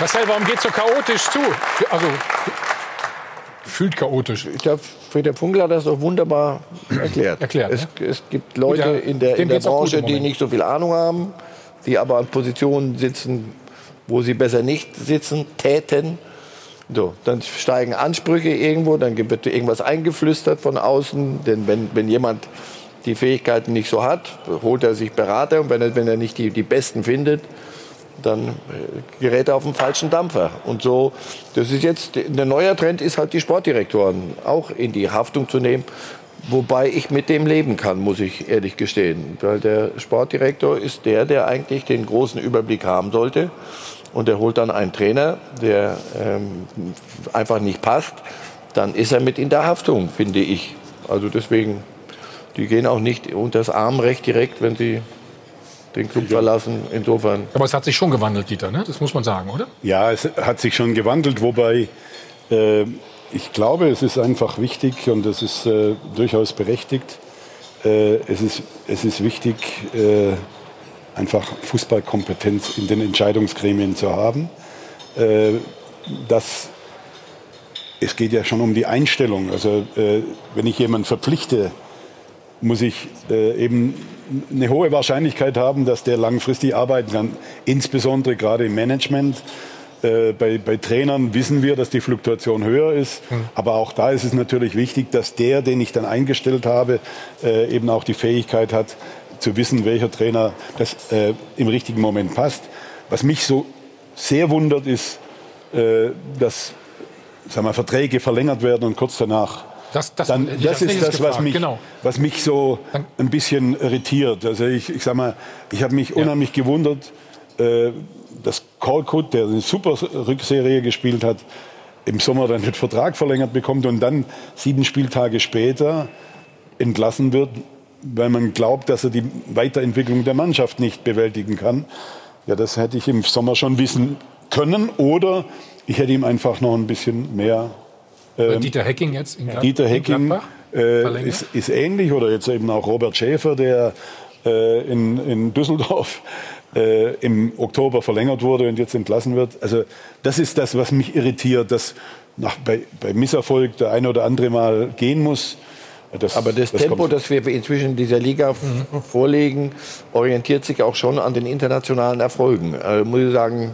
Marcel, warum geht es so chaotisch zu? Also, gefühlt chaotisch. Ich glaube, Frieder Funkel hat das doch wunderbar erklärt. erklärt es, ne? es gibt Leute ja, in der, in der Branche, die nicht so viel Ahnung haben, die aber an Positionen sitzen, wo sie besser nicht sitzen, täten. So, dann steigen Ansprüche irgendwo, dann wird irgendwas eingeflüstert von außen. Denn wenn, wenn jemand die Fähigkeiten nicht so hat, holt er sich Berater. Und wenn er, wenn er nicht die, die Besten findet, dann gerät er auf den falschen Dampfer. Und so, das ist jetzt, der neue Trend ist halt, die Sportdirektoren auch in die Haftung zu nehmen. Wobei ich mit dem leben kann, muss ich ehrlich gestehen. Weil der Sportdirektor ist der, der eigentlich den großen Überblick haben sollte. Und er holt dann einen Trainer, der ähm, einfach nicht passt. Dann ist er mit in der Haftung, finde ich. Also deswegen, die gehen auch nicht unter das Armrecht direkt, wenn sie den Club verlassen. Insofern. Aber es hat sich schon gewandelt, Dieter, ne? Das muss man sagen, oder? Ja, es hat sich schon gewandelt, wobei äh, ich glaube, es ist einfach wichtig und es ist äh, durchaus berechtigt. Äh, es ist, es ist wichtig, äh, einfach Fußballkompetenz in den Entscheidungsgremien zu haben. Äh, das, es geht ja schon um die Einstellung. Also äh, wenn ich jemanden verpflichte, muss ich äh, eben eine hohe Wahrscheinlichkeit haben, dass der langfristig arbeiten kann. Insbesondere gerade im Management. Äh, bei, bei Trainern wissen wir, dass die Fluktuation höher ist. Mhm. Aber auch da ist es natürlich wichtig, dass der, den ich dann eingestellt habe, äh, eben auch die Fähigkeit hat, zu wissen, welcher Trainer das äh, im richtigen Moment passt. Was mich so sehr wundert, ist, äh, dass sagen wir, Verträge verlängert werden und kurz danach. Das, das, dann, das ist das, gefragt, was mich, genau. was mich so ein bisschen irritiert. Also ich, ich sag mal, ich habe mich ja. unheimlich gewundert, äh, dass Korkut, der eine super Rückserie gespielt hat, im Sommer dann den Vertrag verlängert bekommt und dann sieben Spieltage später entlassen wird, weil man glaubt, dass er die Weiterentwicklung der Mannschaft nicht bewältigen kann. Ja, das hätte ich im Sommer schon wissen können. Oder ich hätte ihm einfach noch ein bisschen mehr... Ähm, Dieter Hecking jetzt in, Glad Dieter Hecking in Gladbach äh, ist, ist ähnlich. Oder jetzt eben auch Robert Schäfer, der äh, in, in Düsseldorf äh, im Oktober verlängert wurde und jetzt entlassen wird. Also das ist das, was mich irritiert, dass nach, bei, bei Misserfolg der eine oder andere mal gehen muss. Das, Aber das, das Tempo, das wir inzwischen in dieser Liga mhm. vorlegen, orientiert sich auch schon an den internationalen Erfolgen. Also muss ich sagen,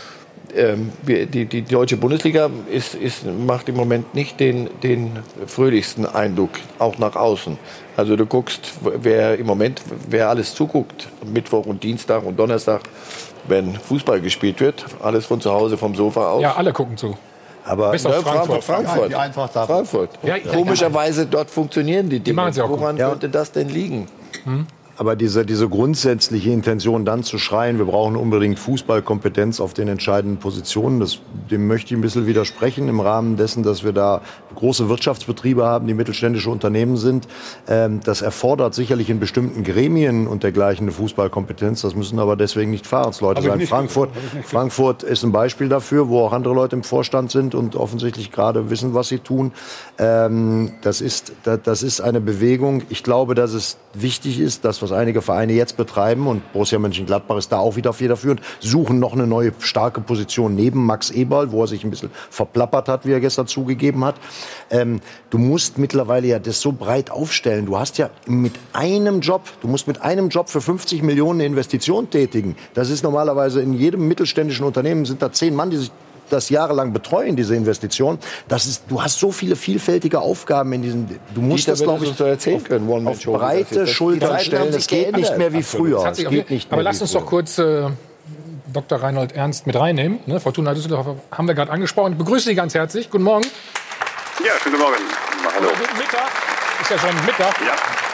ähm, wir, die, die deutsche Bundesliga ist, ist, macht im Moment nicht den, den fröhlichsten Eindruck, auch nach außen. Also du guckst, wer im Moment, wer alles zuguckt, Mittwoch und Dienstag und Donnerstag, wenn Fußball gespielt wird, alles von zu Hause, vom Sofa aus. Ja, alle gucken zu. Aber bis auf ja, Frankfurt. Frankfurt. Ja, Frankfurt. Frankfurt. Ja, ja, Komischerweise dort funktionieren die Dinge. Die Woran ja. könnte das denn liegen? Hm? Aber diese, diese grundsätzliche Intention, dann zu schreien, wir brauchen unbedingt Fußballkompetenz auf den entscheidenden Positionen, das, dem möchte ich ein bisschen widersprechen im Rahmen dessen, dass wir da große Wirtschaftsbetriebe haben, die mittelständische Unternehmen sind. Ähm, das erfordert sicherlich in bestimmten Gremien und dergleichen eine Fußballkompetenz. Das müssen aber deswegen nicht Fahrensleute sein. Frankfurt, Frankfurt ist ein Beispiel dafür, wo auch andere Leute im Vorstand sind und offensichtlich gerade wissen, was sie tun. Ähm, das ist, das ist eine Bewegung. Ich glaube, dass es wichtig ist, dass was einige Vereine jetzt betreiben, und Borussia Mönchengladbach ist da auch wieder federführend, suchen noch eine neue starke Position neben Max Eberl, wo er sich ein bisschen verplappert hat, wie er gestern zugegeben hat. Ähm, du musst mittlerweile ja das so breit aufstellen. Du hast ja mit einem Job, du musst mit einem Job für fünfzig Millionen eine Investition tätigen. Das ist normalerweise in jedem mittelständischen Unternehmen, sind da zehn Mann, die sich das jahrelang betreuen, diese Investition. Das ist, du hast so viele vielfältige Aufgaben in diesen. Du musst Dieter das, glaube ich, so erzählen können, auf breite Schultern stellen. Es geht nicht mehr wie früher. Es geht nicht Aber mehr lass wie uns früher. doch kurz äh, Doktor Reinhold Ernst mit reinnehmen. Ne? Fortuna Düsseldorf haben wir gerade angesprochen. Ich begrüße Sie ganz herzlich. Guten Morgen. Ja, guten Morgen. Hallo. Oder guten Mittag. Ist ja schon Mittag. Ja.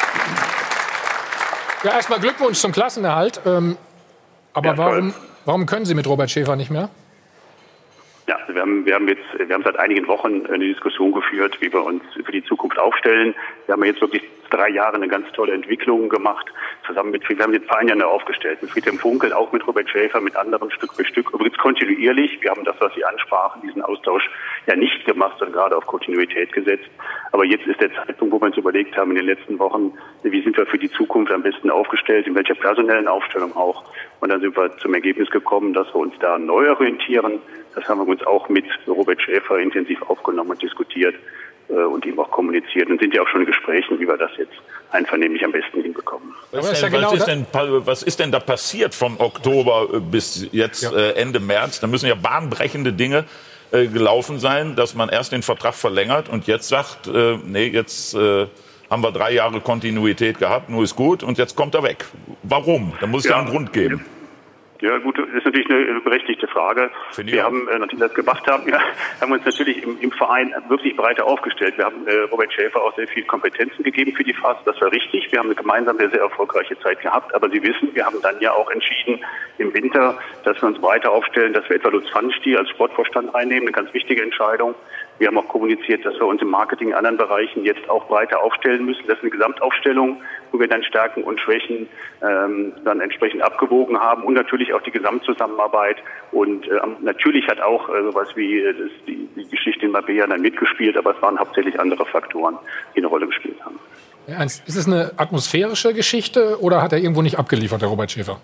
Ja, erstmal Glückwunsch zum Klassenerhalt. Ähm, aber Ja, warum, warum können Sie mit Robert Schäfer nicht mehr? Ja, wir haben, wir haben jetzt, wir haben seit einigen Wochen eine Diskussion geführt, wie wir uns für die Zukunft aufstellen. Wir haben jetzt wirklich drei Jahre eine ganz tolle Entwicklung gemacht, zusammen mit, wir haben den Verein ja neu aufgestellt, mit Friedhelm Funkel, auch mit Robert Schäfer, mit anderen Stück für Stück, übrigens kontinuierlich. Wir haben das, was Sie ansprachen, diesen Austausch ja nicht gemacht, sondern gerade auf Kontinuität gesetzt. Aber jetzt ist der Zeitpunkt, wo wir uns überlegt haben in den letzten Wochen, wie sind wir für die Zukunft am besten aufgestellt, in welcher personellen Aufstellung auch. Und dann sind wir zum Ergebnis gekommen, dass wir uns da neu orientieren, Das haben wir uns auch mit Robert Schäfer intensiv aufgenommen und diskutiert äh, und ihm auch kommuniziert und sind ja auch schon in Gesprächen, wie wir das jetzt einvernehmlich am besten hinbekommen. Was ist, denn, was, ist denn, was ist denn da passiert vom Oktober bis jetzt äh, Ende März? Da müssen ja bahnbrechende Dinge äh, gelaufen sein, dass man erst den Vertrag verlängert und jetzt sagt, äh, nee, jetzt äh, haben wir drei Jahre Kontinuität gehabt, nur ist gut und jetzt kommt er weg. Warum? Da muss es ja einen Grund geben. Ja gut, das ist natürlich eine berechtigte Frage. Wir auch. haben, äh, nachdem wir das gemacht haben, ja, haben uns natürlich im, im Verein wirklich breiter aufgestellt. Wir haben äh, Robert Schäfer auch sehr viel Kompetenzen gegeben für die Phase. Das war richtig. Wir haben eine gemeinsam sehr, sehr erfolgreiche Zeit gehabt. Aber Sie wissen, wir haben dann ja auch entschieden im Winter, dass wir uns breiter aufstellen, dass wir etwa Lutz Pfannenstiel als Sportvorstand reinnehmen. Eine ganz wichtige Entscheidung. Wir haben auch kommuniziert, dass wir uns im Marketing in anderen Bereichen jetzt auch breiter aufstellen müssen. Das ist eine Gesamtaufstellung, wo wir dann Stärken und Schwächen ähm, dann entsprechend abgewogen haben und natürlich auch die Gesamtzusammenarbeit. Und äh, natürlich hat auch äh, sowas wie äh, das, die, die Geschichte in Marbella dann mitgespielt, aber es waren hauptsächlich andere Faktoren, die eine Rolle gespielt haben. Ernst, ist es eine atmosphärische Geschichte oder hat er irgendwo nicht abgeliefert, der Robert Schäfer?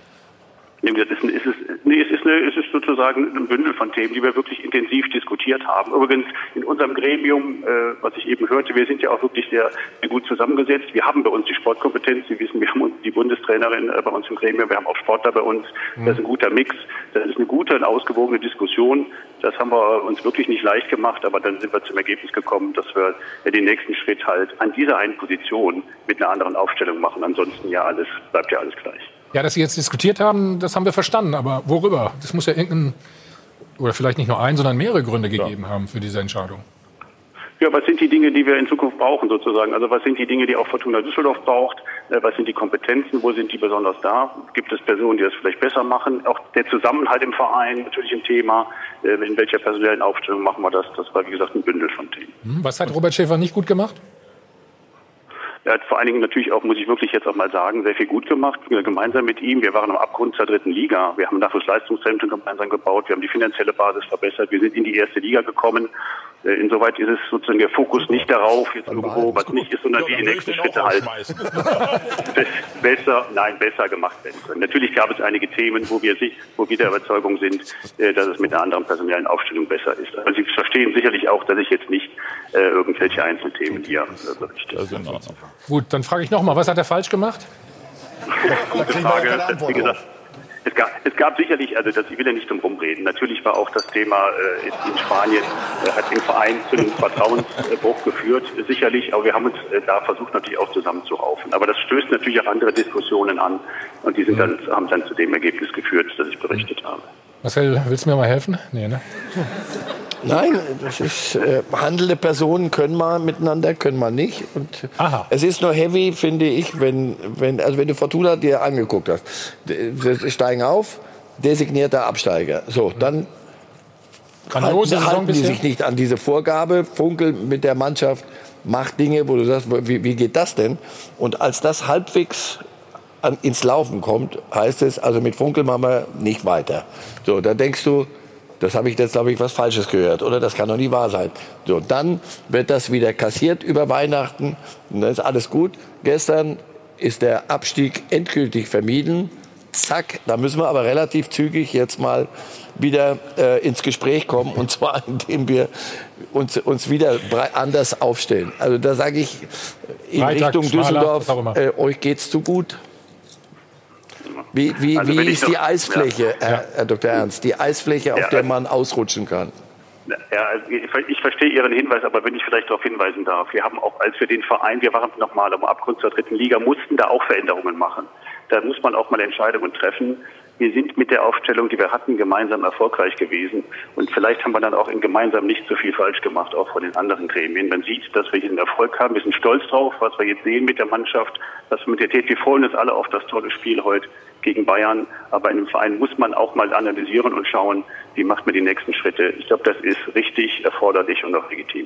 Nee, das ist, ist es, nee, es ist, eine, es ist sozusagen ein Bündel von Themen, die wir wirklich intensiv diskutiert haben. Übrigens in unserem Gremium, äh, was ich eben hörte, wir sind ja auch wirklich sehr, sehr gut zusammengesetzt. Wir haben bei uns die Sportkompetenz. Sie wissen, wir haben uns die Bundestrainerin äh, bei uns im Gremium, wir haben auch Sportler bei uns. Das ist ein guter Mix. Das ist eine gute und ausgewogene Diskussion. Das haben wir uns wirklich nicht leicht gemacht, aber dann sind wir zum Ergebnis gekommen, dass wir ja, den nächsten Schritt halt an dieser einen Position mit einer anderen Aufstellung machen. Ansonsten ja alles, bleibt ja alles gleich. Ja, dass Sie jetzt diskutiert haben, das haben wir verstanden. Aber worüber? Das muss ja irgendein, oder vielleicht nicht nur ein, sondern mehrere Gründe gegeben haben für diese Entscheidung. Ja, was sind die Dinge, die wir in Zukunft brauchen sozusagen? Also was sind die Dinge, die auch Fortuna Düsseldorf braucht? Was sind die Kompetenzen? Wo sind die besonders da? Gibt es Personen, die das vielleicht besser machen? Auch der Zusammenhalt im Verein, natürlich ein Thema. In welcher personellen Aufstellung machen wir das? Das war, wie gesagt, ein Bündel von Themen. Was hat Robert Schäfer nicht gut gemacht? Er hat vor allen Dingen natürlich auch, muss ich wirklich jetzt auch mal sagen, sehr viel gut gemacht, gemeinsam mit ihm. Wir waren am Abgrund zur dritten Liga. Wir haben ein Nachwuchsleistungszentrum gemeinsam gebaut. Wir haben die finanzielle Basis verbessert. Wir sind in die erste Liga gekommen. Insoweit ist es sozusagen der Fokus nicht darauf, jetzt irgendwo was nicht ist, sondern wie die nächsten Schritte halt besser, nein, besser gemacht werden können. Natürlich gab es einige Themen, wo wir sich, wo wir der Überzeugung sind, dass es mit einer anderen personellen Aufstellung besser ist. Aber Sie verstehen sicherlich auch, dass ich jetzt nicht äh, irgendwelche Einzelthemen hier äh, berichte. Also gut, dann frage ich nochmal, was hat er falsch gemacht? Gute Frage. Das, wie gesagt, es gab, es gab sicherlich, also das, ich will ja nicht drum rumreden, natürlich war auch das Thema äh, in Spanien, äh, hat im Verein zu einem Vertrauensbruch geführt, sicherlich, aber wir haben uns äh, da versucht natürlich auch zusammenzuraufen. Aber das stößt natürlich auch andere Diskussionen an und die sind dann, haben dann zu dem Ergebnis geführt, das ich berichtet habe. Marcel, willst du mir mal helfen? Nee, ne? Nein, das ist, äh, handelnde Personen können mal miteinander, können mal nicht. Und Aha. Es ist nur heavy, finde ich, wenn, wenn, also wenn du Fortuna dir angeguckt hast. Sie steigen auf, designierter Absteiger. So, dann halten, halten die sich nicht an diese Vorgabe. Funkel mit der Mannschaft macht Dinge, wo du sagst, wie, wie geht das denn? Und als das halbwegs an, ins Laufen kommt, heißt es, also mit Funkel machen wir nicht weiter. So, da denkst du, das habe ich jetzt, glaube ich, was Falsches gehört. Oder das kann doch nie wahr sein. So, dann wird das wieder kassiert über Weihnachten. Und dann ist alles gut. Gestern ist der Abstieg endgültig vermieden. Zack, da müssen wir aber relativ zügig jetzt mal wieder äh, ins Gespräch kommen. Und zwar, indem wir uns, uns wieder anders aufstellen. Also da sage ich, in Freitag, Richtung schmaler, Düsseldorf, äh, euch geht's zu gut. Wie, wie, Also wie ist die noch, Eisfläche, ja. Herr, Herr Doktor Ernst, die Eisfläche, auf ja, der man ausrutschen kann? Ja, ich verstehe Ihren Hinweis, aber wenn ich vielleicht darauf hinweisen darf, wir haben auch, als wir den Verein, wir waren nochmal am Abgrund zur dritten Liga, mussten da auch Veränderungen machen. Da muss man auch mal Entscheidungen treffen. Wir sind mit der Aufstellung, die wir hatten, gemeinsam erfolgreich gewesen. Und vielleicht haben wir dann auch in gemeinsam nicht so viel falsch gemacht, auch von den anderen Gremien. Man sieht, dass wir hier einen Erfolg haben. Wir sind stolz drauf, was wir jetzt sehen mit der Mannschaft, was wir mit der T T. Wir freuen uns alle auf das tolle Spiel heute gegen Bayern. Aber in einem Verein muss man auch mal analysieren und schauen, wie macht man die nächsten Schritte. Ich glaube, das ist richtig erforderlich und auch legitim.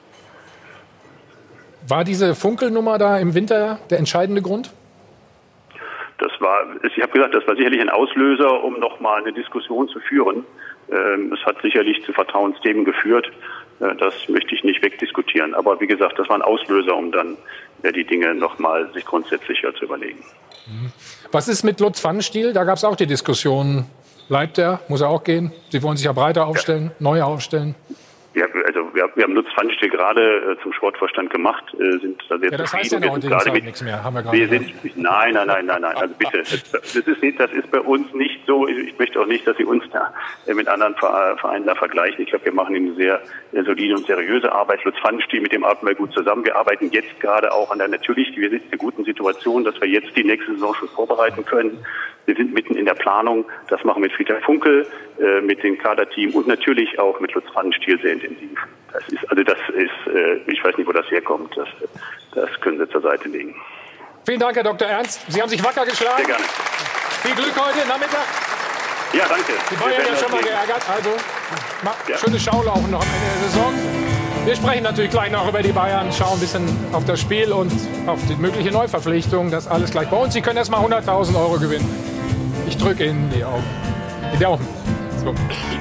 War diese Funkelnummer da im Winter der entscheidende Grund? Das war, ich habe gesagt, das war sicherlich ein Auslöser, um nochmal eine Diskussion zu führen. Es hat sicherlich zu Vertrauensthemen geführt. Das möchte ich nicht wegdiskutieren. Aber wie gesagt, das war ein Auslöser, um dann die Dinge nochmal sich grundsätzlicher zu überlegen. Was ist mit Lutz Pfannenstiel? Da gab es auch die Diskussion, Bleibt er? Muss er auch gehen? Sie wollen sich ja breiter aufstellen, ja. neu aufstellen? Ja, also wir, wir haben Lutz Pfannstiel gerade äh, zum Sportvorstand gemacht, äh, sind da sehr ja, das zufrieden. heißt ja in der heutigen Zeit nichts mehr, haben wir gerade wir sind, Nein, nein, nein, nein, nein, also bitte, das, das, ist nicht, das ist bei uns nicht so, ich möchte auch nicht, dass Sie uns da äh, mit anderen Vereinen da vergleichen. Ich glaube, wir machen eine sehr, sehr solide und seriöse Arbeit. Lutz Pfannstiel, mit dem arbeiten wir gut zusammen. Wir arbeiten jetzt gerade auch an der, natürlich, wir sind in einer guten Situation, dass wir jetzt die nächste Saison schon vorbereiten können. Wir sind mitten in der Planung. Das machen wir mit Friedhelm Funkel, äh, mit dem Kaderteam und natürlich auch mit Lutz Pfannstiel sehr intensiv. Das ist, also das ist, äh, ich weiß nicht, wo das herkommt. Das, das können Sie zur Seite legen. Vielen Dank, Herr Doktor Ernst. Sie haben sich wacker geschlagen. Sehr gerne. Viel Glück heute Nachmittag. Ja, danke. Die Bayern ja schon mal geärgert. Also, ja. schöne Schaulaufen noch am Ende der Saison. Wir sprechen natürlich gleich noch über die Bayern, schauen ein bisschen auf das Spiel und auf die mögliche Neuverpflichtung. Das alles gleich bei uns. Sie können erst mal hunderttausend Euro gewinnen. Ich drücke Ihnen die Augen. Die Daumen. So.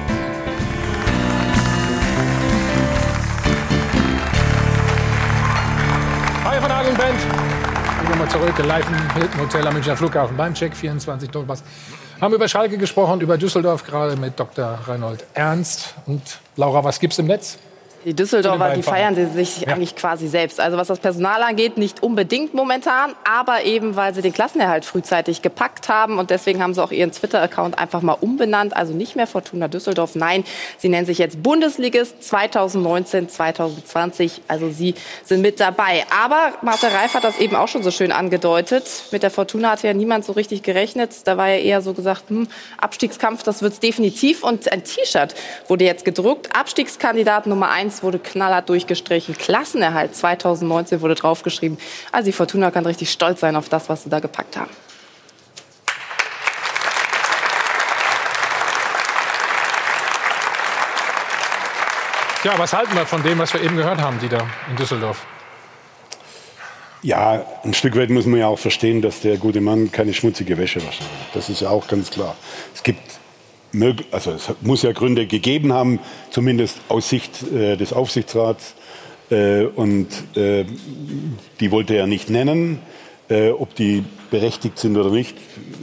Hi von Adel Band. Gehen wir mal zurück. Live im Hilton Hotel am Münchner Flughafen beim Check vierundzwanzig Dollars. Haben über Schalke gesprochen, über Düsseldorf gerade mit Doktor Reinhold Ernst. Und Laura, was gibt's im Netz? Die Düsseldorfer, die feiern sie sich ja. eigentlich quasi selbst. Also was das Personal angeht, nicht unbedingt momentan, aber eben, weil sie den Klassenerhalt frühzeitig gepackt haben. Und deswegen haben sie auch ihren Twitter-Account einfach mal umbenannt. Also nicht mehr Fortuna Düsseldorf, nein, sie nennen sich jetzt Bundesligist zwanzig neunzehn zwanzig zwanzig. Also sie sind mit dabei. Aber Marcel Reif hat das eben auch schon so schön angedeutet. Mit der Fortuna hatte ja niemand so richtig gerechnet. Da war ja eher so gesagt, hm, Abstiegskampf, das wird's definitiv. Und ein T-Shirt wurde jetzt gedruckt. Abstiegskandidat Nummer eins wurde knallhart durchgestrichen. Klassenerhalt zwanzig neunzehn wurde draufgeschrieben. Also die Fortuna kann richtig stolz sein auf das, was sie da gepackt haben. Ja, was halten wir von dem, was wir eben gehört haben, die da in Düsseldorf? Ja, ein Stück weit muss man ja auch verstehen, dass der gute Mann keine schmutzige Wäsche waschen will. Das ist ja auch ganz klar. Es gibt Also es muss ja Gründe gegeben haben, zumindest aus Sicht äh, des Aufsichtsrats. Äh, und äh, die wollte er nicht nennen. Äh, ob die berechtigt sind oder nicht,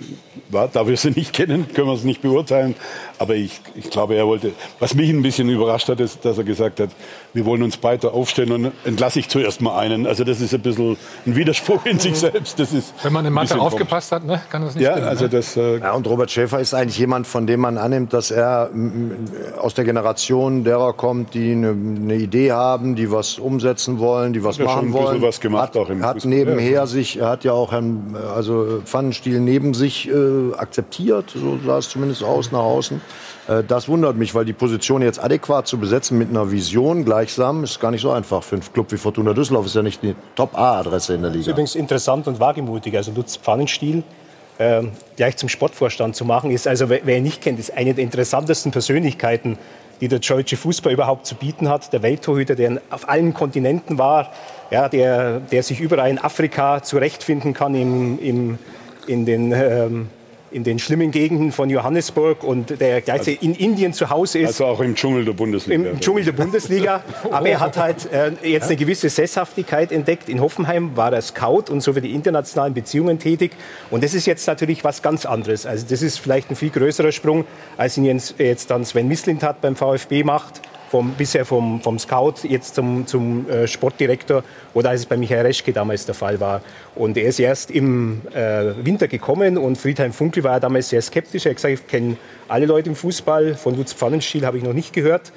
da wir sie nicht kennen, können wir es nicht beurteilen. Aber ich, ich glaube, er wollte. Was mich ein bisschen überrascht hat, ist, dass er gesagt hat, wir wollen uns breiter aufstellen und entlasse ich zuerst mal einen. Also das ist ein bisschen ein Widerspruch in sich selbst. Das ist Wenn man in Mathe aufgepasst hat, ne, kann das nicht ja, stimmen. Also das, äh ja, und Robert Schäfer ist eigentlich jemand, von dem man annimmt, dass er aus der Generation derer kommt, die eine, eine Idee haben, die was umsetzen wollen, die was ja, machen schon ein wollen. Was gemacht, hat auch im hat nebenher ja. sich, er hat ja auch Herrn also Pfannenstiel neben sich äh, akzeptiert, so sah es zumindest aus nach außen. Äh, das wundert mich, weil die Position jetzt adäquat zu besetzen mit einer Vision gleichsam ist gar nicht so einfach. Für einen Club wie Fortuna Düsseldorf ist ja nicht die Top-A-Adresse in der Liga. Das ist übrigens interessant und wagemutig. Also Lutz Pfannenstiel äh, gleich zum Sportvorstand zu machen, ist also, wer ihn nicht kennt, ist eine der interessantesten Persönlichkeiten, die der deutsche Fußball überhaupt zu bieten hat. Der Welttorhüter, der auf allen Kontinenten war, ja, der, der sich überall in Afrika zurechtfinden kann, im, im, in den ähm, in den schlimmen Gegenden von Johannesburg und der gleichzeitig also, in Indien zu Hause ist. Also auch im Dschungel der Bundesliga. Im Dschungel der Bundesliga. Aber er hat halt äh, jetzt eine gewisse Sesshaftigkeit entdeckt. In Hoffenheim war er Scout und so für die internationalen Beziehungen tätig. Und das ist jetzt natürlich was ganz anderes. Also das ist vielleicht ein viel größerer Sprung, als ihn jetzt, jetzt dann Sven Mislintat beim VfB macht. Vom, bisher vom, vom Scout jetzt zum, zum äh, Sportdirektor oder als es bei Michael Reschke damals der Fall war. Und er ist erst im äh, Winter gekommen und Friedhelm Funkel war damals sehr skeptisch. Er hat gesagt, ich kenne alle Leute im Fußball, von Lutz Pfannenstiel habe ich noch nicht gehört.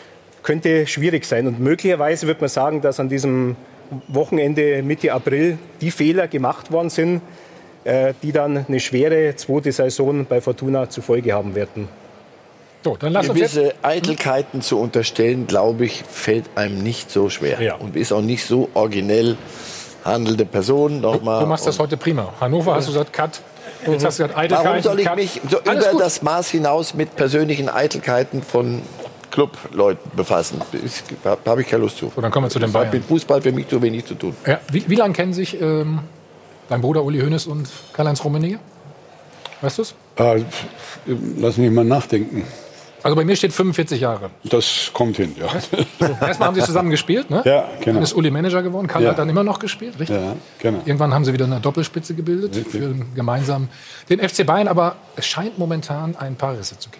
Könnte schwierig sein und möglicherweise wird man sagen, dass an diesem Wochenende Mitte April die Fehler gemacht worden sind, äh, die dann eine schwere zweite Saison bei Fortuna zur Folge haben werden. So, dann lass uns gewisse jetzt Eitelkeiten zu unterstellen, glaube ich, fällt einem nicht so schwer. Ja. Und ist auch nicht so originell handelnde Person. Du, du machst das heute prima. Hannover hast du gesagt, Cut. Jetzt hast du gesagt, Eitelkeiten. Warum soll ich Cut. mich so über gut. das Maß hinaus mit persönlichen Eitelkeiten von Clubleuten befassen? Da habe ich keine Lust zu. So, dann kommen wir zu den Bayern. Bayern. Mit Fußball für mich zu wenig zu tun. Ja, wie, wie lange kennen sich ähm, dein Bruder Uli Hoeneß und Karl-Heinz Rummenigge? Weißt du es? Äh, lass mich mal nachdenken. Also bei mir steht fünfundvierzig Jahre. Das kommt hin, ja. Erstmal haben sie zusammen gespielt, ne? Ja, genau. Dann ist Uli Manager geworden, Karl Ja. hat dann immer noch gespielt, richtig? Ja, genau. Irgendwann haben sie wieder eine Doppelspitze gebildet Richtig. für gemeinsam den F C Bayern, aber es scheint momentan ein paar Risse zu geben.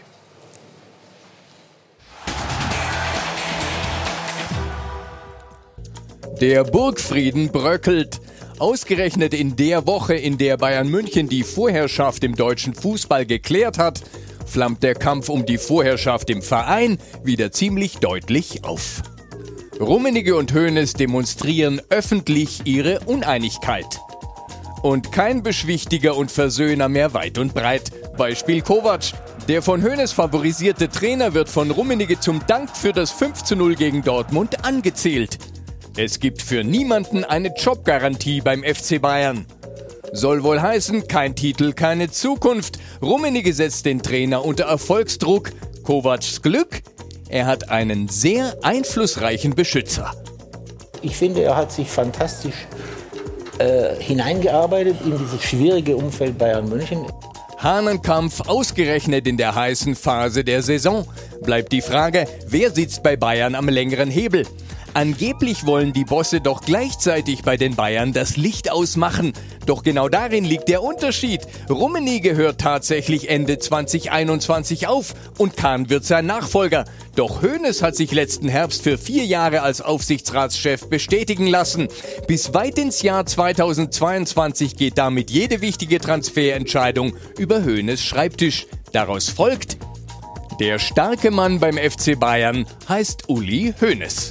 Der Burgfrieden bröckelt. Ausgerechnet in der Woche, in der Bayern München die Vorherrschaft im deutschen Fußball geklärt hat, flammt der Kampf um die Vorherrschaft im Verein wieder ziemlich deutlich auf. Rummenigge und Hoeneß demonstrieren öffentlich ihre Uneinigkeit. Und kein Beschwichtiger und Versöhner mehr weit und breit. Beispiel Kovac. Der von Hoeneß favorisierte Trainer wird von Rummenigge zum Dank für das fünf zu null gegen Dortmund angezählt. Es gibt für niemanden eine Jobgarantie beim F C Bayern. Soll wohl heißen, kein Titel, keine Zukunft. Rummenigge setzt den Trainer unter Erfolgsdruck. Kovacs Glück? Er hat einen sehr einflussreichen Beschützer. Ich finde, er hat sich fantastisch äh, hineingearbeitet in dieses schwierige Umfeld Bayern München. Hahnenkampf ausgerechnet in der heißen Phase der Saison. Bleibt die Frage, wer sitzt bei Bayern am längeren Hebel? Angeblich wollen die Bosse doch gleichzeitig bei den Bayern das Licht ausmachen. Doch genau darin liegt der Unterschied. Rummenigge hört tatsächlich Ende zwanzig einundzwanzig auf und Kahn wird sein Nachfolger. Doch Hoeneß hat sich letzten Herbst für vier Jahre als Aufsichtsratschef bestätigen lassen. Bis weit ins Jahr zweitausendzweiundzwanzig geht damit jede wichtige Transferentscheidung über Hoeneß Schreibtisch. Daraus folgt, der starke Mann beim F C Bayern heißt Uli Hoeneß.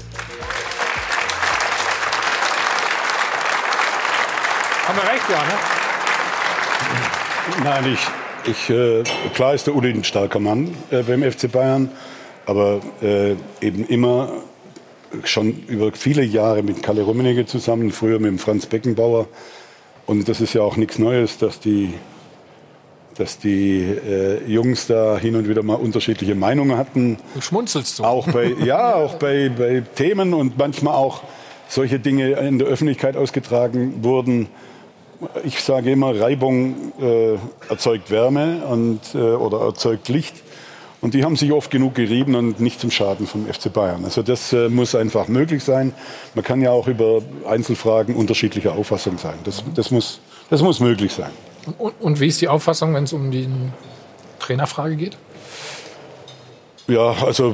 Haben wir recht, ja, ne? Nein, ich, ich äh, klar ist der Uli ein starker Mann äh, beim F C Bayern, aber äh, eben immer schon über viele Jahre mit Kalle Rummenigge zusammen, früher mit dem Franz Beckenbauer. Und das ist ja auch nichts Neues, dass die, dass die äh, Jungs da hin und wieder mal unterschiedliche Meinungen hatten. Du schmunzelst so. Auch bei, ja, auch bei, bei Themen und manchmal auch solche Dinge in der Öffentlichkeit ausgetragen wurden. Ich sage immer, Reibung äh, erzeugt Wärme und, äh, oder erzeugt Licht. Und die haben sich oft genug gerieben und nicht zum Schaden vom F C Bayern. Also das äh, muss einfach möglich sein. Man kann ja auch über Einzelfragen unterschiedlicher Auffassung sein. Das, das, muss, das muss möglich sein. Und, und wie ist die Auffassung, wenn es um die Trainerfrage geht? Ja, also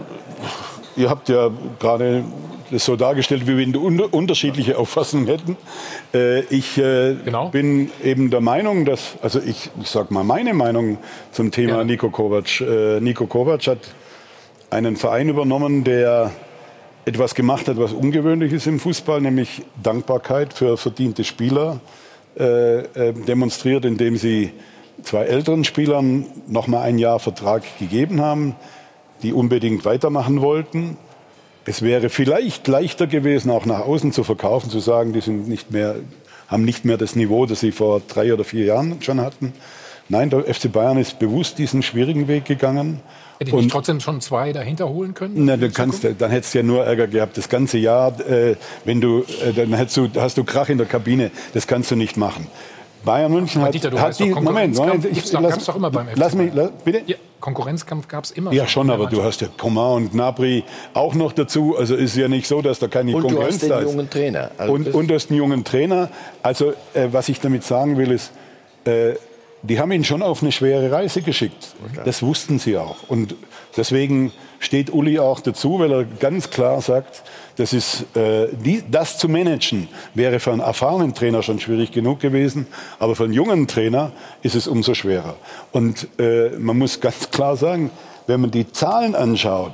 ihr habt ja gerade das so dargestellt, wie wir unter unterschiedliche Auffassungen hätten. Äh, ich äh, genau. bin eben der Meinung, dass, also ich, ich sage mal meine Meinung zum Thema ja. Niko Kovac. Äh, Niko Kovac hat einen Verein übernommen, der etwas gemacht hat, was ungewöhnlich ist im Fußball, nämlich Dankbarkeit für verdiente Spieler äh, äh, demonstriert, indem sie zwei älteren Spielern noch mal ein Jahr Vertrag gegeben haben, die unbedingt weitermachen wollten. Es wäre vielleicht leichter gewesen, auch nach außen zu verkaufen, zu sagen, die sind nicht mehr, haben nicht mehr das Niveau, das sie vor drei oder vier Jahren schon hatten. Nein, der F C Bayern ist bewusst diesen schwierigen Weg gegangen. Hätte ich nicht trotzdem schon zwei dahinter holen können? Na, du kannst, dann hättest du ja nur Ärger gehabt das ganze Jahr. Äh, wenn du, äh, dann hättest du, hast du Krach in der Kabine. Das kannst du nicht machen. Bayern München hat, Dieter, hat die, Moment, Moment, ich, lass, gab's doch immer beim F C lass mich, lass, bitte? Ja, Konkurrenzkampf gab es immer. Ja, schon, aber du hast ja Coman und Gnabry auch noch dazu. Also ist ja nicht so, dass da keine und Konkurrenz da ist. Und du hast einen jungen Trainer. Also und, und du hast einen jungen Trainer. Also äh, was ich damit sagen will, ist, äh, die haben ihn schon auf eine schwere Reise geschickt. Okay. Das wussten sie auch. Und deswegen steht Uli auch dazu, weil er ganz klar sagt, das, ist, äh, die, das zu managen wäre für einen erfahrenen Trainer schon schwierig genug gewesen, aber für einen jungen Trainer ist es umso schwerer. Und äh, man muss ganz klar sagen, wenn man die Zahlen anschaut,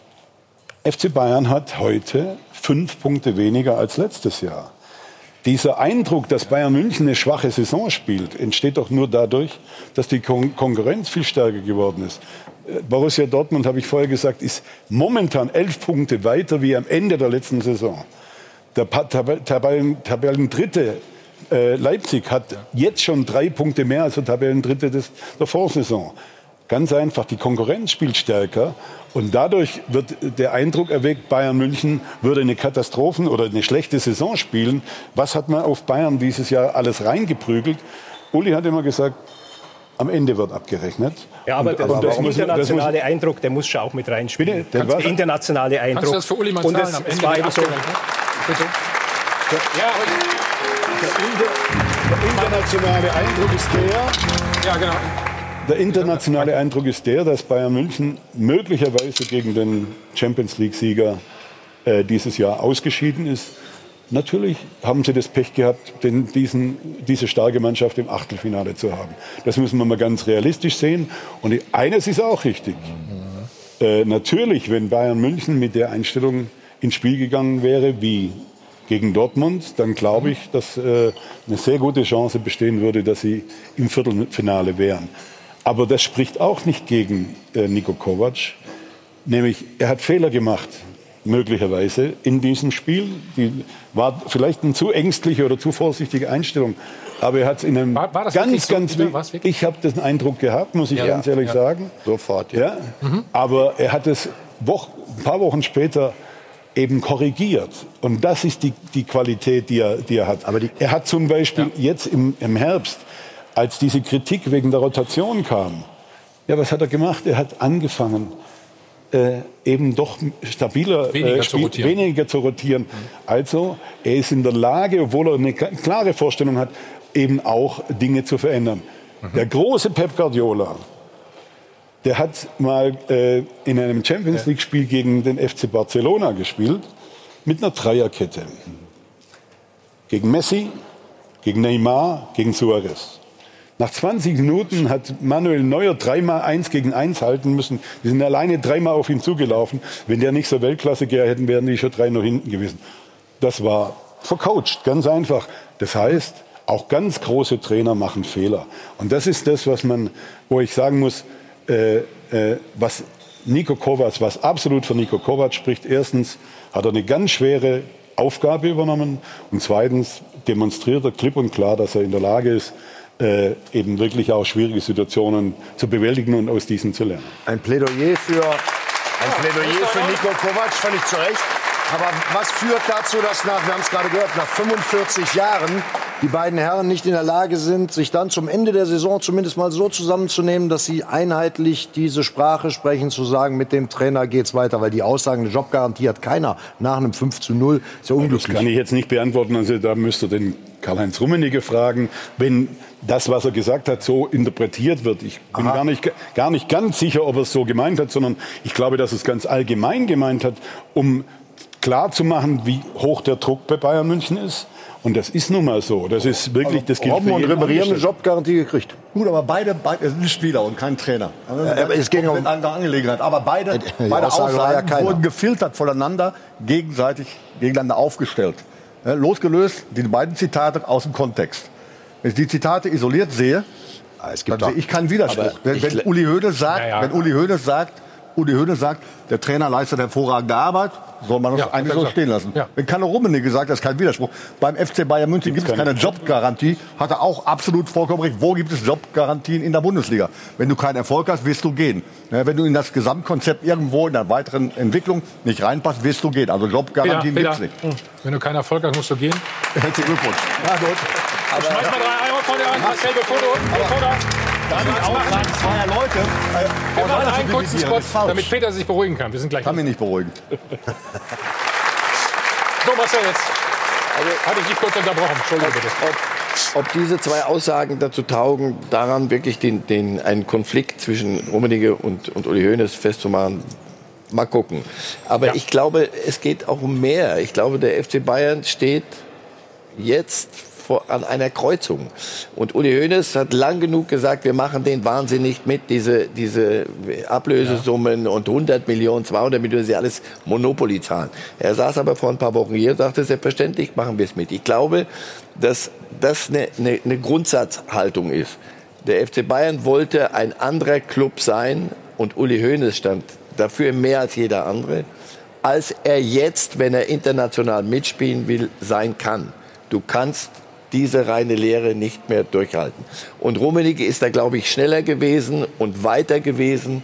F C Bayern hat heute fünf Punkte weniger als letztes Jahr. Dieser Eindruck, dass Bayern München eine schwache Saison spielt, entsteht doch nur dadurch, dass die Kon- Konkurrenz viel stärker geworden ist. Borussia Dortmund, habe ich vorher gesagt, ist momentan elf Punkte weiter wie am Ende der letzten Saison. Der Tab- Tabellen- Tabellendritte äh, Leipzig hat jetzt schon drei Punkte mehr als der Tabellendritte des, der Vorsaison. Ganz einfach, die Konkurrenz spielt stärker und dadurch wird der Eindruck erweckt, Bayern München würde eine Katastrophen- oder eine schlechte Saison spielen. Was hat man auf Bayern dieses Jahr alles reingeprügelt? Uli hat immer gesagt, Am Ende wird abgerechnet. Ja, aber, und, das, aber das muss, internationale das muss, Eindruck, der muss schon auch mit reinspielen. Bitte? Der internationale Eindruck. Kannst du das für Uli mal und zahlen es, am es Ende? war die eben so, abgerechnet? Bitte? Ja, der internationale Eindruck ist der. Ja, genau. Der internationale Eindruck ist der, dass Bayern München möglicherweise gegen den Champions League-Sieger äh, dieses Jahr ausgeschieden ist. Natürlich haben sie das Pech gehabt, den, diesen, diese starke Mannschaft im Achtelfinale zu haben. Das müssen wir mal ganz realistisch sehen. Und eines ist auch richtig. Äh, natürlich, wenn Bayern München mit der Einstellung ins Spiel gegangen wäre, wie gegen Dortmund, dann glaube ich, dass äh, eine sehr gute Chance bestehen würde, dass sie im Viertelfinale wären. Aber das spricht auch nicht gegen äh, Niko Kovac. Nämlich, er hat Fehler gemacht, möglicherweise, in diesem Spiel. Die war vielleicht eine zu ängstliche oder zu vorsichtige Einstellung. Aber er hat es in einem war, war das ganz, so, ganz... War's ich habe den Eindruck gehabt, muss ich ja, ganz ehrlich ja. sagen. Sofort, ja. ja. Mhm. Aber er hat es Woch, ein paar Wochen später eben korrigiert. Und das ist die, die Qualität, die er, die er hat. Aber die, er hat zum Beispiel ja. jetzt im, im Herbst, als diese Kritik wegen der Rotation kam, ja, was hat er gemacht? Er hat angefangen, äh, eben doch stabiler, weniger, äh, zu rotieren. weniger zu rotieren. Mhm. Also, er ist in der Lage, obwohl er eine klare Vorstellung hat, eben auch Dinge zu verändern. Mhm. Der große Pep Guardiola, der hat mal äh, in einem Champions League-Spiel gegen den F C Barcelona gespielt, mit einer Dreierkette. Gegen Messi, gegen Neymar, gegen Suarez. Nach zwanzig Minuten hat Manuel Neuer dreimal eins gegen eins halten müssen. Die sind alleine dreimal auf ihn zugelaufen. Wenn der nicht so Weltklasse gehabt hätten, wären die schon drei noch hinten gewesen. Das war vercoacht, ganz einfach. Das heißt, auch ganz große Trainer machen Fehler. Und das ist das, was man, wo ich sagen muss, äh, äh, was Niko Kovac, was absolut für Niko Kovac spricht. Erstens hat er eine ganz schwere Aufgabe übernommen. Und zweitens demonstriert er klipp und klar, dass er in der Lage ist, Äh, eben wirklich auch schwierige Situationen zu bewältigen und aus diesen zu lernen. Ein Plädoyer für, ein Plädoyer für Niko Kovac, völlig zu Recht. Aber was führt dazu, dass nach, wir haben es gerade gehört, nach fünfundvierzig Jahren die beiden Herren nicht in der Lage sind, sich dann zum Ende der Saison zumindest mal so zusammenzunehmen, dass sie einheitlich diese Sprache sprechen, zu sagen, mit dem Trainer geht's weiter, weil die Aussagen, eine Jobgarantie hat keiner nach einem fünf zu null. Ist ja unglücklich. Das kann ich jetzt nicht beantworten. Also da müsst ihr den Karl-Heinz Rummenigge fragen, wenn das, was er gesagt hat, so interpretiert wird. Ich bin gar nicht, gar nicht ganz sicher, ob er es so gemeint hat, sondern ich glaube, dass er es ganz allgemein gemeint hat, um klar zu machen, wie hoch der Druck bei Bayern München ist. Und das ist nun mal so. Das ist wirklich, das gilt Robben und Ribéry haben eine Jobgarantie gekriegt. Gut, aber beide, beide sind Spieler und kein Trainer. Ja, aber es ging um eine Angelegenheit. Aber beide, beide Aussage Aussagen ja wurden gefiltert voneinander, gegenseitig gegeneinander aufgestellt. Ja, losgelöst die beiden Zitate aus dem Kontext. Wenn ich die Zitate isoliert sehe, es gibt dann sehe ich keinen Widerspruch. Wenn, wenn Uli Hoeneß sagt, ja, ja. wenn Uli Hoeneß sagt, Uli Hoeneß sagt, der Trainer leistet hervorragende Arbeit, soll man das Ja, eigentlich so gesagt. stehen lassen. Ja. Wenn Carlo Rummenigge sagt, das ist kein Widerspruch. Beim F C Bayern München gibt es keine Jobgarantie, hat er auch absolut vollkommen recht. Wo gibt es Jobgarantien in der Bundesliga? Wenn du keinen Erfolg hast, wirst du gehen. Ja, wenn du in das Gesamtkonzept irgendwo in der weiteren Entwicklung nicht reinpasst, wirst du gehen. Also Jobgarantien gibt es nicht. Wenn du keinen Erfolg hast, musst du gehen. Herzlichen Glückwunsch. Ja, gut. Aber schmeiß mal drei Euro von dir rein, Marcel, bevor du... Bevor du Darf ich auch sagen, zweier Leute. Äh, wir machen einen kurzen Spot, das ist falsch. damit Peter sich beruhigen kann. Wir sind gleich. Kann mich nicht beruhigen. So, Marcel, jetzt also, hatte ich dich kurz unterbrochen. Entschuldigung bitte. Ob, ob diese zwei Aussagen dazu taugen, daran wirklich den, den, einen Konflikt zwischen Rummenigge und, und Uli Hoeneß festzumachen, mal gucken. Aber ja. ich glaube, es geht auch um mehr. Ich glaube, der F C Bayern steht jetzt vor, an einer Kreuzung. Und Uli Hoeneß hat lang genug gesagt, wir machen den Wahnsinn nicht mit, diese, diese Ablösesummen ja. und hundert Millionen, zweihundert Millionen, das sind alles Monopoly-Zahlen. Er saß aber vor ein paar Wochen hier und sagte, selbstverständlich machen wir es mit. Ich glaube, dass das eine, eine, eine Grundsatzhaltung ist. Der F C Bayern wollte ein anderer Club sein und Uli Hoeneß stand dafür mehr als jeder andere, als er jetzt, wenn er international mitspielen will, sein kann. Du kannst diese reine Lehre nicht mehr durchhalten. Und Rummenigge ist da, glaube ich, schneller gewesen und weiter gewesen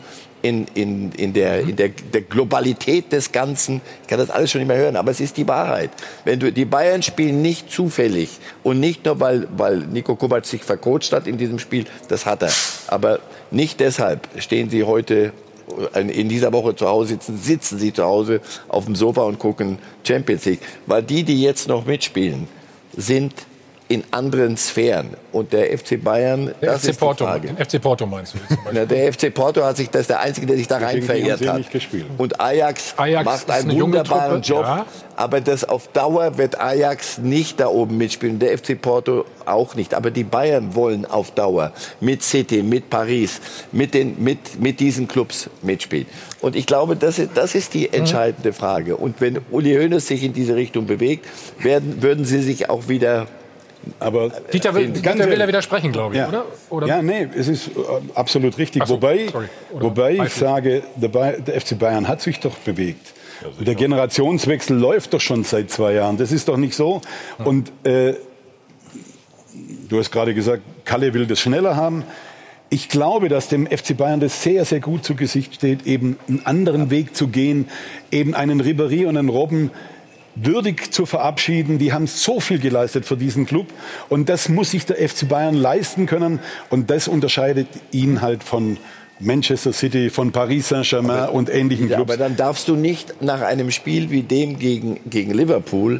in, in, in, der, in der, der Globalität des Ganzen. Ich kann das alles schon nicht mehr hören, aber es ist die Wahrheit. Wenn du, die Bayern spielen nicht zufällig und nicht nur, weil, weil Niko Kovac sich vercoacht hat in diesem Spiel, das hat er. Aber nicht deshalb stehen sie heute in dieser Woche zu Hause sitzen, sitzen sie zu Hause auf dem Sofa und gucken Champions League. Weil die, die jetzt noch mitspielen, sind in anderen Sphären. Und der F C Bayern, der das F C ist Porto, die Frage. den F C Porto meinst du jetzt zum Beispiel? Na, der F C Porto hat sich, das ist der Einzige, der sich da rein verirrt hat. Und Ajax, Ajax macht einen eine wunderbaren Truppe, Job. ja. Aber das auf Dauer wird Ajax nicht da oben mitspielen. Der F C Porto auch nicht. Aber die Bayern wollen auf Dauer mit City, mit Paris, mit, den, mit, mit diesen Clubs mitspielen. Und ich glaube, das ist, das ist die entscheidende Frage. Und wenn Uli Hoeneß sich in diese Richtung bewegt, werden, würden sie sich auch wieder... Aber Dieter will, Dieter will er widersprechen, glaube ich, ja. oder? oder? Ja, nee, es ist äh, absolut richtig. So, wobei wobei ich Beispiel. sage, der, Bay- der F C Bayern hat sich doch bewegt. Und der Generationswechsel läuft doch schon seit zwei Jahren. Das ist doch nicht so. Ja. Und äh, du hast gerade gesagt, Kalle will das schneller haben. Ich glaube, dass dem F C Bayern das sehr, sehr gut zu Gesicht steht, eben einen anderen Weg zu gehen, eben einen Ribéry und einen Robben würdig zu verabschieden. Die haben so viel geleistet für diesen Club. Und das muss sich der F C Bayern leisten können. Und das unterscheidet ihn halt von Manchester City, von Paris Saint-Germain und ähnlichen Ja, Clubs. aber dann darfst du nicht nach einem Spiel wie dem gegen, gegen Liverpool,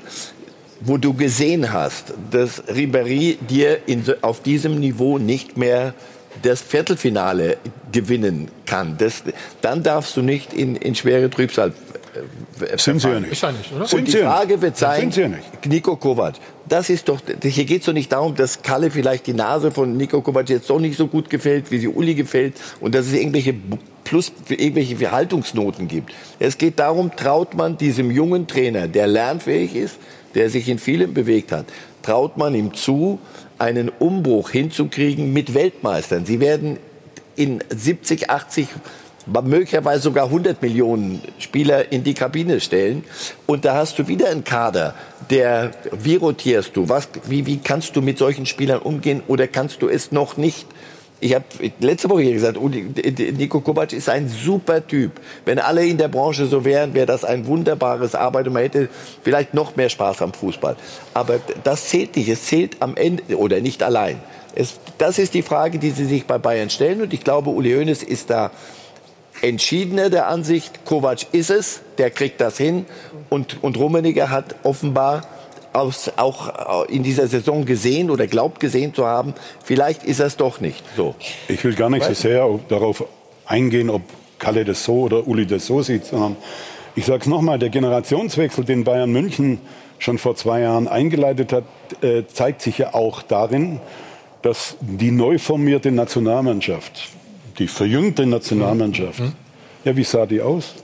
wo du gesehen hast, dass Ribéry dir in, auf diesem Niveau nicht mehr das Viertelfinale gewinnen kann. Das, dann darfst du nicht in, in schwere Trübsal äh, Sind sie ja verfallen. nicht. Ist ja nicht, oder? Sind Und die sie ja Frage nicht. wird sein, Sind sie ja nicht. Niko Kovac, das ist doch, hier geht es doch nicht darum, dass Kalle vielleicht die Nase von Niko Kovac jetzt doch nicht so gut gefällt, wie sie Uli gefällt und dass es irgendwelche plus irgendwelche Verhaltungsnoten gibt. Es geht darum, traut man diesem jungen Trainer, der lernfähig ist, der sich in vielem bewegt hat, traut man ihm zu, einen Umbruch hinzukriegen mit Weltmeistern. Sie werden in siebzig, achtzig, möglicherweise sogar hundert Millionen Spieler in die Kabine stellen. Und da hast du wieder einen Kader, der, wie rotierst du? Was, wie, wie kannst du mit solchen Spielern umgehen oder kannst du es noch nicht? Ich habe letzte Woche hier gesagt, Niko Kovac ist ein super Typ. Wenn alle in der Branche so wären, wäre das ein wunderbares Arbeit und man hätte vielleicht noch mehr Spaß am Fußball. Aber das zählt nicht. Es zählt am Ende oder nicht allein. Es, das ist die Frage, die sie sich bei Bayern stellen. Und ich glaube, Uli Hoeneß ist da entschiedener der Ansicht, Kovac ist es, der kriegt das hin. Und, und Rummenigge hat offenbar Aus, auch in dieser Saison gesehen oder glaubt gesehen zu haben, vielleicht ist es doch nicht so. Ich will gar nicht so sehr darauf eingehen, ob Kalle das so oder Uli das so sieht, sondern ich sage es nochmal, der Generationswechsel, den Bayern München schon vor zwei Jahren eingeleitet hat, äh, zeigt sich ja auch darin, dass die neu formierte Nationalmannschaft, die verjüngte Nationalmannschaft, mhm. ja, wie sah die aus?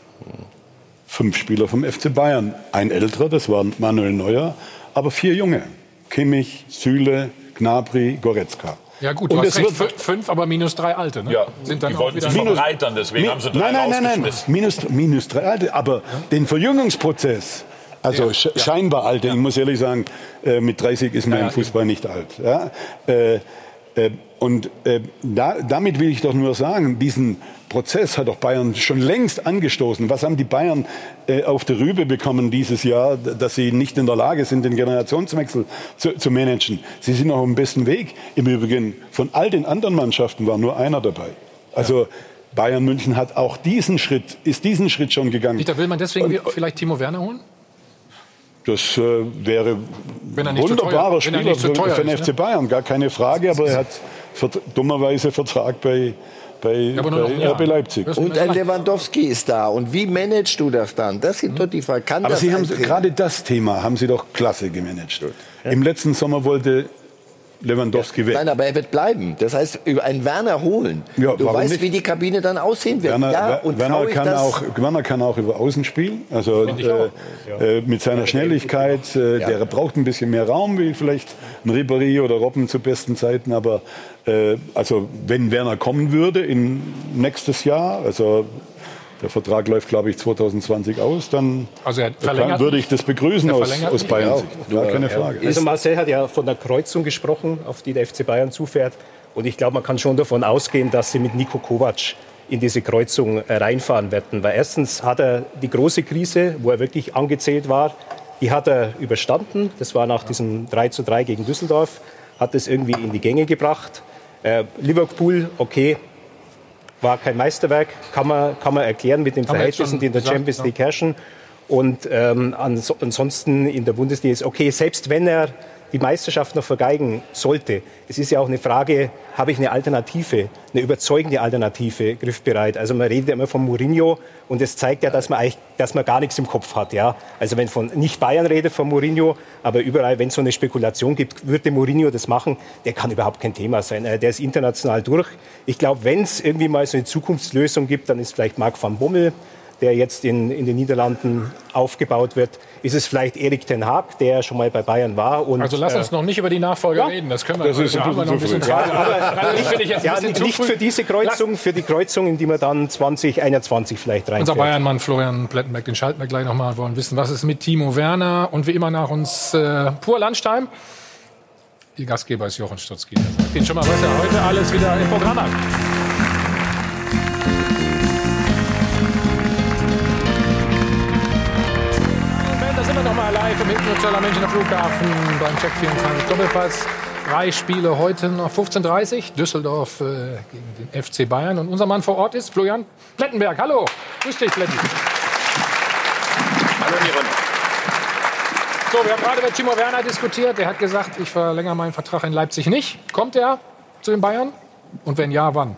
Fünf Spieler vom F C Bayern. Ein älterer, das war Manuel Neuer, aber vier junge. Kimmich, Süle, Gnabry, Goretzka. Ja gut, du und hast es recht, wird fünf, aber minus drei Alte. Ne? Ja, sind dann die auch wollten wieder sich verbreitern, deswegen Mi- haben sie drei Nein, nein, nein, nein. rausgeschmissen. Minus, minus drei Alte, aber ja. den Verjüngungsprozess, also Ja, sch- ja. scheinbar Alte, ich muss ehrlich sagen, äh, mit dreißig ist man Ja, im Fußball nicht alt. Ja? Äh, äh, und äh, da, damit will ich doch nur sagen, diesen Prozess hat doch Bayern schon längst angestoßen. Was haben die Bayern äh, auf der Rübe bekommen dieses Jahr, dass sie nicht in der Lage sind, den Generationswechsel zu, zu managen? Sie sind noch auf dem besten Weg. Im Übrigen, von all den anderen Mannschaften war nur einer dabei. Also ja. Bayern München hat auch diesen Schritt, ist diesen Schritt schon gegangen. Dieter, will man deswegen Und, vielleicht Timo Werner holen? Das äh, wäre ein wunderbarer Spieler für, für den F C Bayern, gar keine Frage. Aber er hat vert- dummerweise Vertrag bei, bei, ja, bei R B Leipzig. Und ein Lewandowski ist da. Und wie managst du das dann? Das sind doch die Fragen. Kann aber das Sie haben eintreten? gerade das Thema haben Sie doch klasse gemanagt. Ja. Im letzten Sommer wollte Lewandowski weg. Nein, aber er wird bleiben. Das heißt, über einen Werner holen. Ja, du weißt, nicht? wie die Kabine dann aussehen wird. Werner, ja, und Werner, ich kann das auch, Werner kann auch über Außen spielen. Also äh, äh, mit seiner Schnelligkeit. Äh, Ja. Der braucht ein bisschen mehr Raum, wie vielleicht ein Ribéry oder Robben zu besten Zeiten. Aber äh, also wenn Werner kommen würde in nächstes Jahr, also der Vertrag läuft, glaube ich, zwanzig zwanzig aus, dann also er verlängert würde ich das begrüßen aus, aus Bayern. Ja, Ja, keine Frage. Also Marcel hat ja von der Kreuzung gesprochen, auf die der F C Bayern zufährt. Und ich glaube, man kann schon davon ausgehen, dass sie mit Niko Kovac in diese Kreuzung reinfahren werden. Weil erstens hat er die große Krise, wo er wirklich angezählt war, die hat er überstanden. Das war nach diesem drei zu drei gegen Düsseldorf, hat es irgendwie in die Gänge gebracht. Äh, Liverpool, okay, war kein Meisterwerk, kann man, kann man erklären mit den Verhältnissen, die in der gesagt, Champions League ja. herrschen. Und ähm, ansonsten in der Bundesliga ist okay, selbst wenn er die Meisterschaft noch vergeigen sollte. Es ist ja auch eine Frage, habe ich eine Alternative, eine überzeugende Alternative griffbereit? Also man redet ja immer von Mourinho und das zeigt ja, dass man eigentlich, dass man gar nichts im Kopf hat. Ja? Also wenn von nicht Bayern redet, von Mourinho, aber überall, wenn es so eine Spekulation gibt, würde Mourinho das machen, der kann überhaupt kein Thema sein. Der ist international durch. Ich glaube, wenn es irgendwie mal so eine Zukunftslösung gibt, dann ist vielleicht Marc van Bommel, der jetzt in, in den Niederlanden aufgebaut wird. Ist es vielleicht Erik ten Hag, der schon mal bei Bayern war? Und, also lass uns äh, noch nicht über die Nachfolger ja, reden. Das können wir, das ist ja, haben wir noch ein bisschen Zeit. Ja, aber also, ich jetzt ja, nicht zu für diese Kreuzung, für die Kreuzung, in die wir dann zwanzig einundzwanzig vielleicht reinfährt. Unser Bayernmann Florian Plettenberg, den schalten wir gleich noch mal. Wir wollen wissen, was ist mit Timo Werner? Und wie immer nach uns äh, pur Lunchtime. Ihr Gastgeber ist Jochen Stutzki. Sagt Ihnen schon mal, was er heute alles wieder im Programm hat. Nochmal live im Hilton Münchner Flughafen beim Check vierundzwanzig Doppelpass. Drei Spiele heute noch fünfzehn Uhr dreißig. Düsseldorf äh, gegen den F C Bayern. Und unser Mann vor Ort ist Florian Plettenberg. Hallo. Grüß dich, Pletti. Hallo in die Runde. So, wir haben gerade über Timo Werner diskutiert. Er hat gesagt, ich verlängere meinen Vertrag in Leipzig nicht. Kommt er zu den Bayern? Und wenn ja, wann?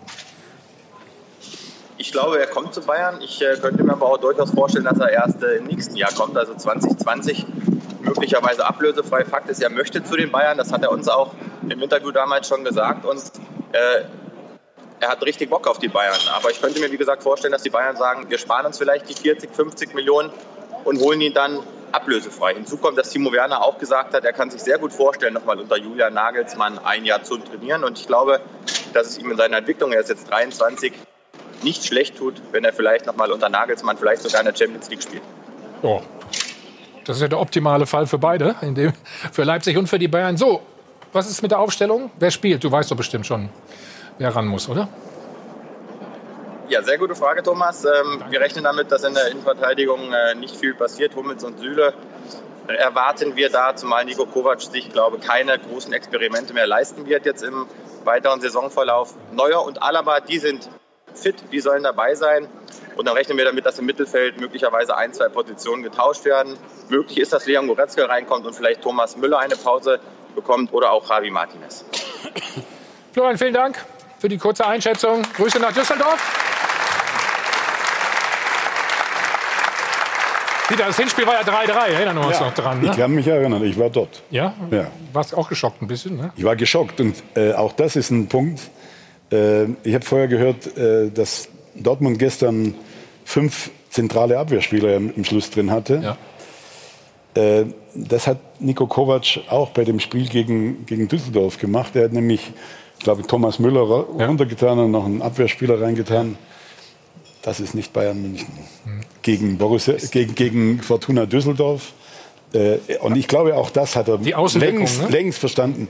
Ich glaube, er kommt zu Bayern. Ich äh, könnte mir aber auch durchaus vorstellen, dass er erst äh, im nächsten Jahr kommt, also zwanzig zwanzig. Möglicherweise ablösefrei. Fakt ist, er möchte zu den Bayern. Das hat er uns auch im Interview damals schon gesagt. Und äh, er hat richtig Bock auf die Bayern. Aber ich könnte mir, wie gesagt, vorstellen, dass die Bayern sagen, wir sparen uns vielleicht die vierzig, fünfzig Millionen und holen ihn dann ablösefrei. Hinzu kommt, dass Timo Werner auch gesagt hat, er kann sich sehr gut vorstellen, nochmal unter Julian Nagelsmann ein Jahr zu trainieren. Und ich glaube, dass es ihm in seiner Entwicklung, er ist jetzt dreiundzwanzig, nicht schlecht tut, wenn er vielleicht noch mal unter Nagelsmann vielleicht sogar in der Champions League spielt. Oh. Das ist ja der optimale Fall für beide, in dem, für Leipzig und für die Bayern. So, was ist mit der Aufstellung? Wer spielt? Du weißt doch bestimmt schon, wer ran muss, oder? Ja, sehr gute Frage, Thomas. Ähm, wir rechnen damit, dass in der Innenverteidigung äh, nicht viel passiert. Hummels und Süle äh, erwarten wir da, zumal Niko Kovac sich, glaube ich, keine großen Experimente mehr leisten wird jetzt im weiteren Saisonverlauf. Neuer und Alaba, die sind fit, die sollen dabei sein. Und dann rechnen wir damit, dass im Mittelfeld möglicherweise ein, zwei Positionen getauscht werden. Möglich ist, dass Leon Goretzka reinkommt und vielleicht Thomas Müller eine Pause bekommt oder auch Javi Martinez. Florian, vielen Dank für die kurze Einschätzung. Grüße nach Düsseldorf. Dieter, das Hinspiel war ja drei drei. Erinnern wir uns ja, noch dran. Ne? Ich kann mich erinnern, ich war dort. Ja? Ja. Warst auch geschockt ein bisschen, ne? Ich war geschockt und äh, auch das ist ein Punkt. Ich habe vorher gehört, dass Dortmund gestern fünf zentrale Abwehrspieler im Schluss drin hatte. Ja. Das hat Niko Kovac auch bei dem Spiel gegen, gegen Düsseldorf gemacht. Er hat nämlich, ich glaube, Thomas Müller runtergetan und noch einen Abwehrspieler reingetan. Das ist nicht Bayern München. Mhm. Gegen, Borussia, gegen, gegen Fortuna Düsseldorf. Und ich glaube, auch das hat er längst, ne? längst verstanden.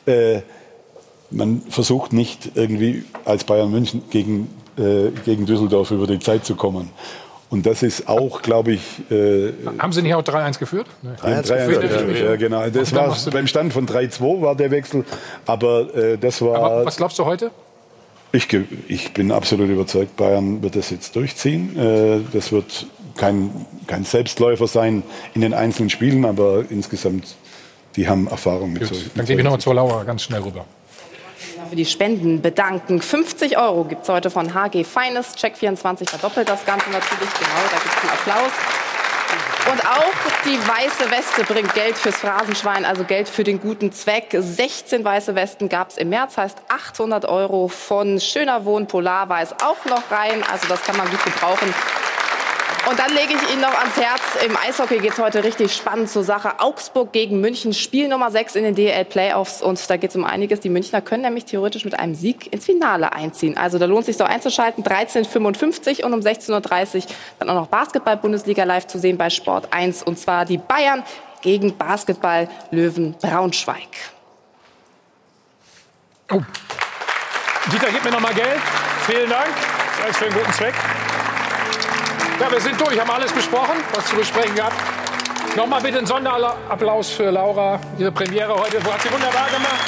Man versucht nicht irgendwie als Bayern München gegen, äh, gegen Düsseldorf über die Zeit zu kommen. Und das ist auch, glaube ich... Äh, Haben Sie nicht auch drei eins geführt? Nee. drei eins geführt, ja, ja, genau. Das war beim Stand von drei zwei war der Wechsel. Aber äh, das war... Aber was glaubst du heute? Ich, ich bin absolut überzeugt, Bayern wird das jetzt durchziehen. Äh, das wird kein, kein Selbstläufer sein in den einzelnen Spielen, aber insgesamt, die haben Erfahrung mit Gut, so. Dann gebe ich nochmal zur Laura ganz schnell rüber. Für die Spenden bedanken. fünfzig Euro gibt es heute von H G Finest. Check vierundzwanzig verdoppelt das Ganze natürlich. Genau, da gibt es einen Applaus. Und auch die weiße Weste bringt Geld fürs Phrasenschwein, also Geld für den guten Zweck. sechzehn weiße Westen gab es im März, heißt achthundert Euro von Schöner Wohn Polarweiß auch noch rein. Also das kann man gut gebrauchen. Und dann lege ich Ihnen noch ans Herz, im Eishockey geht es heute richtig spannend zur Sache. Augsburg gegen München, Spiel Nummer sechs in den D L L-Playoffs. Und da geht es um einiges. Die Münchner können nämlich theoretisch mit einem Sieg ins Finale einziehen. Also da lohnt es sich so einzuschalten. dreizehn Uhr fünfundfünfzig und um sechzehn Uhr dreißig dann auch noch Basketball-Bundesliga live zu sehen bei Sport eins. Und zwar die Bayern gegen Basketball-Löwen Braunschweig. Oh. Dieter, gib mir noch mal Geld. Vielen Dank. Alles für einen guten Zweck. Ja, wir sind durch, haben alles besprochen, was zu besprechen gab. Nochmal bitte einen Sonderapplaus für Laura, ihre Premiere heute. Hat sie wunderbar gemacht.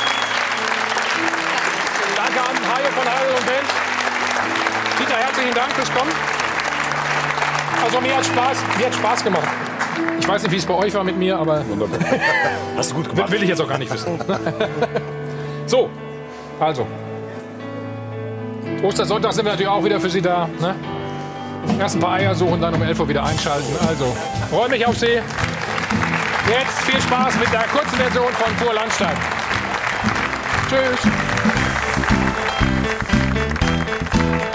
Danke an Haie von Heil und Band. Dieter, herzlichen Dank fürs Kommen. Also mir hat Spaß, mir hat Spaß gemacht. Ich weiß nicht, wie es bei euch war mit mir, aber wunderbar. Hast du gut gemacht. Will ich jetzt auch gar nicht wissen. So, also. Ostersonntag sind wir natürlich auch wieder für Sie da. Ne? Erst ein paar Eier suchen, dann um elf Uhr wieder einschalten. Also, freue mich auf Sie. Jetzt viel Spaß mit der kurzen Version von Pur Landstein. Tschüss.